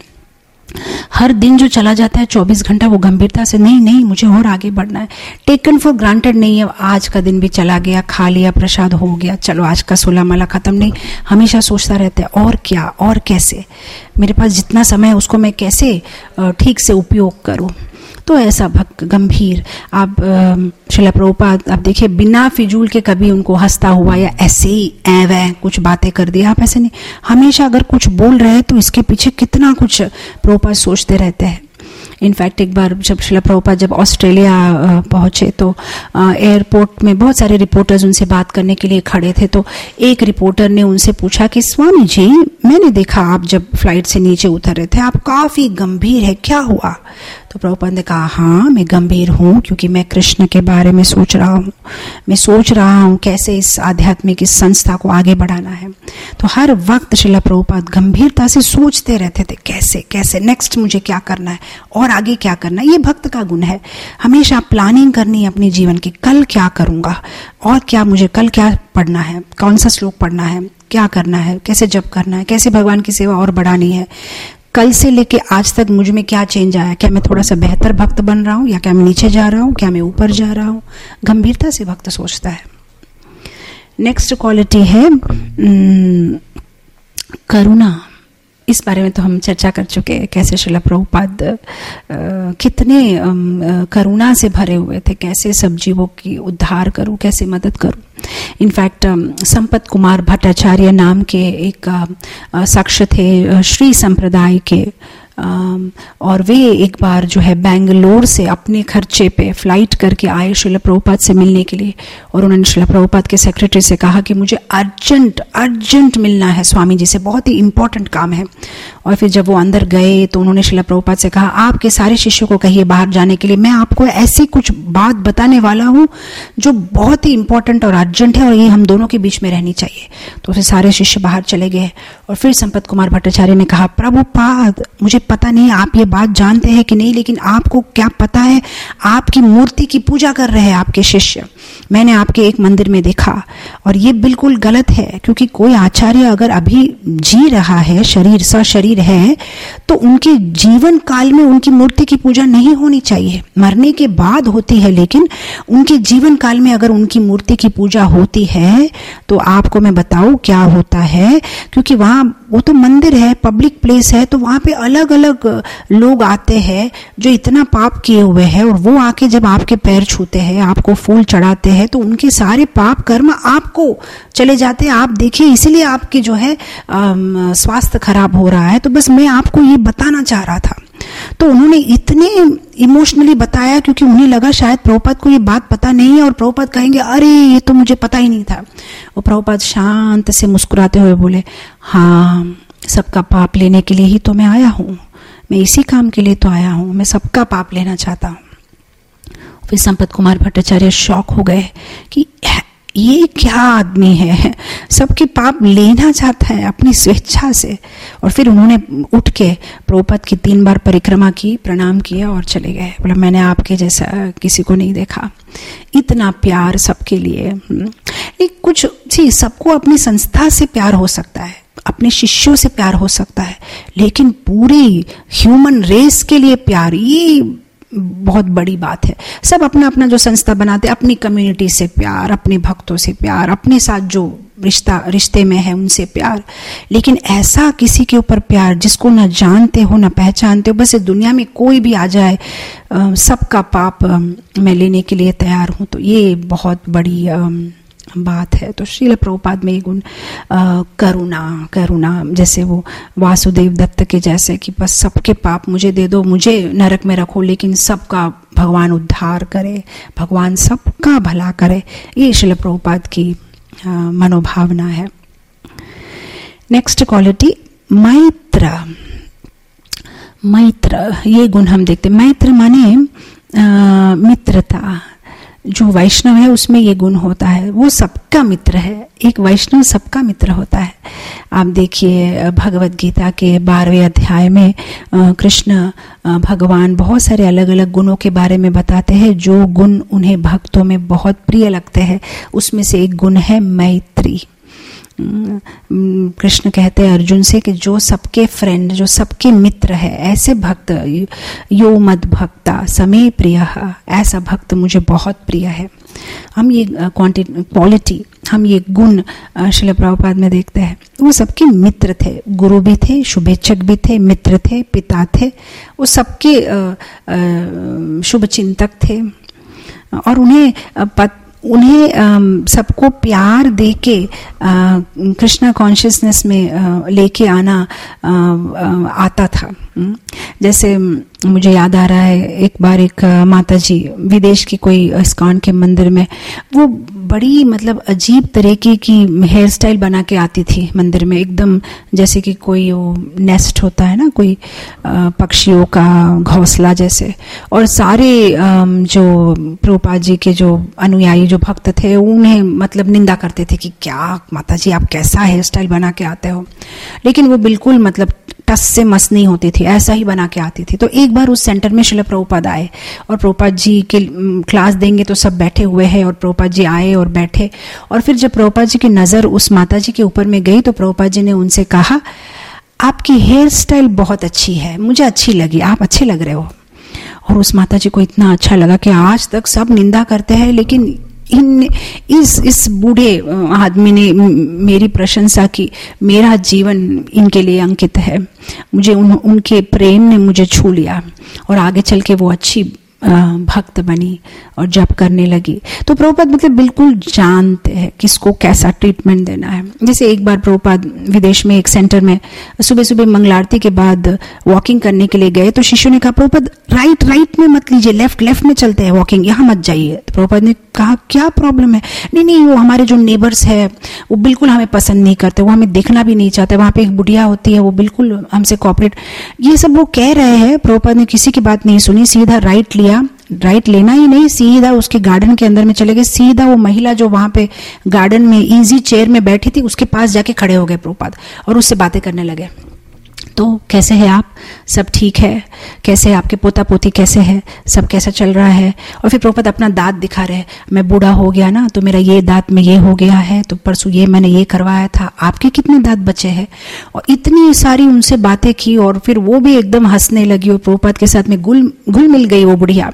हर दिन जो चला जाता है चौबीस घंटा, वो गंभीरता से नहीं नहीं मुझे और आगे बढ़ना है। टेकन फॉर ग्रांटेड नहीं है, आज का दिन भी चला गया, खा लिया, प्रसाद हो गया, चलो आज का सोलह माला खत्म, नहीं, हमेशा सोचता रहता है और क्या और कैसे, मेरे पास जितना समय है उसको मैं कैसे ठीक से उपयोग करूं। तो ऐसा भक्त गंभीर। आप श्रील प्रभुपाद आप देखिए बिना फिजूल के कभी उनको हंसता हुआ या ऐसे ही ऐ वै कुछ बातें कर दिया, आप ऐसे नहीं, हमेशा अगर कुछ बोल रहे हैं तो इसके पीछे कितना कुछ प्रभुपाद सोचते रहते हैं। इनफैक्ट एक बार जब श्रील प्रभुपाद जब ऑस्ट्रेलिया पहुंचे तो एयरपोर्ट में बहुत सारे रिपोर्टर्स उनसे बात करने के लिए खड़े थे। तो एक रिपोर्टर ने उनसे पूछा कि स्वामी जी, मैंने देखा आप जब फ्लाइट से नीचे उतर रहे थे आप काफी गंभीर है, क्या हुआ? तो प्रभुपाद ने कहा, हाँ मैं गंभीर हूँ क्योंकि मैं कृष्ण के बारे में सोच रहा हूँ, मैं सोच रहा हूँ कैसे इस आध्यात्मिक इस संस्था को आगे बढ़ाना है। तो हर वक्त श्रील प्रभुपाद गंभीरता से सोचते रहते थे, कैसे कैसे नेक्स्ट मुझे क्या करना है और आगे क्या करना है। ये भक्त का गुण है, हमेशा प्लानिंग करनी है अपने जीवन की, कल क्या करूंगा और क्या मुझे कल क्या पढ़ना है, कौन सा श्लोक पढ़ना है, क्या करना है, कैसे जप करना है, कैसे भगवान की सेवा और बढ़ानी है, कल से लेके आज तक मुझ में क्या चेंज आया, क्या मैं थोड़ा सा बेहतर भक्त बन रहा हूँ या क्या मैं नीचे जा रहा हूँ, क्या मैं ऊपर जा रहा हूँ। गंभीरता से भक्त सोचता है। नेक्स्ट क्वालिटी है करुणा। इस बारे में तो हम चर्चा कर चुके हैं, कैसे श्रील प्रभुपाद कितने करुणा से भरे हुए थे, कैसे सब जीवों की उद्धार करूं, कैसे मदद करूं। इनफैक्ट संपत कुमार भट्टाचार्य नाम के एक शख्स थे श्री संप्रदाय के, और वे एक बार जो है बेंगलोर से अपने खर्चे पे फ्लाइट करके आए श्रील प्रभुपाद से मिलने के लिए। और उन्होंने श्रील प्रभुपाद के सेक्रेटरी से कहा कि मुझे अर्जेंट अर्जेंट मिलना है स्वामी जी से, बहुत ही इंपॉर्टेंट काम है। और फिर जब वो अंदर गए तो उन्होंने श्रील प्रभुपाद से कहा, आपके सारे शिष्यों को कहिए बाहर जाने के लिए, मैं आपको ऐसी कुछ बात बताने वाला हूँ जो बहुत ही इंपॉर्टेंट और अर्जेंट है और ये हम दोनों के बीच में रहनी चाहिए। तो फिर सारे शिष्य बाहर चले गए और फिर संपत कुमार भट्टाचार्य ने कहा, प्रभुपाद मुझे पता नहीं आप ये बात जानते हैं कि नहीं, लेकिन आपको क्या पता है, आपकी मूर्ति की पूजा कर रहे हैं आपके शिष्य, मैंने आपके एक मंदिर में देखा और ये बिल्कुल गलत है। क्योंकि कोई आचार्य अगर अभी जी रहा है शरीर सशरीर शरीर है तो उनके जीवन काल में उनकी मूर्ति की पूजा नहीं होनी चाहिए, मरने के बाद होती है, लेकिन उनके जीवन काल में अगर उनकी मूर्ति की पूजा होती है तो आपको मैं बताऊं क्या होता है, क्योंकि वहां वो तो मंदिर है, पब्लिक प्लेस है, तो वहां पे अलग अलग लोग आते हैं जो इतना पाप किए हुए हैं, और वो आके जब आपके पैर छूते हैं, आपको फूल चढ़ाते हैं, तो उनके सारे पाप कर्म आपको चले जाते हैं। आप देखिए, इसीलिए आपके जो है स्वास्थ्य खराब हो रहा है। तो बस मैं आपको ये बताना चाह रहा था। तो उन्होंने इतने इमोशनली बताया क्योंकि उन्हें लगा शायद प्रभुपाद को ये बात पता नहीं है और प्रभुपाद कहेंगे अरे ये तो मुझे पता ही नहीं था। वो प्रभुपाद शांत से मुस्कुराते हुए बोले, हाँ, सबका पाप लेने के लिए ही तो मैं आया हूँ, मैं इसी काम के लिए तो आया हूँ, मैं सबका पाप लेना चाहता हूँ। फिर संपत कुमार भट्टाचार्य शॉक हो गए कि ये क्या आदमी है, सबके पाप लेना चाहता है अपनी स्वेच्छा से। और फिर उन्होंने उठ के प्रभुपाद की तीन बार परिक्रमा की, प्रणाम किया और चले गए। बोला मैंने आपके जैसा किसी को नहीं देखा, इतना प्यार सबके लिए। एक कुछ जी, सबको अपनी संस्था से प्यार हो सकता है, अपने शिष्यों से प्यार हो सकता है, लेकिन पूरी ह्यूमन रेस के लिए प्यार, ये बहुत बड़ी बात है। सब अपना अपना जो संस्था बनाते, अपनी कम्युनिटी से प्यार, अपने भक्तों से प्यार, अपने साथ जो रिश्ता रिश्ते में है उनसे प्यार, लेकिन ऐसा किसी के ऊपर प्यार जिसको ना जानते हो ना पहचानते हो, बस इस दुनिया में कोई भी आ जाए सबका पाप मैं लेने के लिए तैयार हूं, तो ये बहुत बड़ी बात है। तो श्रील प्रभुपाद में ये गुण करुणा करुणा जैसे वो वासुदेव दत्त के जैसे कि बस सबके पाप मुझे दे दो, मुझे नरक में रखो, लेकिन सबका भगवान उद्धार करे, भगवान सबका भला करे, ये श्रील प्रभुपाद की मनोभावना है। नेक्स्ट क्वालिटी मैत्र। मैत्र ये गुण हम देखते, मैत्र माने मित्रता। जो वैष्णव है उसमें ये गुण होता है, वो सबका मित्र है, एक वैष्णव सबका मित्र होता है। आप देखिए भगवत गीता के बारहवें अध्याय में कृष्ण भगवान बहुत सारे अलग अलग गुणों के बारे में बताते हैं, जो गुण उन्हें भक्तों में बहुत प्रिय लगते हैं। उसमें से एक गुण है मैत्री। कृष्ण कहते हैं अर्जुन से कि जो सबके फ्रेंड, जो सबके मित्र है, ऐसे भक्त, यो मद भक्ता समे प्रिय, ऐसा भक्त मुझे बहुत प्रिय है। हम ये क्वालिटी, हम ये गुण श्रील प्रभुपाद में देखते हैं। वो सबके मित्र थे, गुरु भी थे, शुभेच्छक भी थे, मित्र थे, पिता थे, वो सबके शुभ चिंतक थे। और उन्हें पत उन्हें सबको प्यार देके कृष्णा कॉन्शियसनेस में लेके आना आ, आता था। जैसे मुझे याद आ रहा है, एक बार एक माता जी विदेश की कोई इस्कॉन के मंदिर में, वो बड़ी मतलब अजीब तरीके की हेयर स्टाइल बना के आती थी मंदिर में, एकदम जैसे कि कोई वो नेस्ट होता है ना, कोई पक्षियों का घोंसला जैसे। और सारे जो प्रभुपाद जी के जो अनुयायी जो भक्त थे उन्हें मतलब निंदा करते थे कि क्या माता जी आप कैसा हेयर स्टाइल बना के आते हो, लेकिन वो बिल्कुल मतलब टस से मस नहीं होती थी, ऐसा ही बना के आती थी। तो एक बार उस सेंटर में श्रील प्रभुपाद आए और प्रभुपाद जी के क्लास देंगे तो सब बैठे हुए हैं, और प्रभुपाद जी आए और बैठे। और फिर जब प्रभुपाद जी की नजर उस माता जी के ऊपर में गई तो प्रभुपाद जी ने उनसे कहा, आपकी हेयर स्टाइल बहुत अच्छी है, मुझे अच्छी लगी, आप अच्छे लग रहे हो। और उस माता जी को इतना अच्छा लगा कि आज तक सब निंदा करते हैं, लेकिन इन इस इस बूढ़े आदमी ने मेरी प्रशंसा की, मेरा जीवन इनके लिए अंकित है, मुझे उन, उनके प्रेम ने मुझे छू लिया। और आगे चल के वो अच्छी भक्त बनी और जप करने लगी। तो प्रभुपाद मतलब बिल्कुल जानते हैं किसको कैसा ट्रीटमेंट देना है। जैसे एक बार प्रभुपाद विदेश में एक सेंटर में सुबह सुबह मंगल आरती के बाद वॉकिंग करने के लिए गए, तो शिष्यों ने कहा प्रभुपाद राइट राइट में मत लीजिए, लेफ्ट लेफ्ट में चलते हैं वॉकिंग, यहाँ मत जाइए। तो प्रभुपाद ने कहा क्या प्रॉब्लम है? नहीं नहीं वो हमारे जो नेबर्स है वो बिल्कुल हमें पसंद नहीं करते, वो हमें देखना भी नहीं चाहते, वहां पे एक बुढ़िया होती है वो बिल्कुल हमसे कॉपरेट, ये सब वो कह रहे हैं। प्रभुपाद ने किसी की बात नहीं सुनी, सीधा राइट लिया, राइट लेना ही नहीं, सीधा उसके गार्डन के अंदर में चले गए। सीधा वो महिला जो वहां पे गार्डन में इजी चेयर में बैठी थी उसके पास जाके खड़े हो गए प्रभुपाद और उससे बातें करने लगे। तो कैसे हैं आप, सब ठीक है, कैसे आपके पोता पोती कैसे है, सब कैसा चल रहा है। और फिर प्रभुपाद अपना दांत दिखा रहे हैं, मैं बूढ़ा हो गया ना तो मेरा ये दांत में ये हो गया है, तो परसों ये मैंने ये करवाया था, आपके कितने दांत बचे हैं। और इतनी सारी उनसे बातें की और फिर वो भी एकदम हंसने लगी और प्रभुपाद के साथ में घुल घुल मिल गई वो बुढ़िया।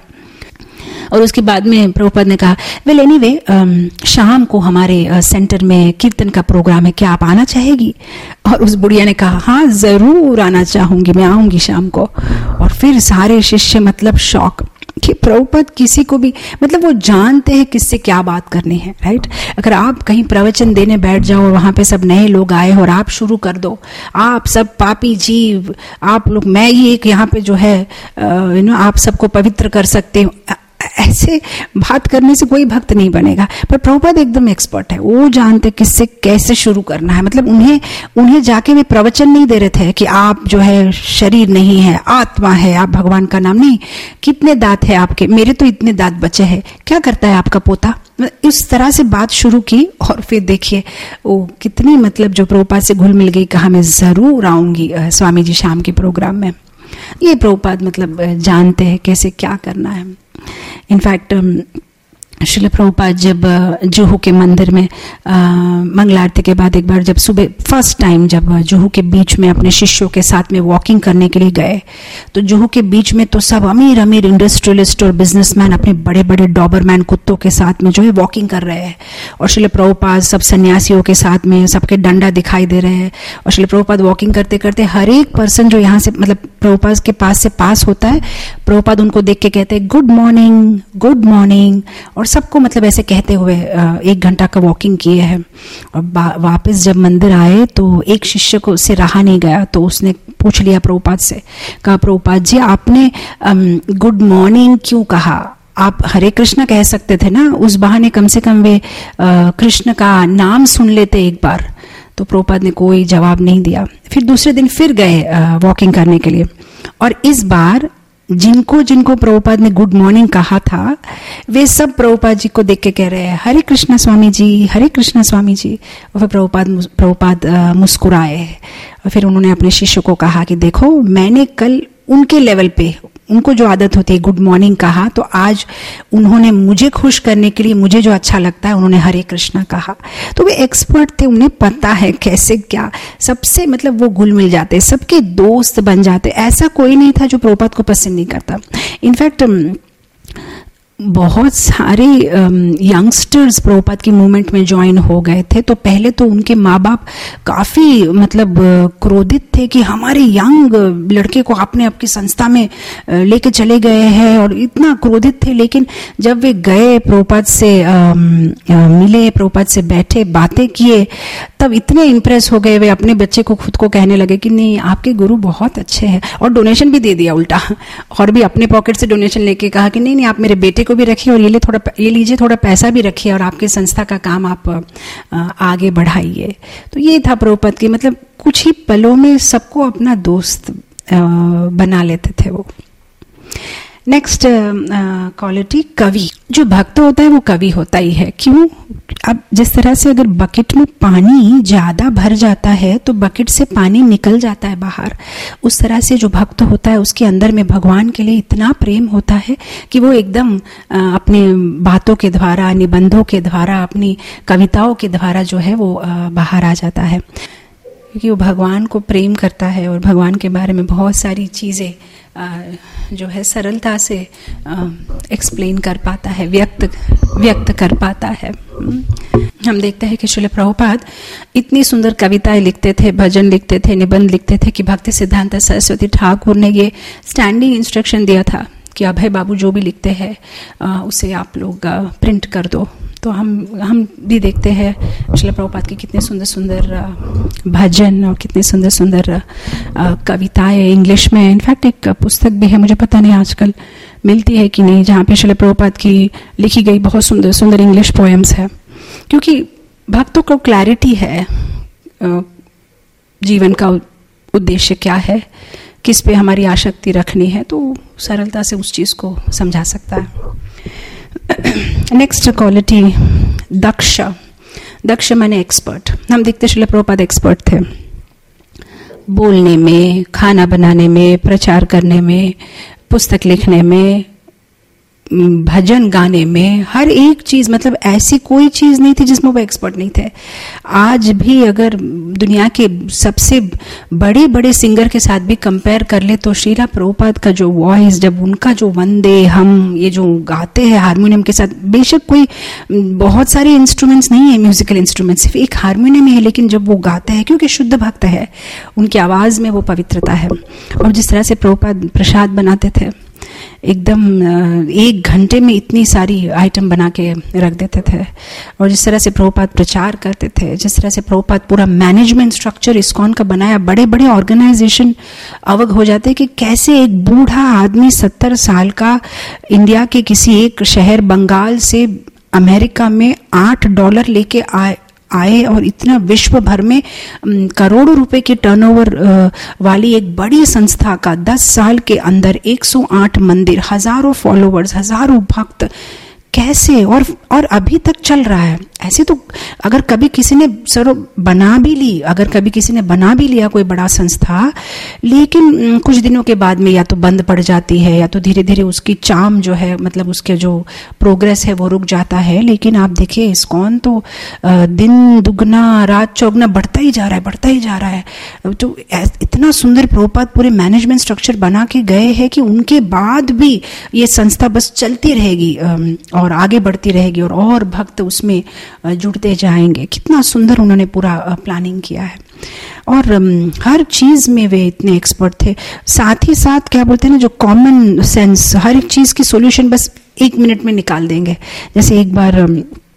और उसके बाद में प्रभुपाद ने कहा, वेल एनीवे शाम को हमारे सेंटर में कीर्तन का प्रोग्राम है, क्या आप आना चाहेगी। और उस बुढ़िया ने कहा, हाँ जरूर आना चाहूंगी, मैं आऊंगी शाम को। और फिर सारे शिष्य मतलब शॉक कि प्रभुपाद किसी को भी मतलब वो जानते हैं किससे क्या बात करनी है, राइट। अगर आप कहीं प्रवचन देने बैठ जाओ और वहां पे सब नए लोग आए और आप शुरू कर दो, आप सब पापी जीव, आप लोग, मैं ही एक यहाँ पे जो है यू नो आप सबको पवित्र कर सकते हो, ऐसे बात करने से कोई भक्त नहीं बनेगा। पर प्रभुपाद एकदम एक्सपर्ट है, वो जानते किससे कैसे शुरू करना है। मतलब उन्हें उन्हें जाके वे प्रवचन नहीं दे रहे थे कि आप जो है शरीर नहीं है, आत्मा है, आप भगवान का नाम नहीं, कितने दांत है आपके, मेरे तो इतने दांत बचे हैं, क्या करता है आपका पोता। इस तरह से बात शुरू की और फिर देखिए वो कितनी मतलब जो प्रभुपाद से घुल मिल गई, कहा मैं जरूर आऊंगी स्वामी जी शाम के प्रोग्राम में। ये प्रभुपाद मतलब जानते हैं कैसे क्या करना है। इनफैक्ट श्रील प्रभुपाद जब जुहू के मंदिर में मंगल आरती के बाद एक बार जब सुबह फर्स्ट टाइम जब जुहू के बीच में अपने शिष्यों के साथ में वॉकिंग करने के लिए गए, तो जुहू के बीच में तो सब अमीर अमीर इंडस्ट्रियलिस्ट और बिजनेसमैन अपने बड़े बड़े डॉबरमैन कुत्तों के साथ में जो है वॉकिंग कर रहे हैं। और श्रील प्रभुपाद सब सन्यासियों के साथ में, सबके डंडा दिखाई दे रहे हैं। और श्रील प्रभुपाद वॉकिंग करते करते हर एक पर्सन जो यहाँ से मतलब प्रभुपाद के पास से पास होता है, प्रभुपाद उनको देख के कहते हैं गुड मॉर्निंग गुड मॉर्निंग। और सबको मतलब ऐसे कहते हुए एक घंटा का वॉकिंग किए हैं। और वापस जब मंदिर आए तो एक शिष्य को उससे रहा नहीं गया, तो उसने पूछ लिया प्रभुपाद से, कहा प्रभुपाद जी आपने गुड मॉर्निंग क्यों कहा, आप हरे कृष्ण कह सकते थे ना, उस बहाने कम से कम वे कृष्ण का नाम सुन लेते एक बार। तो प्रभुपाद ने कोई जवाब नहीं दिया। फिर दूसरे दिन फिर गए वॉकिंग करने के लिए, और इस बार जिनको जिनको प्रभुपाद ने गुड मॉर्निंग कहा था वे सब प्रभुपाद जी को देख के कह रहे हैं हरे कृष्ण स्वामी जी, हरे कृष्ण स्वामी जी। और फिर प्रभुपाद प्रभुपाद मुस्कुराए और फिर उन्होंने अपने शिष्य को कहा कि देखो मैंने कल उनके लेवल पे, उनको जो आदत होती है गुड मॉर्निंग कहा, तो आज उन्होंने मुझे खुश करने के लिए मुझे जो अच्छा लगता है उन्होंने हरे कृष्णा कहा। तो वे एक्सपर्ट थे, उन्हें पता है कैसे क्या, सबसे मतलब वो घुल मिल जाते, सबके दोस्त बन जाते। ऐसा कोई नहीं था जो प्रभुपाद को पसंद नहीं करता। इनफैक्ट बहुत सारे यंगस्टर्स प्रभुपाद की मूवमेंट में ज्वाइन हो गए थे। तो पहले तो उनके माँ बाप काफी मतलब क्रोधित थे कि हमारे यंग लड़के को आपने आपकी संस्था में लेके चले गए हैं, और इतना क्रोधित थे। लेकिन जब वे गए प्रभुपाद से आ, आ, मिले, प्रभुपाद से बैठे, बातें किए, तब इतने इम्प्रेस हो गए वे, अपने बच्चे को खुद को कहने लगे कि नहीं आपके गुरु बहुत अच्छे हैं। और डोनेशन भी दे दिया उल्टा, और भी अपने पॉकेट से डोनेशन लेके कहा कि नहीं नहीं आप मेरे बेटे को भी रखिए और ये ले थोड़ा ये लीजिए थोड़ा पैसा भी रखिए और आपके संस्था का काम आप आगे बढ़ाइए। तो ये था प्रभुपाद की, मतलब कुछ ही पलों में सबको अपना दोस्त बना लेते थे वो। नेक्स्ट क्वालिटी कवि। जो भक्त होता है वो कवि होता ही है। क्यों? अब जिस तरह से अगर बकेट में पानी ज्यादा भर जाता है तो बकेट से पानी निकल जाता है बाहर, उस तरह से जो भक्त होता है उसके अंदर में भगवान के लिए इतना प्रेम होता है कि वो एकदम अपने बातों के द्वारा, निबंधों के द्वारा, अपनी कविताओं के द्वारा जो है वो बाहर आ जाता है, क्योंकि वो भगवान को प्रेम करता है और भगवान के बारे में बहुत सारी चीजें जो है सरलता से एक्सप्लेन कर पाता है, व्यक्त व्यक्त कर पाता है। हम देखते हैं कि श्रील प्रभुपाद इतनी सुंदर कविताएं लिखते थे, भजन लिखते थे, निबंध लिखते थे कि भक्ति सिद्धांत सरस्वती ठाकुर ने ये स्टैंडिंग इंस्ट्रक्शन दिया था कि अभय बाबू जो भी लिखते हैं उसे आप लोग प्रिंट कर दो। तो हम हम भी देखते हैं श्रील प्रभुपाद की कितने सुंदर सुंदर भजन और कितने सुंदर सुंदर कविताएं इंग्लिश में। इनफैक्ट एक पुस्तक भी है, मुझे पता नहीं आजकल मिलती है कि नहीं, जहाँ पे श्रील प्रभुपाद की लिखी गई बहुत सुंदर सुंदर इंग्लिश पोएम्स है। क्योंकि भक्तों को क्लैरिटी है जीवन का उद्देश्य क्या है, किस पे हमारी आसक्ति रखनी है, तो सरलता से उस चीज को समझा सकता है। नेक्स्ट क्वालिटी दक्ष। दक्ष माने एक्सपर्ट। हम देखते श्रील प्रभुपाद एक्सपर्ट थे। बोलने में, खाना बनाने में, प्रचार करने में, पुस्तक लिखने में, भजन गाने में, हर एक चीज, मतलब ऐसी कोई चीज नहीं थी जिसमें वो एक्सपर्ट नहीं थे। आज भी अगर दुनिया के सबसे बड़े बड़े सिंगर के साथ भी कंपेयर कर ले तो श्रीला प्रभुपाद का जो वॉइस, जब उनका जो वंदे हम ये जो गाते हैं हारमोनियम के साथ, बेशक कोई बहुत सारे इंस्ट्रूमेंट्स नहीं है, म्यूजिकल इंस्ट्रूमेंट सिर्फ एक हारमोनियम ही है, लेकिन जब वो गाते हैं, क्योंकि शुद्ध भक्त है, उनकी आवाज में वो पवित्रता है। और जिस तरह से प्रभुपाद प्रसाद बनाते थे, एकदम एक घंटे में इतनी सारी आइटम बना के रख देते थे, और जिस तरह से प्रभुपाद प्रचार करते थे, जिस तरह से प्रभुपाद पूरा मैनेजमेंट स्ट्रक्चर इस्कॉन का बनाया, बड़े बड़े ऑर्गेनाइजेशन अवग हो जाते कि कैसे एक बूढ़ा आदमी सत्तर साल का इंडिया के किसी एक शहर बंगाल से अमेरिका में आठ डॉलर लेके आए आए और इतना विश्व भर में करोड़ों रुपए के टर्नओवर वाली एक बड़ी संस्था का दस साल के अंदर एक सौ आठ मंदिर, हजारों फॉलोवर्स, हजारों भक्त, कैसे और और अभी तक चल रहा है। ऐसे तो अगर कभी किसी ने सर बना भी ली, अगर कभी किसी ने बना भी लिया कोई बड़ा संस्था, लेकिन कुछ दिनों के बाद में या तो बंद पड़ जाती है या तो धीरे धीरे उसकी चाम जो है, मतलब उसके जो प्रोग्रेस है वो रुक जाता है। लेकिन आप देखिए इस्कॉन तो दिन दुगना रात चौगुना बढ़ता ही जा रहा है, बढ़ता ही जा रहा है। तो इतना सुंदर प्रभुपाद पूरे मैनेजमेंट स्ट्रक्चर बना के गए हैं कि उनके बाद भी ये संस्था बस चलती रहेगी और आगे बढ़ती रहेगी और और भक्त उसमें जुड़ते जाएंगे। कितना सुंदर उन्होंने पूरा प्लानिंग किया है, और हर चीज में वे इतने एक्सपर्ट थे। साथ ही साथ क्या बोलते हैं ना, जो कॉमन सेंस, हर एक चीज की सॉल्यूशन बस एक मिनट में निकाल देंगे। जैसे एक बार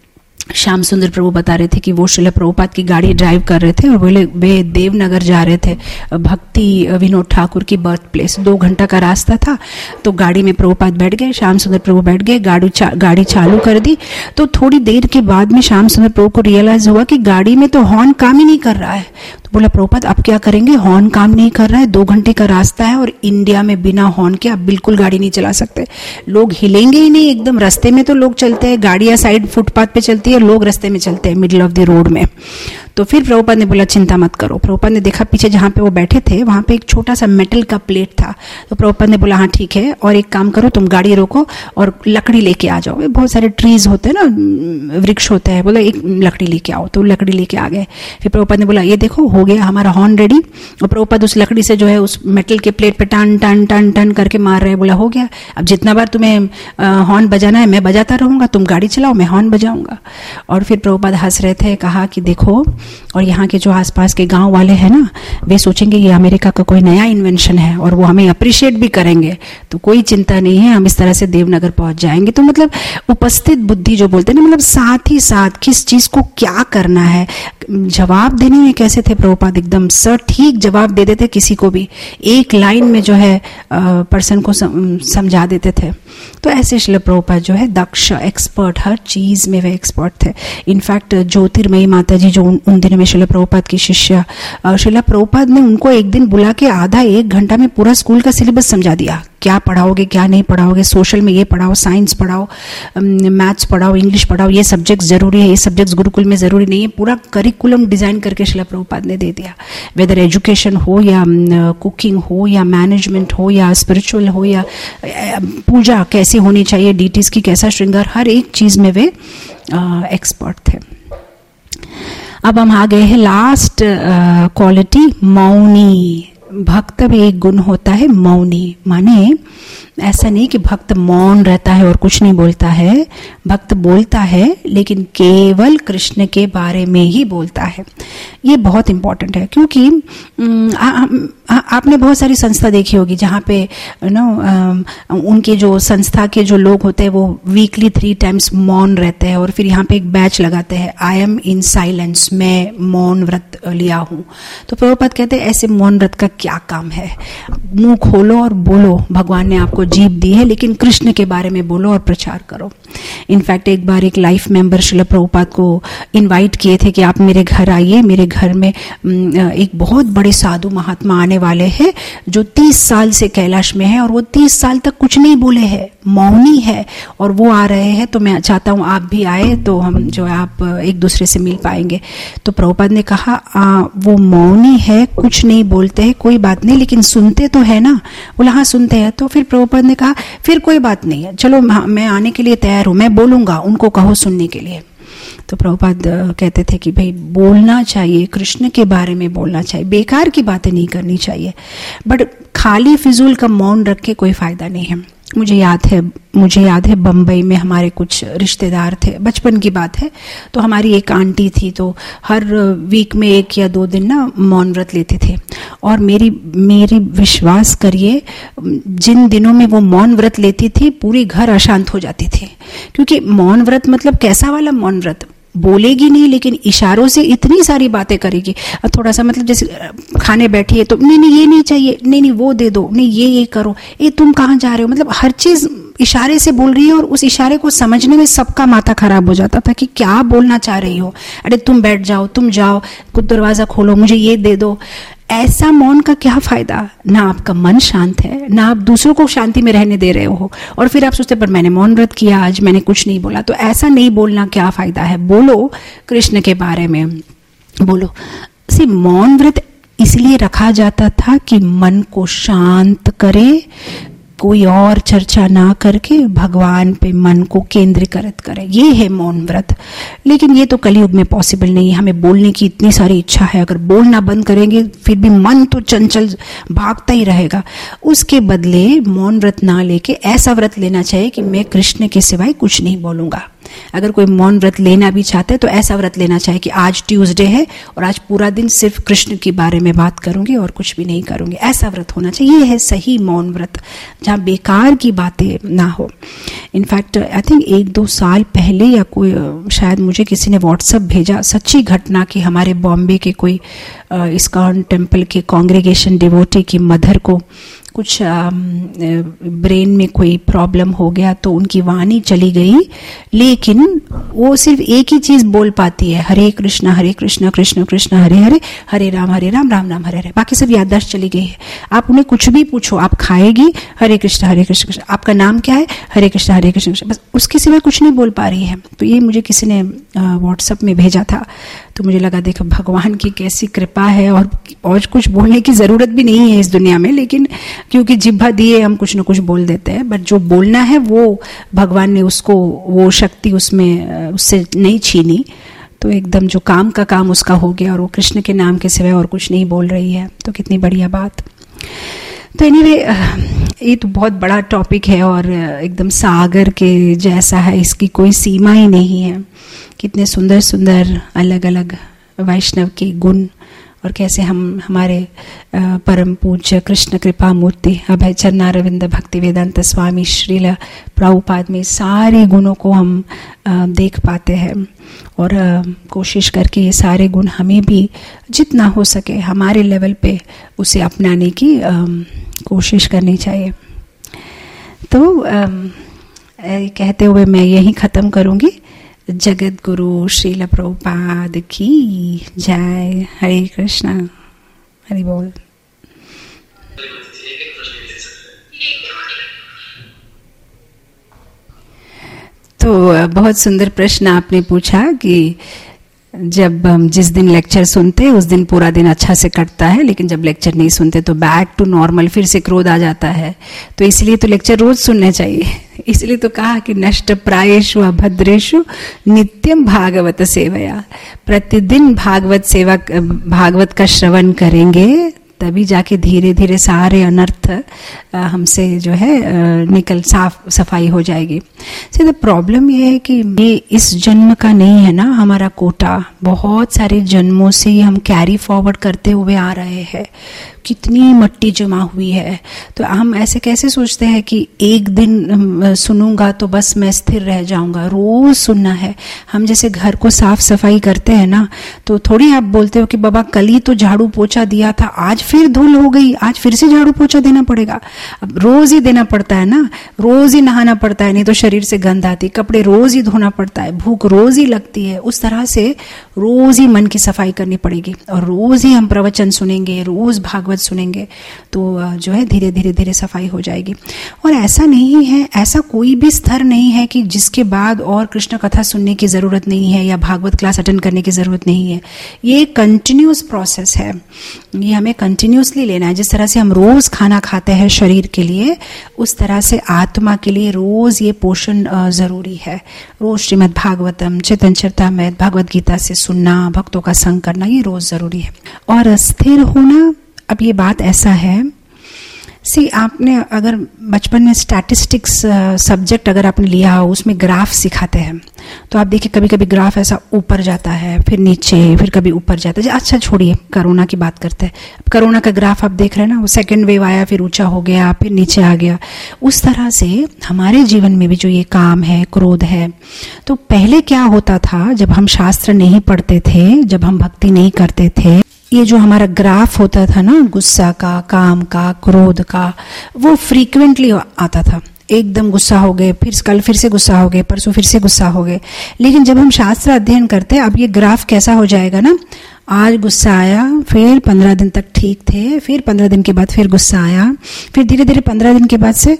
श्याम सुंदर प्रभु बता रहे थे कि वो श्रील प्रभुपाद की गाड़ी ड्राइव कर रहे थे और बोले वे देवनगर जा रहे थे, भक्ति विनोद ठाकुर की बर्थ प्लेस। दो घंटा का रास्ता था, तो गाड़ी में प्रभुपाद बैठ गए, श्याम सुंदर प्रभु बैठ गए, गाड़ी चा, गाड़ी चालू कर दी। तो थोड़ी देर के बाद में श्याम सुंदर प्रभु को रियलाइज हुआ कि गाड़ी में तो हॉर्न काम ही नहीं कर रहा है। तो बोला प्रभुपाद अब क्या करेंगे, हॉर्न काम नहीं कर रहा है, दो घंटे का रास्ता है और इंडिया में बिना हॉर्न के आप बिल्कुल गाड़ी नहीं चला सकते, लोग हिलेंगे ही नहीं एकदम। रास्ते में तो लोग चलते हैं, गाड़ियां साइड फुटपाथ पे चलती है, लोग रास्ते में चलते हैं मिडिल ऑफ द रोड में। तो फिर प्रभुपाद ने बोला चिंता मत करो। प्रभुपाद ने देखा पीछे जहां पे वो बैठे थे वहां पे एक छोटा सा मेटल का प्लेट था। तो प्रभुपाद ने बोला हाँ ठीक है, और एक काम करो तुम गाड़ी रोको और लकड़ी लेके आ जाओ। बहुत सारे ट्रीज होते हैं ना, वृक्ष होते हैं, बोला एक लकड़ी लेके आओ। तो लकड़ी लेके आ गए। फिर प्रभुपाद ने बोला ये देखो हो गया हमारा हॉर्न रेडी। और प्रभुपाद उस लकड़ी से जो है उस मेटल के प्लेट पे टन टन टन टन करके मार रहे। बोला हो गया, अब जितना बार तुम्हें हॉर्न बजाना है मैं बजाता रहूंगा, तुम गाड़ी चलाओ मैं हॉर्न बजाऊंगा। और फिर प्रभुपाद हंस रहे थे, कहा कि देखो, और यहाँ के जो आसपास के गांव वाले हैं ना, वे सोचेंगे ये अमेरिका का कोई नया इन्वेंशन है और वो हमें अप्रिशिएट भी करेंगे, तो कोई चिंता नहीं है, हम इस तरह से देवनगर पहुंच जाएंगे। तो मतलब उपस्थित बुद्धि जो बोलते हैं ना, मतलब साथ ही साथ किस चीज को क्या करना है, जवाब देने में कैसे थे प्रभुपाद, एकदम सटीक जवाब दे देते किसी को भी, एक लाइन में जो है पर्सन को समझा देते थे। तो ऐसे श्रील प्रभुपाद जो है दक्ष, एक्सपर्ट, हर चीज में वे एक्सपर्ट थे। इनफैक्ट ज्योतिर्मयी माता जी जो उन, उन दिनों में श्रील प्रभुपाद की शिष्य, श्रील प्रभुपाद ने उनको एक दिन बुला के आधा एक घंटा में पूरा स्कूल का सिलेबस समझा दिया, क्या पढ़ाओगे क्या नहीं पढ़ाओगे, सोशल में ये पढ़ाओ, साइंस पढ़ाओ, मैथ्स पढ़ाओ, इंग्लिश पढ़ाओ, ये सब्जेक्ट्स जरूरी है, ये सब्जेक्ट्स गुरुकुल में जरूरी नहीं है। पूरा करिकुलम डिजाइन करके श्रील प्रभुपाद ने दे दिया। वेदर एजुकेशन हो या कुकिंग हो या मैनेजमेंट हो या स्पिरिचुअल हो या पूजा कैसी होनी चाहिए, डीटीज की कैसा श्रृंगार, हर एक चीज में वे एक्सपर्ट थे। अब हम आ गए हैं लास्ट क्वालिटी, मौनी। भक्त में एक गुण होता है मौनी, माने ऐसा नहीं कि भक्त मौन रहता है और कुछ नहीं बोलता है, भक्त बोलता है लेकिन केवल कृष्ण के बारे में ही बोलता है। ये बहुत इंपॉर्टेंट है, क्योंकि आ, आ, आपने बहुत सारी संस्था देखी होगी जहाँ पे नो उनके जो संस्था के जो लोग होते हैं वो वीकली थ्री टाइम्स मौन रहते हैं और फिर यहाँ पे एक बैच लगाते हैं, आई एम इन साइलेंस, मैं मौन व्रत लिया हूँ। तो प्रभुपाद कहते हैं ऐसे मौन व्रत का क्या काम है, मुंह खोलो और बोलो, भगवान ने आपको जीभ दी है लेकिन कृष्ण के बारे में बोलो और प्रचार करो। इनफैक्ट एक बार एक लाइफ मेंबर श्रील प्रभुपाद को इनवाइट किए थे कि आप मेरे घर आइए, मेरे घर में एक बहुत बड़े साधु महात्मा आने वाले वाले हैं जो तीस साल से कैलाश में है और वो तीस साल तक कुछ नहीं बोले हैं, मौनी है, और वो आ रहे हैं, तो मैं चाहता हूँ आप भी आए तो हम जो है आप एक दूसरे से मिल पाएंगे। तो प्रभुपाद ने कहा आ, वो मौनी है, कुछ नहीं बोलते हैं, कोई बात नहीं, लेकिन सुनते तो है ना। बोला हाँ सुनते हैं। तो फिर प्रभुपाद ने कहा फिर कोई बात नहीं है, चलो मैं आने के लिए तैयार हूँ, मैं बोलूंगा, उनको कहो सुनने के लिए। तो प्रभुपाद कहते थे कि भाई बोलना चाहिए, कृष्ण के बारे में बोलना चाहिए, बेकार की बातें नहीं करनी चाहिए, बट खाली फिजूल का मौन रख के कोई फायदा नहीं है। मुझे याद है मुझे याद है बम्बई में हमारे कुछ रिश्तेदार थे, बचपन की बात है। तो हमारी एक आंटी थी, तो हर वीक में एक या दो दिन ना मौन व्रत लेते थे, और मेरी मेरी विश्वास करिए जिन दिनों में वो मौन व्रत लेती थी पूरी घर अशांत हो जाती थी। क्योंकि मौन व्रत मतलब कैसा वाला मौन व्रत, बोलेगी नहीं लेकिन इशारों से इतनी सारी बातें करेगी। थोड़ा सा मतलब जैसे खाने बैठी है तो नहीं नहीं ये नहीं चाहिए, नहीं नहीं वो दे दो, नहीं ये ये करो, ये तुम कहाँ जा रहे हो, मतलब हर चीज इशारे से बोल रही है। और उस इशारे को समझने में सबका माथा खराब हो जाता था कि क्या बोलना चाह रही हो, अरे तुम बैठ जाओ, तुम जाओ, कुछ दरवाजा खोलो, मुझे ये दे दो। ऐसा मौन का क्या फायदा, ना आपका मन शांत है, ना आप दूसरों को शांति में रहने दे रहे हो, और फिर आप सोचते पर मैंने मौन व्रत किया, आज मैंने कुछ नहीं बोला। तो ऐसा नहीं बोलना क्या फायदा है, बोलो कृष्ण के बारे में बोलो। सी मौन व्रत इसलिए रखा जाता था कि मन को शांत करे, कोई और चर्चा ना करके भगवान पे मन को केंद्रीकृत करे, ये है मौन व्रत। लेकिन ये तो कलयुग में पॉसिबल नहीं है, हमें बोलने की इतनी सारी इच्छा है, अगर बोलना बंद करेंगे फिर भी मन तो चंचल भागता ही रहेगा। उसके बदले मौन व्रत ना लेके ऐसा व्रत लेना चाहिए कि मैं कृष्ण के सिवाय कुछ नहीं बोलूंगा। अगर कोई मौन व्रत लेना भी चाहते हैं तो ऐसा व्रत लेना चाहिए कि आज ट्यूसडे है और आज पूरा दिन सिर्फ कृष्ण के बारे में बात करूंगी और कुछ भी नहीं करूंगी, ऐसा व्रत होना चाहिए। ये है सही मौन व्रत, जहाँ बेकार की बातें ना हो। इनफैक्ट आई थिंक एक दो साल पहले या कोई शायद मुझे किसी ने व्हाट्सएप भेजा, सच्ची घटना कि हमारे बॉम्बे के कोई इस्कॉन टेम्पल के कांग्रेगेशन डिवोटी की मदर को कुछ ब्रेन में कोई प्रॉब्लम हो गया, तो उनकी वाणी चली गई, लेकिन वो सिर्फ एक ही चीज बोल पाती है, हरे कृष्णा हरे कृष्णा कृष्ण कृष्ण हरे हरे, हरे राम हरे राम राम राम हरे हरे। बाकी सब याददाश्त चली गई है। आप उन्हें कुछ भी पूछो, आप खाएगी हरे कृष्ण हरे कृष्ण कृष्ण, आपका नाम क्या है, हरे कृष्ण हरे कृष्ण कृष्ण, बस उसके सिवाय कुछ नहीं बोल पा रही है। तो ये मुझे किसी ने व्हाट्सएप में भेजा था, तो मुझे लगा देखो भगवान की कैसी कृपा है, और और कुछ बोलने की जरूरत भी नहीं है इस दुनिया में, लेकिन क्योंकि जिह्वा दिए हम कुछ न कुछ बोल देते हैं। बट जो बोलना है वो भगवान ने उसको वो शक्ति उसमें उससे नहीं छीनी, तो एकदम जो काम का काम उसका हो गया, और वो कृष्ण के नाम के सिवाय और कुछ नहीं बोल रही है। तो कितनी बढ़िया बात। तो एनीवे ये तो बहुत बड़ा टॉपिक है और एकदम सागर के जैसा है, इसकी कोई सीमा ही नहीं है। कितने सुंदर सुंदर अलग अलग वैष्णव के गुण, और कैसे हम हमारे परम पूज्य कृष्ण कृपा मूर्ति अभय चरणारविंद भक्ति वेदांत स्वामी श्रील प्रभुपाद में सारे गुणों को हम देख पाते हैं। और कोशिश करके ये सारे गुण हमें भी जितना हो सके हमारे लेवल पे उसे अपनाने की कोशिश करनी चाहिए। तो कहते हुए मैं यही ख़त्म करूँगी। जगत गुरु श्रील प्रभुपाद की जय। हरे कृष्णा, हरि बोल। तो बहुत सुंदर प्रश्न आपने पूछा कि जब हम जिस दिन लेक्चर सुनते हैं उस दिन पूरा दिन अच्छा से कटता है, लेकिन जब लेक्चर नहीं सुनते तो बैक टू नॉर्मल फिर से क्रोध आ जाता है। तो इसलिए तो लेक्चर रोज सुनने चाहिए। इसलिए तो कहा कि नष्ट प्रायेषु अभद्रेषु नित्यम भागवत सेवया। प्रतिदिन भागवत सेवा भागवत का श्रवण करेंगे तभी जाके धीरे धीरे सारे अनर्थ हमसे जो है निकल साफ सफाई हो जाएगी। से द प्रॉब्लम ये है कि ये इस जन्म का नहीं है ना, हमारा कोटा बहुत सारे जन्मों से ही हम कैरी फॉरवर्ड करते हुए आ रहे हैं। कितनी मट्टी जमा हुई है। तो हम ऐसे कैसे सोचते हैं कि एक दिन सुनूंगा तो बस मैं स्थिर रह जाऊंगा। रोज सुनना है। हम जैसे घर को साफ सफाई करते हैं ना, तो थोड़ी आप बोलते हो कि बाबा कल ही तो झाड़ू पोछा दिया था, आज फिर धूल हो गई, आज फिर से झाड़ू पोछा देना पड़ेगा। अब रोज ही देना पड़ता है ना, रोज ही नहाना पड़ता है, नहीं तो शरीर से गंध आती, कपड़े रोज ही धोना पड़ता है, भूख रोज ही लगती है। उस तरह से रोज ही मन की सफाई करनी पड़ेगी और रोज ही हम प्रवचन सुनेंगे, रोज भागवत सुनेंगे, तो जो है धीरे धीरे धीरे सफाई हो जाएगी। और ऐसा नहीं है, ऐसा कोई भी स्तर नहीं है कि जिसके बाद और कृष्ण कथा सुनने की जरूरत नहीं है या भागवत क्लास अटेंड करने की जरूरत नहीं है। ये कंटिन्यूस प्रोसेस है, ये हमें कंटिन्यूसली लेना है। जिस तरह से हम रोज खाना खाते हैं शरीर के लिए, उस तरह से आत्मा के लिए रोज ये पोषण जरूरी है। रोज श्रीमद् भागवतम, चैतन्य चरितामृत, भगवद गीता से सुनना, भक्तों का संग करना, ये रोज जरूरी है। और स्थिर होना, अब ये बात ऐसा है, सी आपने अगर बचपन में स्टैटिस्टिक्स सब्जेक्ट अगर आपने लिया हो, उसमें ग्राफ सिखाते हैं, तो आप देखिए कभी कभी ग्राफ ऐसा ऊपर जाता है, फिर नीचे, फिर कभी ऊपर जाता है। अच्छा छोड़िए, कोरोना की बात करते हैं। अब कोरोना का ग्राफ आप देख रहे हैं ना, वो सेकेंड वेव आया, फिर ऊंचा हो गया, फिर नीचे आ गया। उस तरह से हमारे जीवन में भी जो ये काम है, क्रोध है, तो पहले क्या होता था, जब हम शास्त्र नहीं पढ़ते थे, जब हम भक्ति नहीं करते थे, ये जो हमारा ग्राफ होता था ना, गुस्सा का, काम का, क्रोध का, वो फ्रीक्वेंटली आता था। एकदम गुस्सा हो गए, फिर कल फिर से गुस्सा हो गए, परसों फिर से गुस्सा हो गए। लेकिन जब हम शास्त्र अध्ययन करते हैं, अब ये ग्राफ कैसा हो जाएगा ना, आज गुस्सा आया, फिर पंद्रह दिन तक ठीक थे, फिर पंद्रह दिन के बाद फिर गुस्सा आया, फिर धीरे धीरे पंद्रह दिन के बाद से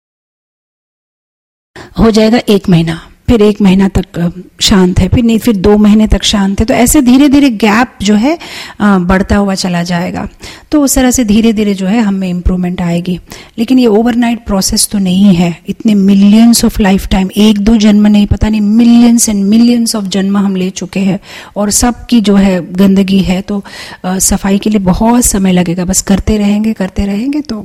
हो जाएगा एक महीना, फिर एक महीना तक शांत है, फिर नहीं, फिर दो महीने तक शांत है। तो ऐसे धीरे धीरे गैप जो है बढ़ता हुआ चला जाएगा। तो उस तरह से धीरे धीरे जो है हमें इम्प्रूवमेंट आएगी। लेकिन ये ओवरनाइट प्रोसेस तो नहीं है। इतने मिलियंस ऑफ लाइफ टाइम, एक दो जन्म नहीं, पता नहीं मिलियंस एंड मिलियंस ऑफ जन्म हम ले चुके हैं, और सबकी जो है गंदगी है, तो आ, सफाई के लिए बहुत समय लगेगा। बस करते रहेंगे करते रहेंगे तो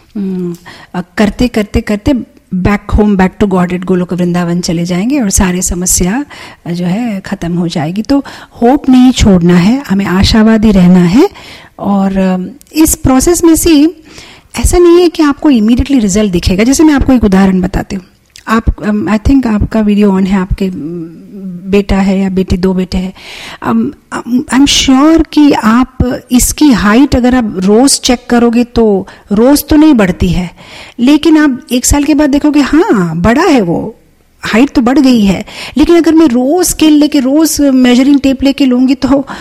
आ, करते करते करते back home, back to Godhead, Goloka Vrindavan चले जाएंगे और सारी समस्या जो है खत्म हो जाएगी। तो होप नहीं छोड़ना है, हमें आशावादी रहना है। और इस प्रोसेस में से ऐसा नहीं है कि आपको इमीडिएटली रिजल्ट दिखेगा। जैसे मैं आपको एक उदाहरण बताती हूँ। आप, आई um, थिंक आपका वीडियो ऑन है, आपके बेटा है या बेटी, दो बेटे हैं। आई एम श्योर कि आप इसकी हाइट अगर आप रोज चेक करोगे तो रोज तो नहीं बढ़ती है, लेकिन आप एक साल के बाद देखोगे हाँ बड़ा है, वो हाइट तो बढ़ गई है। लेकिन अगर मैं रोज स्केल लेके, रोज मेजरिंग टेप लेके लूंगी तो आ,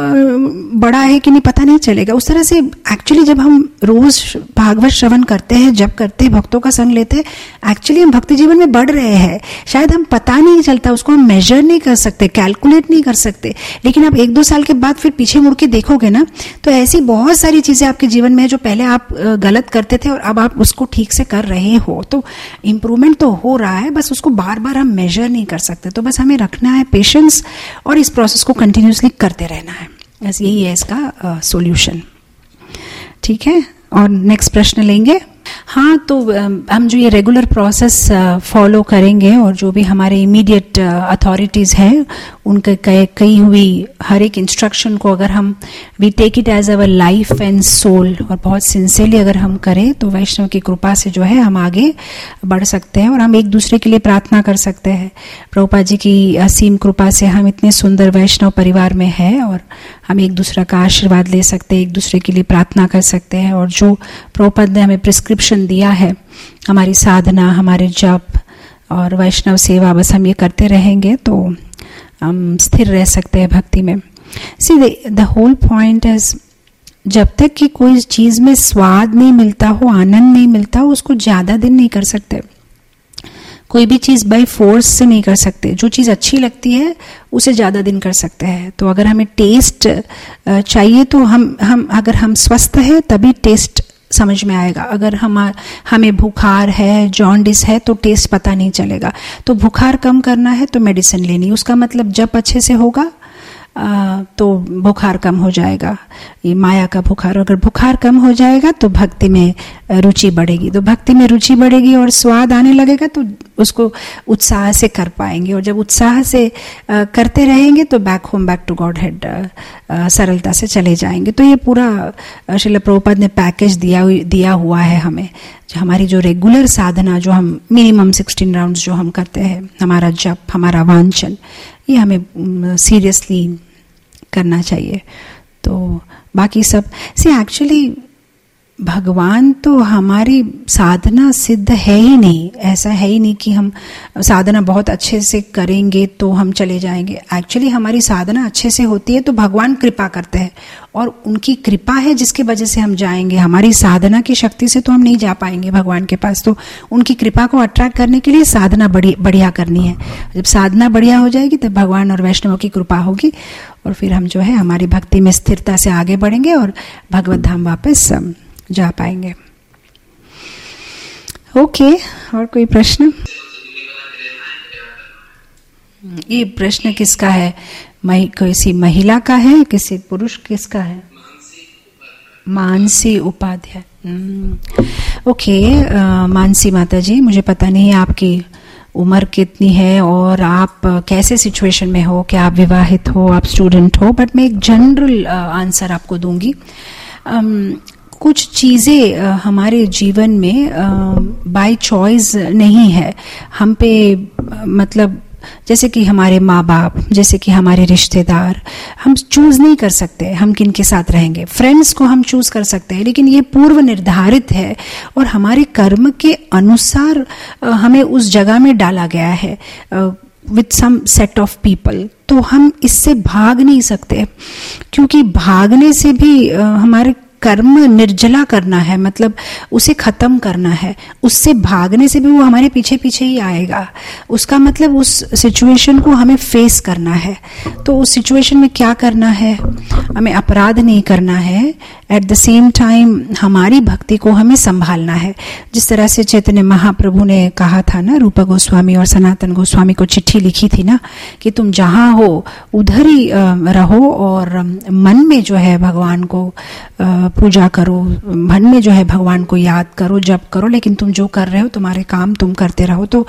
बड़ा है कि नहीं पता नहीं चलेगा। उस तरह से एक्चुअली जब हम रोज भागवत श्रवण करते हैं, जब करते हैं, भक्तों का संग लेते हैं, एक्चुअली हम भक्ति जीवन में बढ़ रहे हैं। शायद हम पता नहीं चलता, उसको हम मेजर नहीं कर सकते, कैलकुलेट नहीं कर सकते। लेकिन आप एक दो साल के बाद फिर पीछे मुड़ के देखोगे ना, तो ऐसी बहुत सारी चीजें आपके जीवन में है जो पहले आप गलत करते थे और अब आप उसको ठीक से कर रहे हो। तो इम्प्रूवमेंट तो हो रहा है, बस उसको बार बार हम मेजर नहीं कर सकते। तो बस हमें रखना है पेशेंस और इस प्रोसेस को कंटिन्यूसली करते रहना है। बस यही है इसका सॉल्यूशन। ठीक है, और नेक्स्ट प्रश्न लेंगे। हाँ, तो हम जो ये रेगुलर प्रोसेस फॉलो करेंगे और जो भी हमारे इमीडिएट अथॉरिटीज़ हैं उनके कही हुई हर एक इंस्ट्रक्शन को अगर हम we take it as our life and soul और बहुत सिंसियरली अगर हम करें, तो वैष्णव की कृपा से जो है हम आगे बढ़ सकते हैं और हम एक दूसरे के लिए प्रार्थना कर सकते हैं। प्रभुपाद जी की असीम कृपा से हम इतने सुंदर वैष्णव परिवार में हैं और हम एक दूसरे का आशीर्वाद ले सकते हैं, एक दूसरे के लिए प्रार्थना कर सकते हैं। और जो प्रभुपाद ने हमें प्रिस्क्रिप्शन दिया है, हमारी साधना, हमारे जप और वैष्णव सेवा, बस हम ये करते रहेंगे तो हम स्थिर रह सकते हैं भक्ति में। See the whole point is, जब तक कि कोई चीज में स्वाद नहीं मिलता हो, आनंद नहीं मिलता हो, उसको ज्यादा दिन नहीं कर सकते। कोई भी चीज बाय फोर्स से नहीं कर सकते। जो चीज अच्छी लगती है उसे ज्यादा दिन कर सकते हैं। तो अगर हमें टेस्ट चाहिए तो हम हम अगर हम स्वस्थ है तभी टेस्ट समझ में आएगा। अगर हम हमें बुखार है, जॉन्डिस है, तो टेस्ट पता नहीं चलेगा। तो बुखार कम करना है तो मेडिसिन लेनी, उसका मतलब जब अच्छे से होगा आ, तो बुखार कम हो जाएगा, ये माया का बुखार। अगर बुखार कम हो जाएगा तो भक्ति में रुचि बढ़ेगी, तो भक्ति में रुचि बढ़ेगी और स्वाद आने लगेगा तो उसको उत्साह से कर पाएंगे। और जब उत्साह से आ, करते रहेंगे तो back home, back to Godhead सरलता से चले जाएंगे। तो ये पूरा श्रील प्रभुपाद ने पैकेज दिया दिया हुआ है हमें। जो हमारी जो रेगुलर साधना, जो हम मिनिमम सिक्सटीन राउंड्स जो हम करते हैं, हमारा जप, हमारा वांचन, ये हमें सीरियसली करना चाहिए। तो बाकी सब से एक्चुअली भगवान तो हमारी साधना सिद्ध है ही नहीं। ऐसा है ही नहीं कि हम साधना बहुत अच्छे से करेंगे तो हम चले जाएंगे। एक्चुअली हमारी साधना अच्छे से होती है तो भगवान कृपा करते हैं और उनकी कृपा है जिसकी वजह से हम जाएंगे। हमारी साधना की शक्ति से तो हम नहीं जा पाएंगे भगवान के पास। तो उनकी कृपा को अट्रैक्ट करने के लिए साधना बड़ी बढ़िया करनी है। जब साधना बढ़िया हो जाएगी तब भगवान और वैष्णवों की कृपा होगी और फिर हम जो है हमारी भक्ति में स्थिरता से आगे बढ़ेंगे और भगवत धाम वापस जा पाएंगे। ओके, और कोई प्रश्न? ये प्रश्न किसका है? मही, किसी महिला का है, किसी पुरुष किसका है? मानसी उपाध्याय। ओके, मानसी माता जी, मुझे पता नहीं आपकी उम्र कितनी है और आप कैसे सिचुएशन में हो, क्या आप विवाहित हो, आप स्टूडेंट हो, बट मैं एक जनरल आंसर आपको दूंगी। um, कुछ चीज़ें हमारे जीवन में बाय चॉइस नहीं है। हम पे मतलब जैसे कि हमारे माँ बाप, जैसे कि हमारे रिश्तेदार, हम चूज नहीं कर सकते हम किन के साथ रहेंगे। फ्रेंड्स को हम चूज कर सकते हैं लेकिन ये पूर्व निर्धारित है और हमारे कर्म के अनुसार हमें उस जगह में डाला गया है with some set of people. तो हम इससे भाग नहीं सकते क्योंकि भागने से भी हमारे कर्म निर्जला करना है, मतलब उसे खत्म करना है। उससे भागने से भी वो हमारे पीछे पीछे ही आएगा। उसका मतलब उस सिचुएशन को हमें फेस करना है। तो उस सिचुएशन में क्या करना है? हमें अपराध नहीं करना है, एट द सेम टाइम हमारी भक्ति को हमें संभालना है। जिस तरह से चैतन्य महाप्रभु ने कहा था ना, रूपा गोस्वामी और सनातन गोस्वामी को चिट्ठी लिखी थी ना कि तुम जहां हो उधर ही रहो और मन में जो है भगवान को पूजा करो, मन में जो है भगवान को याद करो, जप करो, लेकिन तुम जो कर रहे हो तुम्हारे काम तुम करते रहो। तो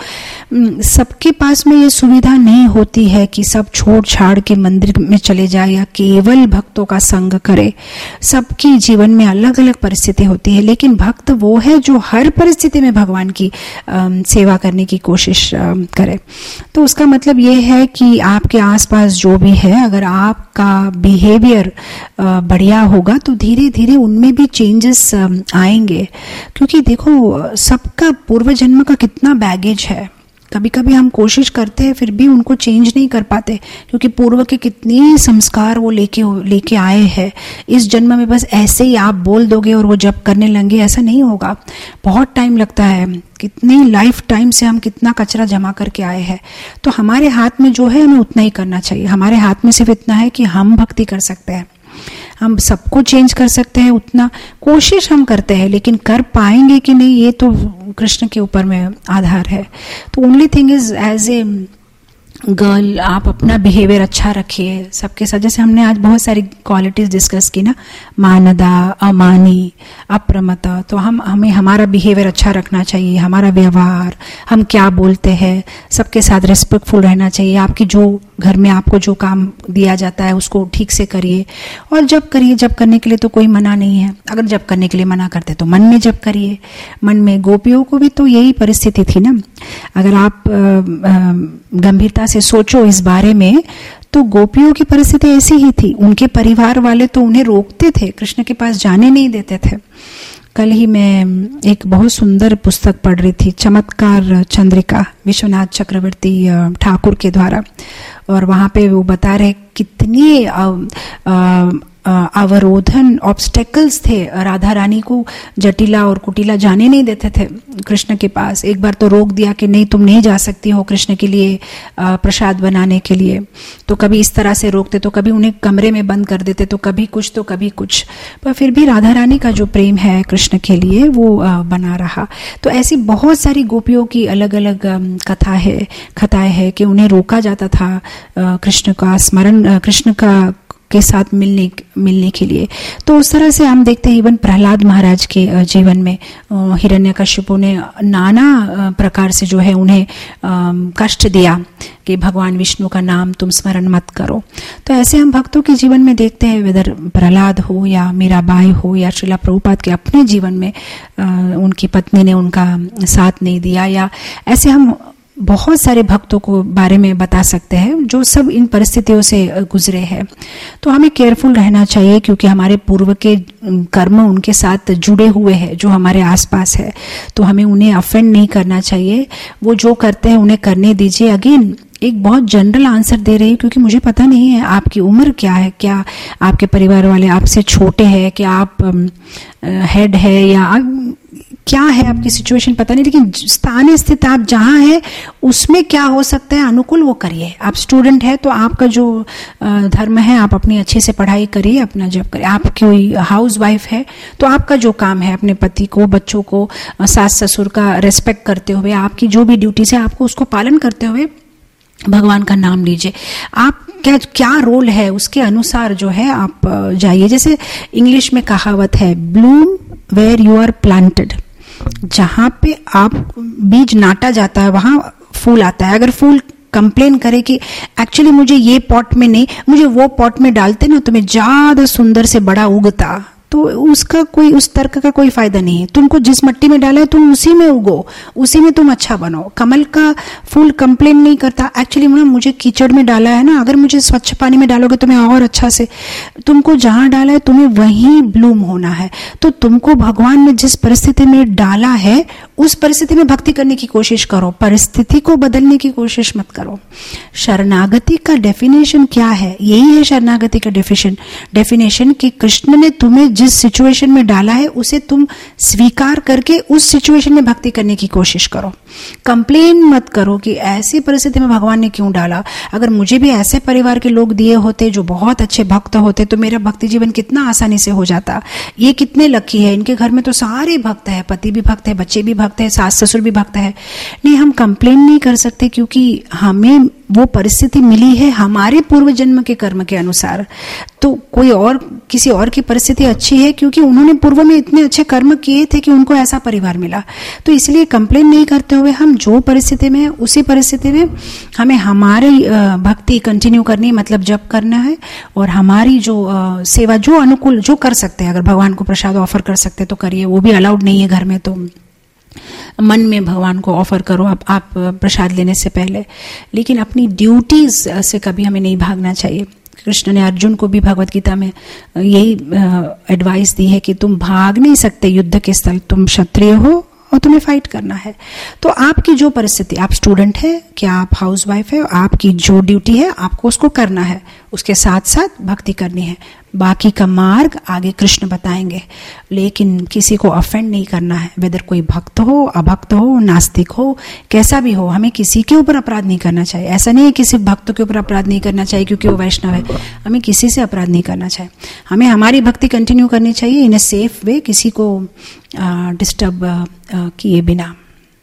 सबके पास में ये सुविधा नहीं होती है कि सब छोड़ छाड़ के मंदिर में चले जाए या केवल भक्तों का संग करे। सबकी जीवन में अलग अलग परिस्थिति होती है, लेकिन भक्त वो है जो हर परिस्थिति में भगवान की आ, सेवा करने की कोशिश आ, करे। तो उसका मतलब ये है कि आपके आसपास जो भी है, अगर आपका बिहेवियर बढ़िया होगा तो धीरे धीरे उनमें भी चेंजेस आएंगे। क्योंकि देखो सबका पूर्व जन्म का कितना बैगेज है। कभी कभी हम कोशिश करते हैं फिर भी उनको चेंज नहीं कर पाते क्योंकि पूर्व के कितने संस्कार वो लेके लेके आए हैं। इस जन्म में बस ऐसे ही आप बोल दोगे और वो जब करने लगेंगे, ऐसा नहीं होगा। बहुत टाइम लगता है। कितनी लाइफ टाइम से हम कितना कचरा जमा करके आए हैं। तो हमारे हाथ में जो है हमें उतना ही करना चाहिए। हमारे हाथ में सिर्फ इतना है कि हम भक्ति कर सकते हैं। हम सबको चेंज कर सकते हैं, उतना कोशिश हम करते हैं, लेकिन कर पाएंगे कि नहीं ये तो कृष्ण के ऊपर में आधार है। तो only thing is as a girl आप अपना बिहेवियर अच्छा रखिए सबके साथ। जैसे हमने आज बहुत सारी क्वालिटीज डिस्कस की ना, मानदा, अमानी, अप्रमता। तो हम हमें हमारा बिहेवियर अच्छा रखना चाहिए, हमारा व्यवहार, हम क्या बोलते हैं, सबके साथ रिस्पेक्टफुल रहना चाहिए। आपकी जो घर में आपको जो काम दिया जाता है उसको ठीक से करिए और जब करिए। जब करने के लिए तो कोई मना नहीं है। अगर जब करने के लिए मना करते तो मन में जब करिए। मन में गोपियों को भी तो यही परिस्थिति थी ना। अगर आप गंभीरता से सोचो इस बारे में तो गोपियों की परिस्थिति ऐसी ही थी। उनके परिवार वाले तो उन्हें रोकते थे, कृष्ण के पास जाने नहीं देते थे। कल ही मैं एक बहुत सुंदर पुस्तक पढ़ रही थी, चमत्कार चंद्रिका, विश्वनाथ चक्रवर्ती ठाकुर के द्वारा, और वहां पे वो बता रहे कितनी आ, आ, अवरोधन ऑब्स्टेकल्स थे। राधा रानी को जटिला और कुटिला जाने नहीं देते थे कृष्ण के पास। एक बार तो रोक दिया कि नहीं तुम नहीं जा सकती हो कृष्ण के लिए प्रसाद बनाने के लिए। तो कभी इस तरह से रोकते, तो कभी उन्हें कमरे में बंद कर देते, तो कभी कुछ तो कभी कुछ। पर फिर भी राधा रानी का जो प्रेम है कृष्ण के लिए वो बना रहा। तो ऐसी बहुत सारी गोपियों की अलग अलग कथा है, कथाएं है कि उन्हें रोका जाता था कृष्ण का स्मरण, कृष्ण का के साथ मिलने मिलने के लिए। तो उस तरह से हम देखते हैं इवन प्रहलाद महाराज के जीवन में हिरण्यकश्यपु ने नाना प्रकार से जो है उन्हें कष्ट दिया कि भगवान विष्णु का नाम तुम स्मरण मत करो। तो ऐसे हम भक्तों के जीवन में देखते हैं, वेदर प्रहलाद हो या मीराबाई हो या श्रीला प्रभुपाद के अपने जीवन में उनकी पत्नी ने उनका साथ नहीं दिया, या ऐसे हम बहुत सारे भक्तों को बारे में बता सकते हैं जो सब इन परिस्थितियों से गुजरे हैं। तो हमें केयरफुल रहना चाहिए क्योंकि हमारे पूर्व के कर्म उनके साथ जुड़े हुए हैं जो हमारे आसपास है, तो हमें उन्हें अफेंड नहीं करना चाहिए। वो जो करते हैं उन्हें करने दीजिए। अगेन एक बहुत जनरल आंसर दे रही है क्योंकि मुझे पता नहीं है आपकी उम्र क्या है, क्या आपके परिवार वाले आपसे छोटे हैं, क्या आप हेड है या क्या है आपकी सिचुएशन पता नहीं, लेकिन स्थानीय स्थित आप जहां है उसमें क्या हो सकता है अनुकूल वो करिए। आप स्टूडेंट है तो आपका जो धर्म है आप अपनी अच्छे से पढ़ाई करिए, अपना जॉब करिए। आप कोई हाउस वाइफ है तो आपका जो काम है अपने पति को, बच्चों को, सास ससुर का रेस्पेक्ट करते हुए, आपकी जो भी ड्यूटीज है आपको उसको पालन करते हुए भगवान का नाम लीजिए। आप क्या क्या रोल है उसके अनुसार जो है आप जाइए। जैसे इंग्लिश में कहावत है, bloom where you are planted. जहां पे आप बीज नाटा जाता है वहां फूल आता है। अगर फूल कंप्लेन करे कि एक्चुअली मुझे ये पॉट में नहीं, मुझे वो पॉट में डालते ना तो मैं ज्यादा सुंदर से बड़ा उगता, तो उसका कोई उस तर्क का कोई फायदा नहीं है। तुमको जिस मिट्टी में डाला है तुम उसी में उगो, उसी में तुम अच्छा बनो। कमल का फूल कंप्लेन नहीं करता एक्चुअली ना मुझे कीचड़ में डाला है ना, अगर मुझे स्वच्छ पानी में डालोगे तो मैं और अच्छा से, तुमको जहां डाला है तुम्हें वहीं ब्लूम होना है। तो तुमको भगवान ने जिस परिस्थिति में डाला है उस परिस्थिति में भक्ति करने की कोशिश करो, परिस्थिति को बदलने की कोशिश मत करो। शरणागति का डेफिनेशन क्या है? यही है शरणागति का डेफिनेशन डेफिनेशन कि कृष्ण ने तुम्हें जिस सिचुएशन में डाला है उसे तुम स्वीकार करके उस सिचुएशन में भक्ति करने की कोशिश करो। कंप्लेन मत करो कि ऐसी परिस्थिति में भगवान ने क्यों डाला। अगर मुझे भी ऐसे परिवार के लोग दिए होते जो बहुत अच्छे भक्त होते तो मेरा भक्ति जीवन कितना आसानी से हो जाता। ये कितने लकी है, इनके घर में तो सारे भक्त है, पति भी भक्त है, बच्चे भी भक्त है, सास ससुर भी भक्त है। नहीं, हम कंप्लेन नहीं कर सकते क्योंकि हमें वो परिस्थिति मिली है हमारे पूर्व जन्म के कर्म के अनुसार। तो कोई और किसी और की परिस्थिति अच्छी है क्योंकि उन्होंने पूर्व में इतने अच्छे कर्म किए थे कि उनको ऐसा परिवार मिला। तो इसलिए कंप्लेन नहीं करते हुए हम जो परिस्थिति में है उसी परिस्थिति में हमें हमारी भक्ति कंटिन्यू करनी, मतलब जप करना है, और हमारी जो सेवा जो अनुकूल जो कर सकते हैं, अगर भगवान को प्रसाद ऑफर कर सकते तो करिए। वो भी अलाउड नहीं है घर में, तो मन में भगवान को ऑफर करो आप, आप प्रसाद लेने से पहले। लेकिन अपनी ड्यूटीज से कभी हमें नहीं भागना चाहिए। कृष्ण ने अर्जुन को भी भगवत गीता में यही एडवाइस दी है कि तुम भाग नहीं सकते युद्ध के स्थल, तुम क्षत्रिय हो और तुम्हें फाइट करना है। तो आपकी जो परिस्थिति, आप स्टूडेंट है क्या आप हाउस वाइफ है, आपकी जो ड्यूटी है आपको उसको करना है, उसके साथ साथ भक्ति करनी है। बाकी का मार्ग आगे कृष्ण बताएंगे, लेकिन किसी को ऑफेंड नहीं करना है। वेदर कोई भक्त हो, अभक्त हो, नास्तिक हो, कैसा भी हो, हमें किसी के ऊपर अपराध नहीं करना चाहिए। ऐसा नहीं है किसी भक्त के ऊपर अपराध नहीं करना चाहिए क्योंकि वो वैष्णव है, हमें किसी से अपराध नहीं करना चाहिए। हमें हमारी भक्ति कंटिन्यू करनी चाहिए इन ए सेफ वे, किसी को डिस्टर्ब किए बिना।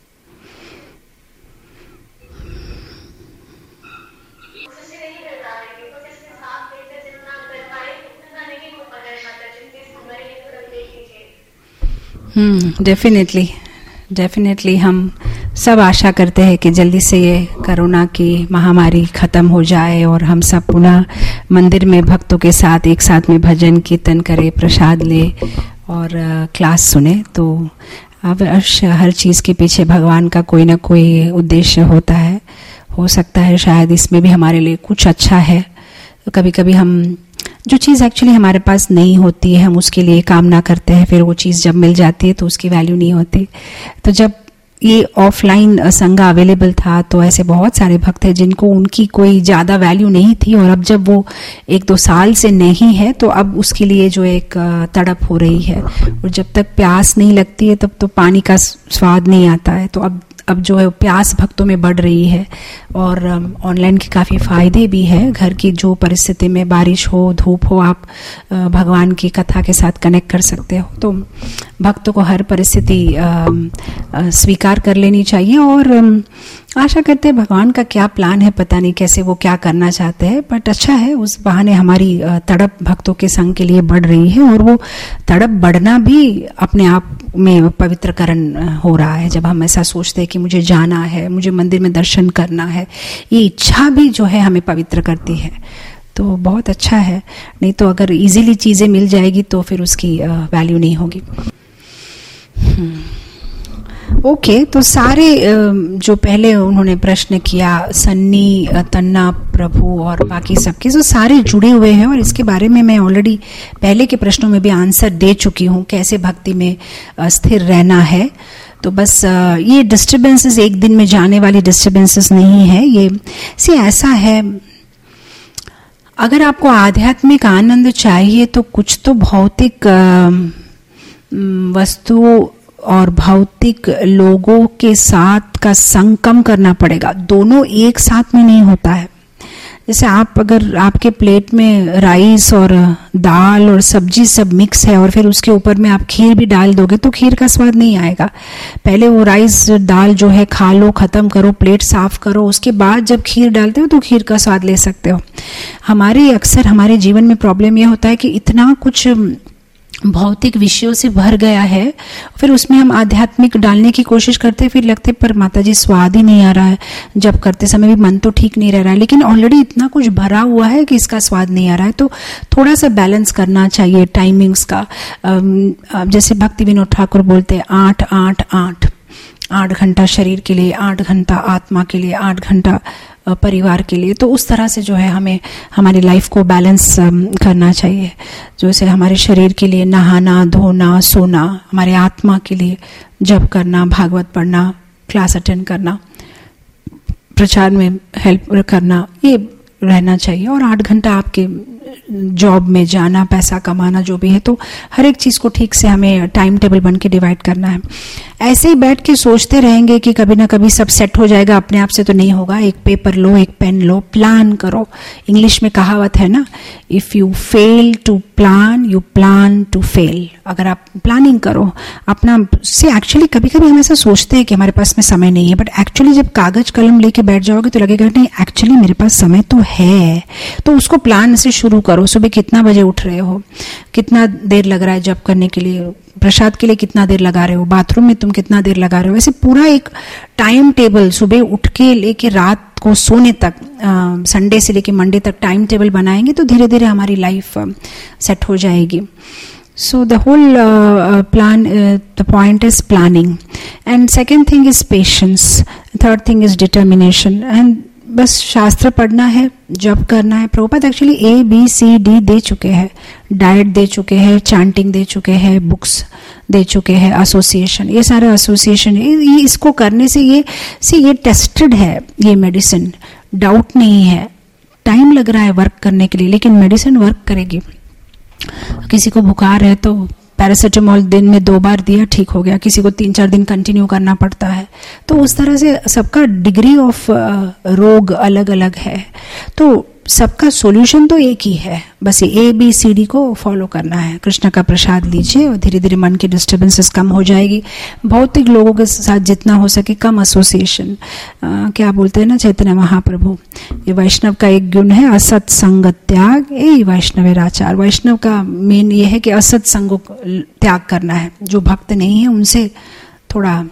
हम्म डेफिनेटली डेफिनेटली हम सब आशा करते हैं कि जल्दी से ये कोरोना की महामारी खत्म हो जाए और हम सब पुनः मंदिर में भक्तों के साथ एक साथ में भजन कीर्तन करें, प्रसाद ले और क्लास सुने। तो अवश्य हर चीज़ के पीछे भगवान का कोई ना कोई उद्देश्य होता है। हो सकता है शायद इसमें भी हमारे लिए कुछ अच्छा है। तो कभी कभी हम जो चीज़ एक्चुअली हमारे पास नहीं होती है हम उसके लिए कामना करते हैं, फिर वो चीज़ जब मिल जाती है तो उसकी वैल्यू नहीं होती। तो जब ये ऑफलाइन संघ अवेलेबल था तो ऐसे बहुत सारे भक्त हैं जिनको उनकी कोई ज़्यादा वैल्यू नहीं थी, और अब जब वो एक दो साल से नहीं है तो अब उसके लिए जो एक तड़प हो रही है। और जब तक प्यास नहीं लगती है तब तो पानी का स्वाद नहीं आता है। तो अब अब जो है प्यास भक्तों में बढ़ रही है, और ऑनलाइन के काफ़ी फायदे भी है। घर की जो परिस्थिति में बारिश हो, धूप हो, आप भगवान की कथा के साथ कनेक्ट कर सकते हो। तो भक्तों को हर परिस्थिति स्वीकार कर लेनी चाहिए, और आशा करते हैं भगवान का क्या प्लान है, पता नहीं कैसे वो क्या करना चाहते हैं, बट अच्छा है उस बहाने हमारी तड़प भक्तों के संग के लिए बढ़ रही है। और वो तड़प बढ़ना भी अपने आप में पवित्रकरण हो रहा है। जब हम ऐसा सोचते हैं कि मुझे जाना है, मुझे मंदिर में दर्शन करना है, ये इच्छा भी जो है हमें पवित्र करती है। तो बहुत अच्छा है। नहीं तो अगर इजीली चीज़ें मिल जाएगी तो फिर उसकी वैल्यू नहीं होगी। ओके okay, तो सारे जो पहले उन्होंने प्रश्न किया, सन्नी, तन्ना, प्रभु और बाकी सबके, तो सारे जुड़े हुए हैं और इसके बारे में मैं ऑलरेडी पहले के प्रश्नों में भी आंसर दे चुकी हूँ, कैसे भक्ति में स्थिर रहना है। तो बस ये डिस्टर्बेंसेस एक दिन में जाने वाली डिस्टर्बेंसेस नहीं है। ये सी ऐसा है, अगर आपको आध्यात्मिक आनंद चाहिए तो कुछ तो भौतिक वस्तुओं और भौतिक लोगों के साथ का संग कम करना पड़ेगा। दोनों एक साथ में नहीं होता है। जैसे आप, अगर आपके प्लेट में राइस और दाल और सब्जी सब मिक्स है और फिर उसके ऊपर में आप खीर भी डाल दोगे तो खीर का स्वाद नहीं आएगा। पहले वो राइस दाल जो है खा लो, खत्म करो, प्लेट साफ करो, उसके बाद जब खीर डालते हो तो खीर का स्वाद ले सकते हो। हमारे अक्सर हमारे जीवन में प्रॉब्लम ये होता है कि इतना कुछ भौतिक विषयों से भर गया है, फिर उसमें हम आध्यात्मिक डालने की कोशिश करते हैं, फिर लगते पर माता जी स्वाद ही नहीं आ रहा है, जब करते समय भी मन तो ठीक नहीं रह रहा है, लेकिन ऑलरेडी इतना कुछ भरा हुआ है कि इसका स्वाद नहीं आ रहा है। तो थोड़ा सा बैलेंस करना चाहिए टाइमिंग्स का। जैसे भक्ति विनोद ठाकुर बोलते हैं आठ आठ आठ आठ घंटा शरीर के लिए, आठ घंटा आत्मा के लिए, आठ घंटा परिवार के लिए। तो उस तरह से जो है हमें हमारी लाइफ को बैलेंस करना चाहिए। जैसे हमारे शरीर के लिए नहाना, धोना, सोना, हमारे आत्मा के लिए जप करना, भागवत पढ़ना, क्लास अटेंड करना, प्रचार में हेल्प करना, ये रहना चाहिए। और आठ घंटा आपके जॉब में जाना, पैसा कमाना, जो भी है, तो हर एक चीज को ठीक से हमें टाइम टेबल बन के डिवाइड करना है। ऐसे ही बैठ के सोचते रहेंगे कि कभी ना कभी सब सेट हो जाएगा अपने आप से, तो नहीं होगा। एक पेपर लो, एक पेन लो, प्लान करो। इंग्लिश में कहावत है ना, if you fail to plan you plan to fail. अगर आप प्लानिंग करो अपना से, एक्चुअली कभी कभी हम ऐसा सोचते हैं कि हमारे पास में समय नहीं है, बट एक्चुअली जब कागज कलम लेके बैठ जाओगे तो लगेगा नहीं, एक्चुअली मेरे पास समय तो है। तो उसको प्लान से शुरू करो। सुबह कितना बजे उठ रहे हो, कितना देर लग रहा है जप करने के लिए, प्रसाद के लिए कितना देर लगा रहे हो, बाथरूम में तुम कितना देर लगा रहे हो, ऐसे पूरा एक टाइम टेबल सुबह उठ के लेके रात को सोने तक, संडे से लेके मंडे तक टाइम टेबल बनाएंगे तो धीरे धीरे हमारी लाइफ सेट हो जाएगी। So the whole uh, uh, plan, uh, the point is planning, and second thing is patience, third thing is determination, and बस शास्त्र पढ़ना है, जप करना है। Prabhupada actually A B C D दे चुके हैं, डाइट दे चुके हैं, चैंटिंग दे चुके हैं, बुक्स दे चुके हैं, एसोसिएशन, ये सारे एसोसिएशन, ये इसको करने से ये सी ये टेस्टेड है, ये मेडिसिन, डाउट नहीं है। टाइम लग रहा है वर्क करने के लिए, लेकिन मेडिसिन वर्क करेगी। किसी को बुखार है तो पैरासीटामोल दिन में दो बार दिया, ठीक हो गया। किसी को तीन चार दिन कंटिन्यू करना पड़ता है। तो उस तरह से सबका डिग्री ऑफ रोग अलग अलग है, तो सबका सॉल्यूशन तो एक ही है, बस ये ए बी सी डी को फॉलो करना है। कृष्ण का प्रसाद लीजिए और धीरे धीरे मन की डिस्टर्बेंसेस कम हो जाएगी। भौतिक लोगों के साथ जितना हो सके कम एसोसिएशन। क्या बोलते हैं ना चैतन्य महाप्रभु, ये वैष्णव का एक गुण है, असत संग त्याग ए वैष्णवेराचार। वैष्णव का मेन ये है कि असत संग को त्याग करना है। जो भक्त नहीं है उनसे थोड़ा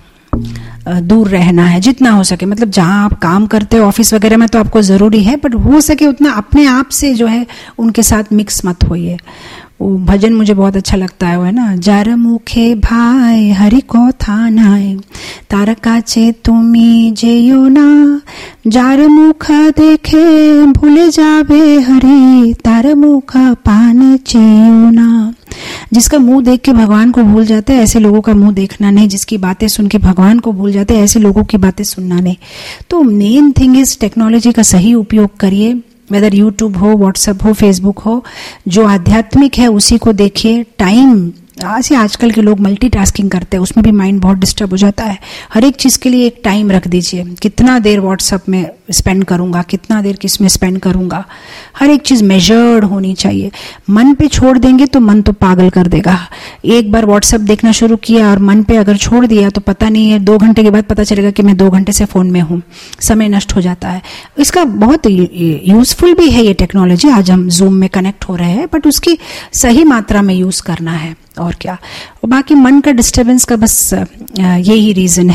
दूर रहना है जितना हो सके। मतलब जहां आप काम करते हो ऑफिस वगैरह में तो आपको जरूरी है, बट हो सके उतना अपने आप से जो है उनके साथ मिक्स मत होइए। वो भजन मुझे बहुत अच्छा लगता है, वो है ना, जार मुखे भाई हरि को थानाए तारकाचे तुमी जेयो ना, जार मुख देखे भूले जावे हरि तार मुख पान चेयो ना। जिसका मुंह देख के भगवान को भूल जाते हैं ऐसे लोगों का मुंह देखना नहीं, जिसकी बातें सुन के भगवान को भूल जाते हैं ऐसे लोगों की बातें सुनना नहीं। तो मेन थिंग इज टेक्नोलॉजी का सही उपयोग करिए, वेदर यूट्यूब हो, व्हाट्सएप हो, फेसबुक हो, जो आध्यात्मिक है उसी को देखिए। टाइम ऐसे आजकल के लोग मल्टीटास्किंग करते हैं, उसमें भी माइंड बहुत डिस्टर्ब हो जाता है। हर एक चीज के लिए एक टाइम रख दीजिए, कितना देर व्हाट्सएप में स्पेंड करूंगा, कितना देर किस में स्पेंड करूंगा। हर एक चीज मेजर्ड होनी चाहिए। मन पे छोड़ देंगे तो मन तो पागल कर देगा। एक बार व्हाट्सएप देखना शुरू किया और मन पे अगर छोड़ दिया तो पता नहीं है दो घंटे के बाद पता चलेगा कि मैं दो घंटे से फोन में हूँ, समय नष्ट हो जाता है। इसका बहुत यूजफुल भी है ये टेक्नोलॉजी, आज हम जूम में कनेक्ट हो रहे हैं, बट उसकी सही मात्रा में यूज करना है और क्या। और बाकी मन का डिस्टर्बेंस का बस यही रीजन है।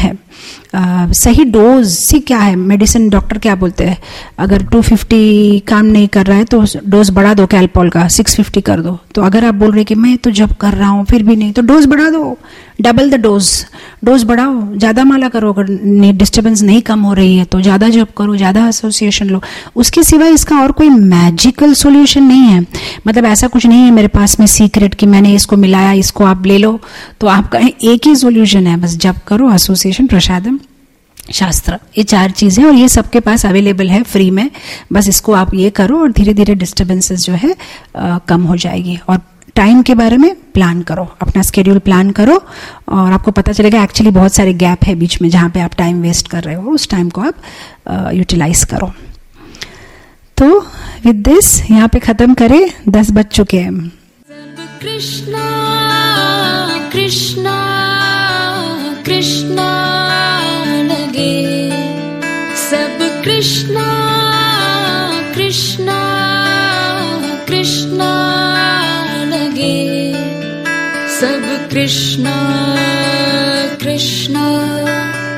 आ, सही डोज से क्या है, मेडिसिन डॉक्टर क्या बोलते हैं, अगर टू फिफ्टी काम नहीं कर रहा है तो डोज बढ़ा दो कैल्पॉल का, सिक्स फिफ्टी कर दो। तो अगर आप बोल रहे कि मैं तो जब कर रहा हूँ फिर भी नहीं, तो डोज बढ़ा दो, डबल द डोज, डोज बढ़ाओ, ज़्यादा माला करो। अगर डिस्टर्बेंस नहीं कम हो रही है तो ज़्यादा जप करो, ज़्यादा एसोसिएशन लो। उसके सिवाय इसका और कोई मैजिकल सॉल्यूशन नहीं है। मतलब ऐसा कुछ नहीं है मेरे पास में सीक्रेट कि मैंने इसको मिलाया, इसको आप ले लो तो आपका एक ही सॉल्यूशन है, बस जप करो, एसोसिएशन, प्रसादम, शास्त्र, ये चार चीजें, और ये सबके पास अवेलेबल है फ्री में। बस इसको आप ये करो और धीरे धीरे डिस्टर्बेंसेस जो है आ, कम हो जाएगी। और टाइम के बारे में प्लान करो, अपना स्केड्यूल प्लान करो और आपको पता चलेगा एक्चुअली बहुत सारे गैप है बीच में जहाँ पे आप टाइम वेस्ट कर रहे हो, उस टाइम को आप यूटिलाइज करो। तो विद दिस यहाँ पे खत्म करें, दस बज चुके हैं। कृष्णा कृष्णा कृष्णा लगे, सब कृष्णा कृष्णा कृष्णा लगे, सब कृष्णा कृष्णा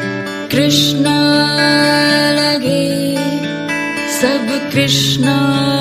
कृष्णा लगे, सब कृष्णा